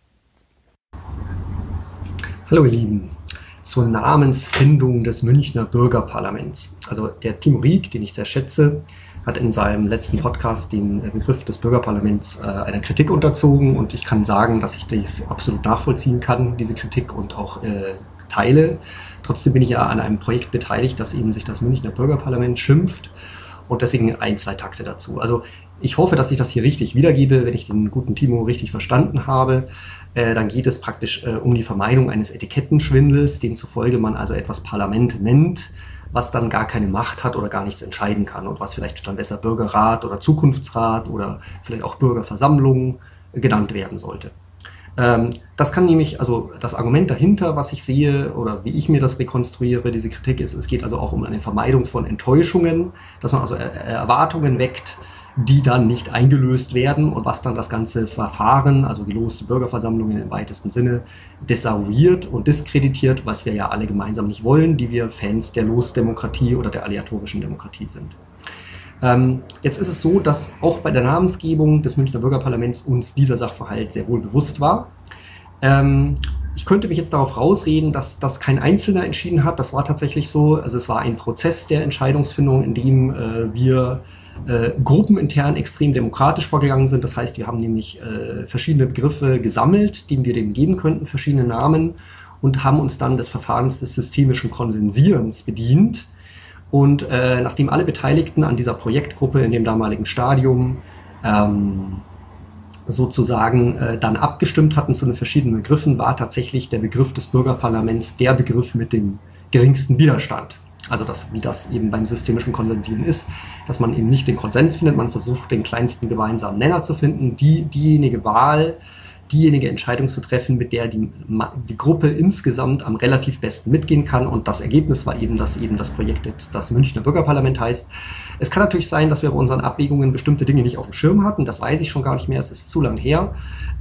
[SPEAKER 10] Hallo ihr Lieben, zur Namensfindung des Münchner Bürgerparlaments. Also der Timo Rieck, den ich sehr schätze, hat in seinem letzten Podcast den Begriff des Bürgerparlaments einer Kritik unterzogen und ich kann sagen, dass ich das absolut nachvollziehen kann, diese Kritik und auch teile. Trotzdem bin ich ja an einem Projekt beteiligt, das eben sich das Münchner Bürgerparlament schimpft und deswegen 2 Takte dazu. Also ich hoffe, dass ich das hier richtig wiedergebe, wenn ich den guten Timo richtig verstanden habe. Dann geht es praktisch um die Vermeidung eines Etikettenschwindels, demzufolge man also etwas Parlament nennt, was dann gar keine Macht hat oder gar nichts entscheiden kann und was vielleicht dann besser Bürgerrat oder Zukunftsrat oder vielleicht auch Bürgerversammlung genannt werden sollte. Das kann nämlich, also das Argument dahinter, was ich sehe oder wie ich mir das rekonstruiere, diese Kritik ist, es geht also auch um eine Vermeidung von Enttäuschungen, dass man also Erwartungen weckt, die dann nicht eingelöst werden und was dann das ganze Verfahren, also geloste Bürgerversammlungen im weitesten Sinne, desavouiert und diskreditiert, was wir ja alle gemeinsam nicht wollen, die wir Fans der Losdemokratie oder der aleatorischen Demokratie sind. Jetzt ist es so, dass auch bei der Namensgebung des Münchner Bürgerparlaments uns dieser Sachverhalt sehr wohl bewusst war. Ich könnte mich jetzt darauf rausreden, dass das kein Einzelner entschieden hat. Das war tatsächlich so. Also es war ein Prozess der Entscheidungsfindung, in dem wir gruppenintern extrem demokratisch vorgegangen sind. Das heißt, wir haben nämlich verschiedene Begriffe gesammelt, die wir dem geben könnten, verschiedene Namen, und haben uns dann des Verfahrens des systemischen Konsensierens bedient. Und nachdem alle Beteiligten an dieser Projektgruppe in dem damaligen Stadium sozusagen dann abgestimmt hatten zu den verschiedenen Begriffen, war tatsächlich der Begriff des Bürgerparlaments der Begriff mit dem geringsten Widerstand. Also wie das eben beim systemischen Konsensieren ist, dass man eben nicht den Konsens findet, man versucht den kleinsten gemeinsamen Nenner zu finden, diejenige Entscheidung zu treffen, mit der die Gruppe insgesamt am relativ besten mitgehen kann. Und das Ergebnis war eben, dass eben das Projekt jetzt das Münchner Bürgerparlament heißt. Es kann natürlich sein, dass wir bei unseren Abwägungen bestimmte Dinge nicht auf dem Schirm hatten. Das weiß ich schon gar nicht mehr. Es ist zu lang her,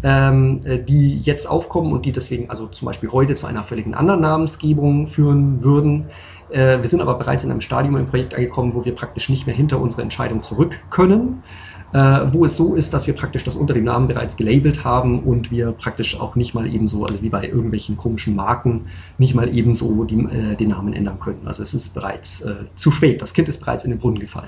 [SPEAKER 10] die jetzt aufkommen und die deswegen also zum Beispiel heute zu einer völligen anderen Namensgebung führen würden. Wir sind aber bereits in einem Stadium im Projekt angekommen, wo wir praktisch nicht mehr hinter unsere Entscheidung zurück können. Wo es so ist, dass wir praktisch das unter dem Namen bereits gelabelt haben und wir praktisch auch nicht mal ebenso, also wie bei irgendwelchen komischen Marken, nicht mal ebenso den Namen ändern können. Also es ist bereits zu spät, das Kind ist bereits in den Brunnen gefallen.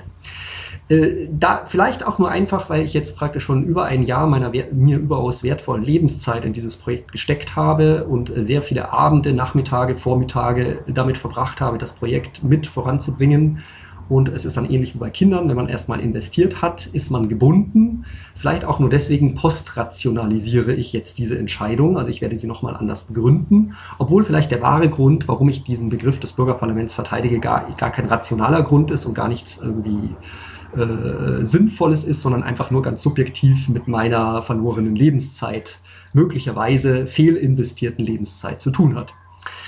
[SPEAKER 10] Da vielleicht auch nur einfach, weil ich jetzt praktisch schon über ein Jahr meiner mir überaus wertvollen Lebenszeit in dieses Projekt gesteckt habe und sehr viele Abende, Nachmittage, Vormittage damit verbracht habe, das Projekt mit voranzubringen. Und es ist dann ähnlich wie bei Kindern, wenn man erstmal investiert hat, ist man gebunden. Vielleicht auch nur deswegen postrationalisiere ich jetzt diese Entscheidung. Also ich werde sie nochmal anders begründen. Obwohl vielleicht der wahre Grund, warum ich diesen Begriff des Bürgerparlaments verteidige, gar kein rationaler Grund ist und gar nichts irgendwie Sinnvolles ist, sondern einfach nur ganz subjektiv mit meiner verlorenen Lebenszeit, möglicherweise fehlinvestierten Lebenszeit zu tun hat.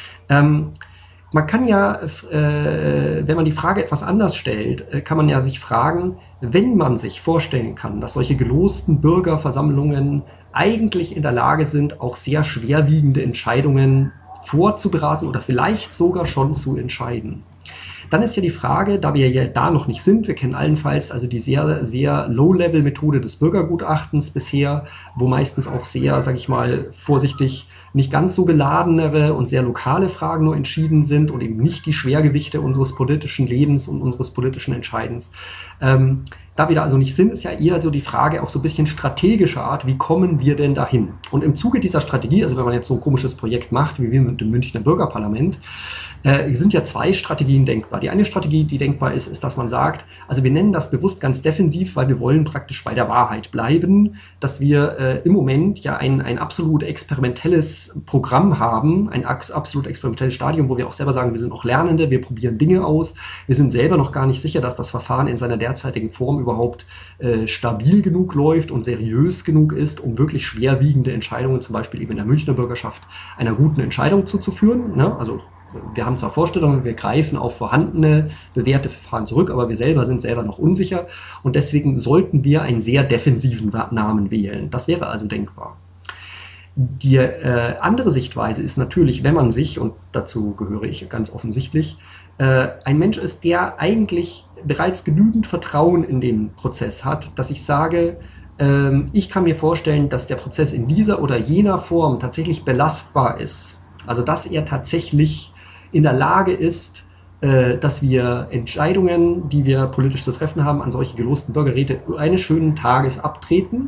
[SPEAKER 10] Man kann ja, wenn man die Frage etwas anders stellt, kann man ja sich fragen, wenn man sich vorstellen kann, dass solche gelosten Bürgerversammlungen eigentlich in der Lage sind, auch sehr schwerwiegende Entscheidungen vorzuberaten oder vielleicht sogar schon zu entscheiden. Dann ist ja die Frage, da wir ja da noch nicht sind, wir kennen allenfalls also die sehr, sehr Low-Level-Methode des Bürgergutachtens bisher, wo meistens auch sehr, sage ich mal, vorsichtig nicht ganz so geladenere und sehr lokale Fragen nur entschieden sind und eben nicht die Schwergewichte unseres politischen Lebens und unseres politischen Entscheidens. Da wir da also nicht sind, ist ja eher so die Frage auch so ein bisschen strategischer Art, wie kommen wir denn dahin? Und im Zuge dieser Strategie, also wenn man jetzt so ein komisches Projekt macht, wie wir mit dem Münchner Bürgerparlament, sind ja 2 Strategien denkbar. Die eine Strategie, die denkbar ist, ist, dass man sagt, also wir nennen das bewusst ganz defensiv, weil wir wollen praktisch bei der Wahrheit bleiben, dass wir im Moment ja ein absolut experimentelles Programm haben, ein absolut experimentelles Stadium, wo wir auch selber sagen, wir sind auch Lernende, wir probieren Dinge aus, wir sind selber noch gar nicht sicher, dass das Verfahren in seiner derzeitigen Form überhaupt stabil genug läuft und seriös genug ist, um wirklich schwerwiegende Entscheidungen, zum Beispiel eben in der Münchner Bürgerschaft, einer guten Entscheidung zuzuführen. Ne? Also wir haben zwar Vorstellungen, wir greifen auf vorhandene, bewährte Verfahren zurück, aber wir sind selber noch unsicher und deswegen sollten wir einen sehr defensiven Namen wählen. Das wäre also denkbar. Die andere Sichtweise ist natürlich, wenn man sich, und dazu gehöre ich ganz offensichtlich, ein Mensch ist, der eigentlich bereits genügend Vertrauen in den Prozess hat, dass ich sage, ich kann mir vorstellen, dass der Prozess in dieser oder jener Form tatsächlich belastbar ist. Also dass er tatsächlich in der Lage ist, dass wir Entscheidungen, die wir politisch zu treffen haben, an solche gelosten Bürgerräte eines schönen Tages abtreten.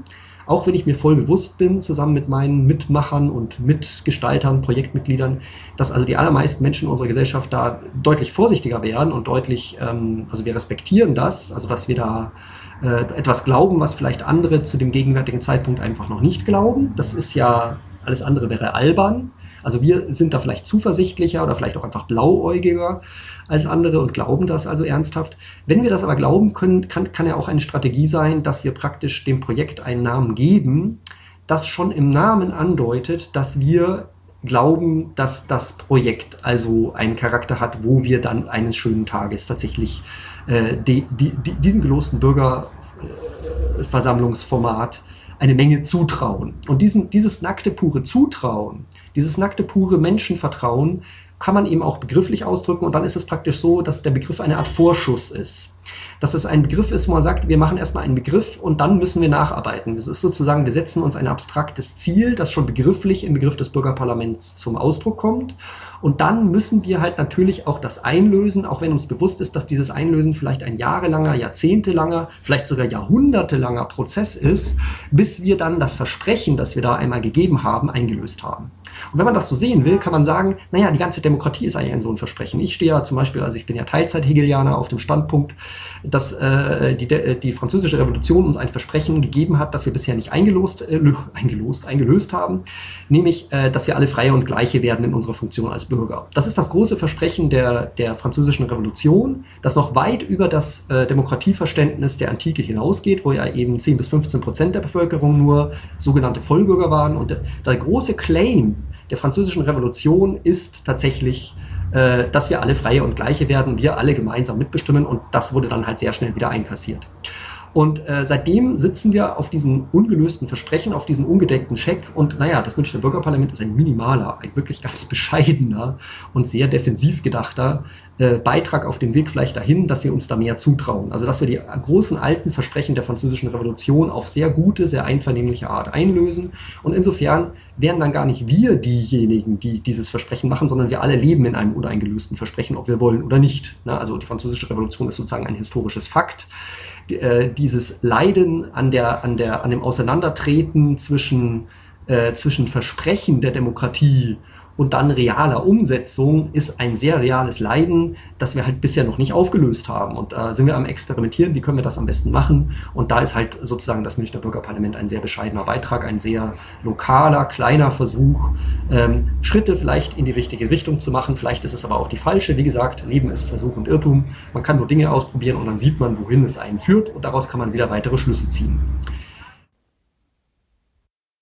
[SPEAKER 10] auch wenn ich mir voll bewusst bin, zusammen mit meinen Mitmachern und Mitgestaltern, Projektmitgliedern, dass also die allermeisten Menschen in unserer Gesellschaft da deutlich vorsichtiger wären und deutlich, also wir respektieren das, also dass wir da etwas glauben, was vielleicht andere zu dem gegenwärtigen Zeitpunkt einfach noch nicht glauben. Das ist ja, alles andere wäre albern. Also wir sind da vielleicht zuversichtlicher oder vielleicht auch einfach blauäugiger als andere und glauben das also ernsthaft. Wenn wir das aber glauben können, kann ja auch eine Strategie sein, dass wir praktisch dem Projekt einen Namen geben, das schon im Namen andeutet, dass wir glauben, dass das Projekt also einen Charakter hat, wo wir dann eines schönen Tages tatsächlich diesen gelosten Bürgerversammlungsformat eine Menge zutrauen. Und dieses nackte, pure Zutrauen, dieses nackte, pure Menschenvertrauen kann man eben auch begrifflich ausdrücken und dann ist es praktisch so, dass der Begriff eine Art Vorschuss ist. Dass es ein Begriff ist, wo man sagt, wir machen erstmal einen Begriff und dann müssen wir nacharbeiten. Das ist sozusagen, wir setzen uns ein abstraktes Ziel, das schon begrifflich im Begriff des Bürgerparlaments zum Ausdruck kommt. Und dann müssen wir halt natürlich auch das einlösen, auch wenn uns bewusst ist, dass dieses Einlösen vielleicht ein jahrelanger, jahrzehntelanger, vielleicht sogar jahrhundertelanger Prozess ist, bis wir dann das Versprechen, das wir da einmal gegeben haben, eingelöst haben. Und wenn man das so sehen will, kann man sagen, naja, die ganze Demokratie ist eigentlich so ein Versprechen. Ich stehe ja zum Beispiel, also ich bin ja Teilzeit-Hegelianer auf dem Standpunkt, dass die französische Revolution uns ein Versprechen gegeben hat, das wir bisher nicht eingelöst haben, nämlich, dass wir alle Freie und Gleiche werden in unserer Funktion als Bürger. Das ist das große Versprechen der französischen Revolution, das noch weit über das Demokratieverständnis der Antike hinausgeht, wo ja eben 10-15% der Bevölkerung nur sogenannte Vollbürger waren. Und der große Claim der französischen Revolution ist tatsächlich, dass wir alle Freie und Gleiche werden, wir alle gemeinsam mitbestimmen und das wurde dann halt sehr schnell wieder einkassiert. Und seitdem sitzen wir auf diesem ungelösten Versprechen, auf diesem ungedeckten Scheck und naja, das Münchner Bürgerparlament ist ein minimaler, ein wirklich ganz bescheidener und sehr defensiv gedachter Beitrag auf dem Weg vielleicht dahin, dass wir uns da mehr zutrauen. Also dass wir die großen alten Versprechen der französischen Revolution auf sehr gute, sehr einvernehmliche Art einlösen und insofern wären dann gar nicht wir diejenigen, die dieses Versprechen machen, sondern wir alle leben in einem uneingelösten Versprechen, ob wir wollen oder nicht. Also die französische Revolution ist sozusagen ein historisches Fakt. Dieses Leiden an dem Auseinandertreten zwischen Versprechen der Demokratie und dann realer Umsetzung ist ein sehr reales Leiden, das wir halt bisher noch nicht aufgelöst haben. Und da sind wir am Experimentieren, wie können wir das am besten machen? Und da ist halt sozusagen das Münchner Bürgerparlament ein sehr bescheidener Beitrag, ein sehr lokaler, kleiner Versuch, Schritte vielleicht in die richtige Richtung zu machen. Vielleicht ist es aber auch die falsche. Wie gesagt, Leben ist Versuch und Irrtum. Man kann nur Dinge ausprobieren und dann sieht man, wohin es einen führt und daraus kann man wieder weitere Schlüsse ziehen.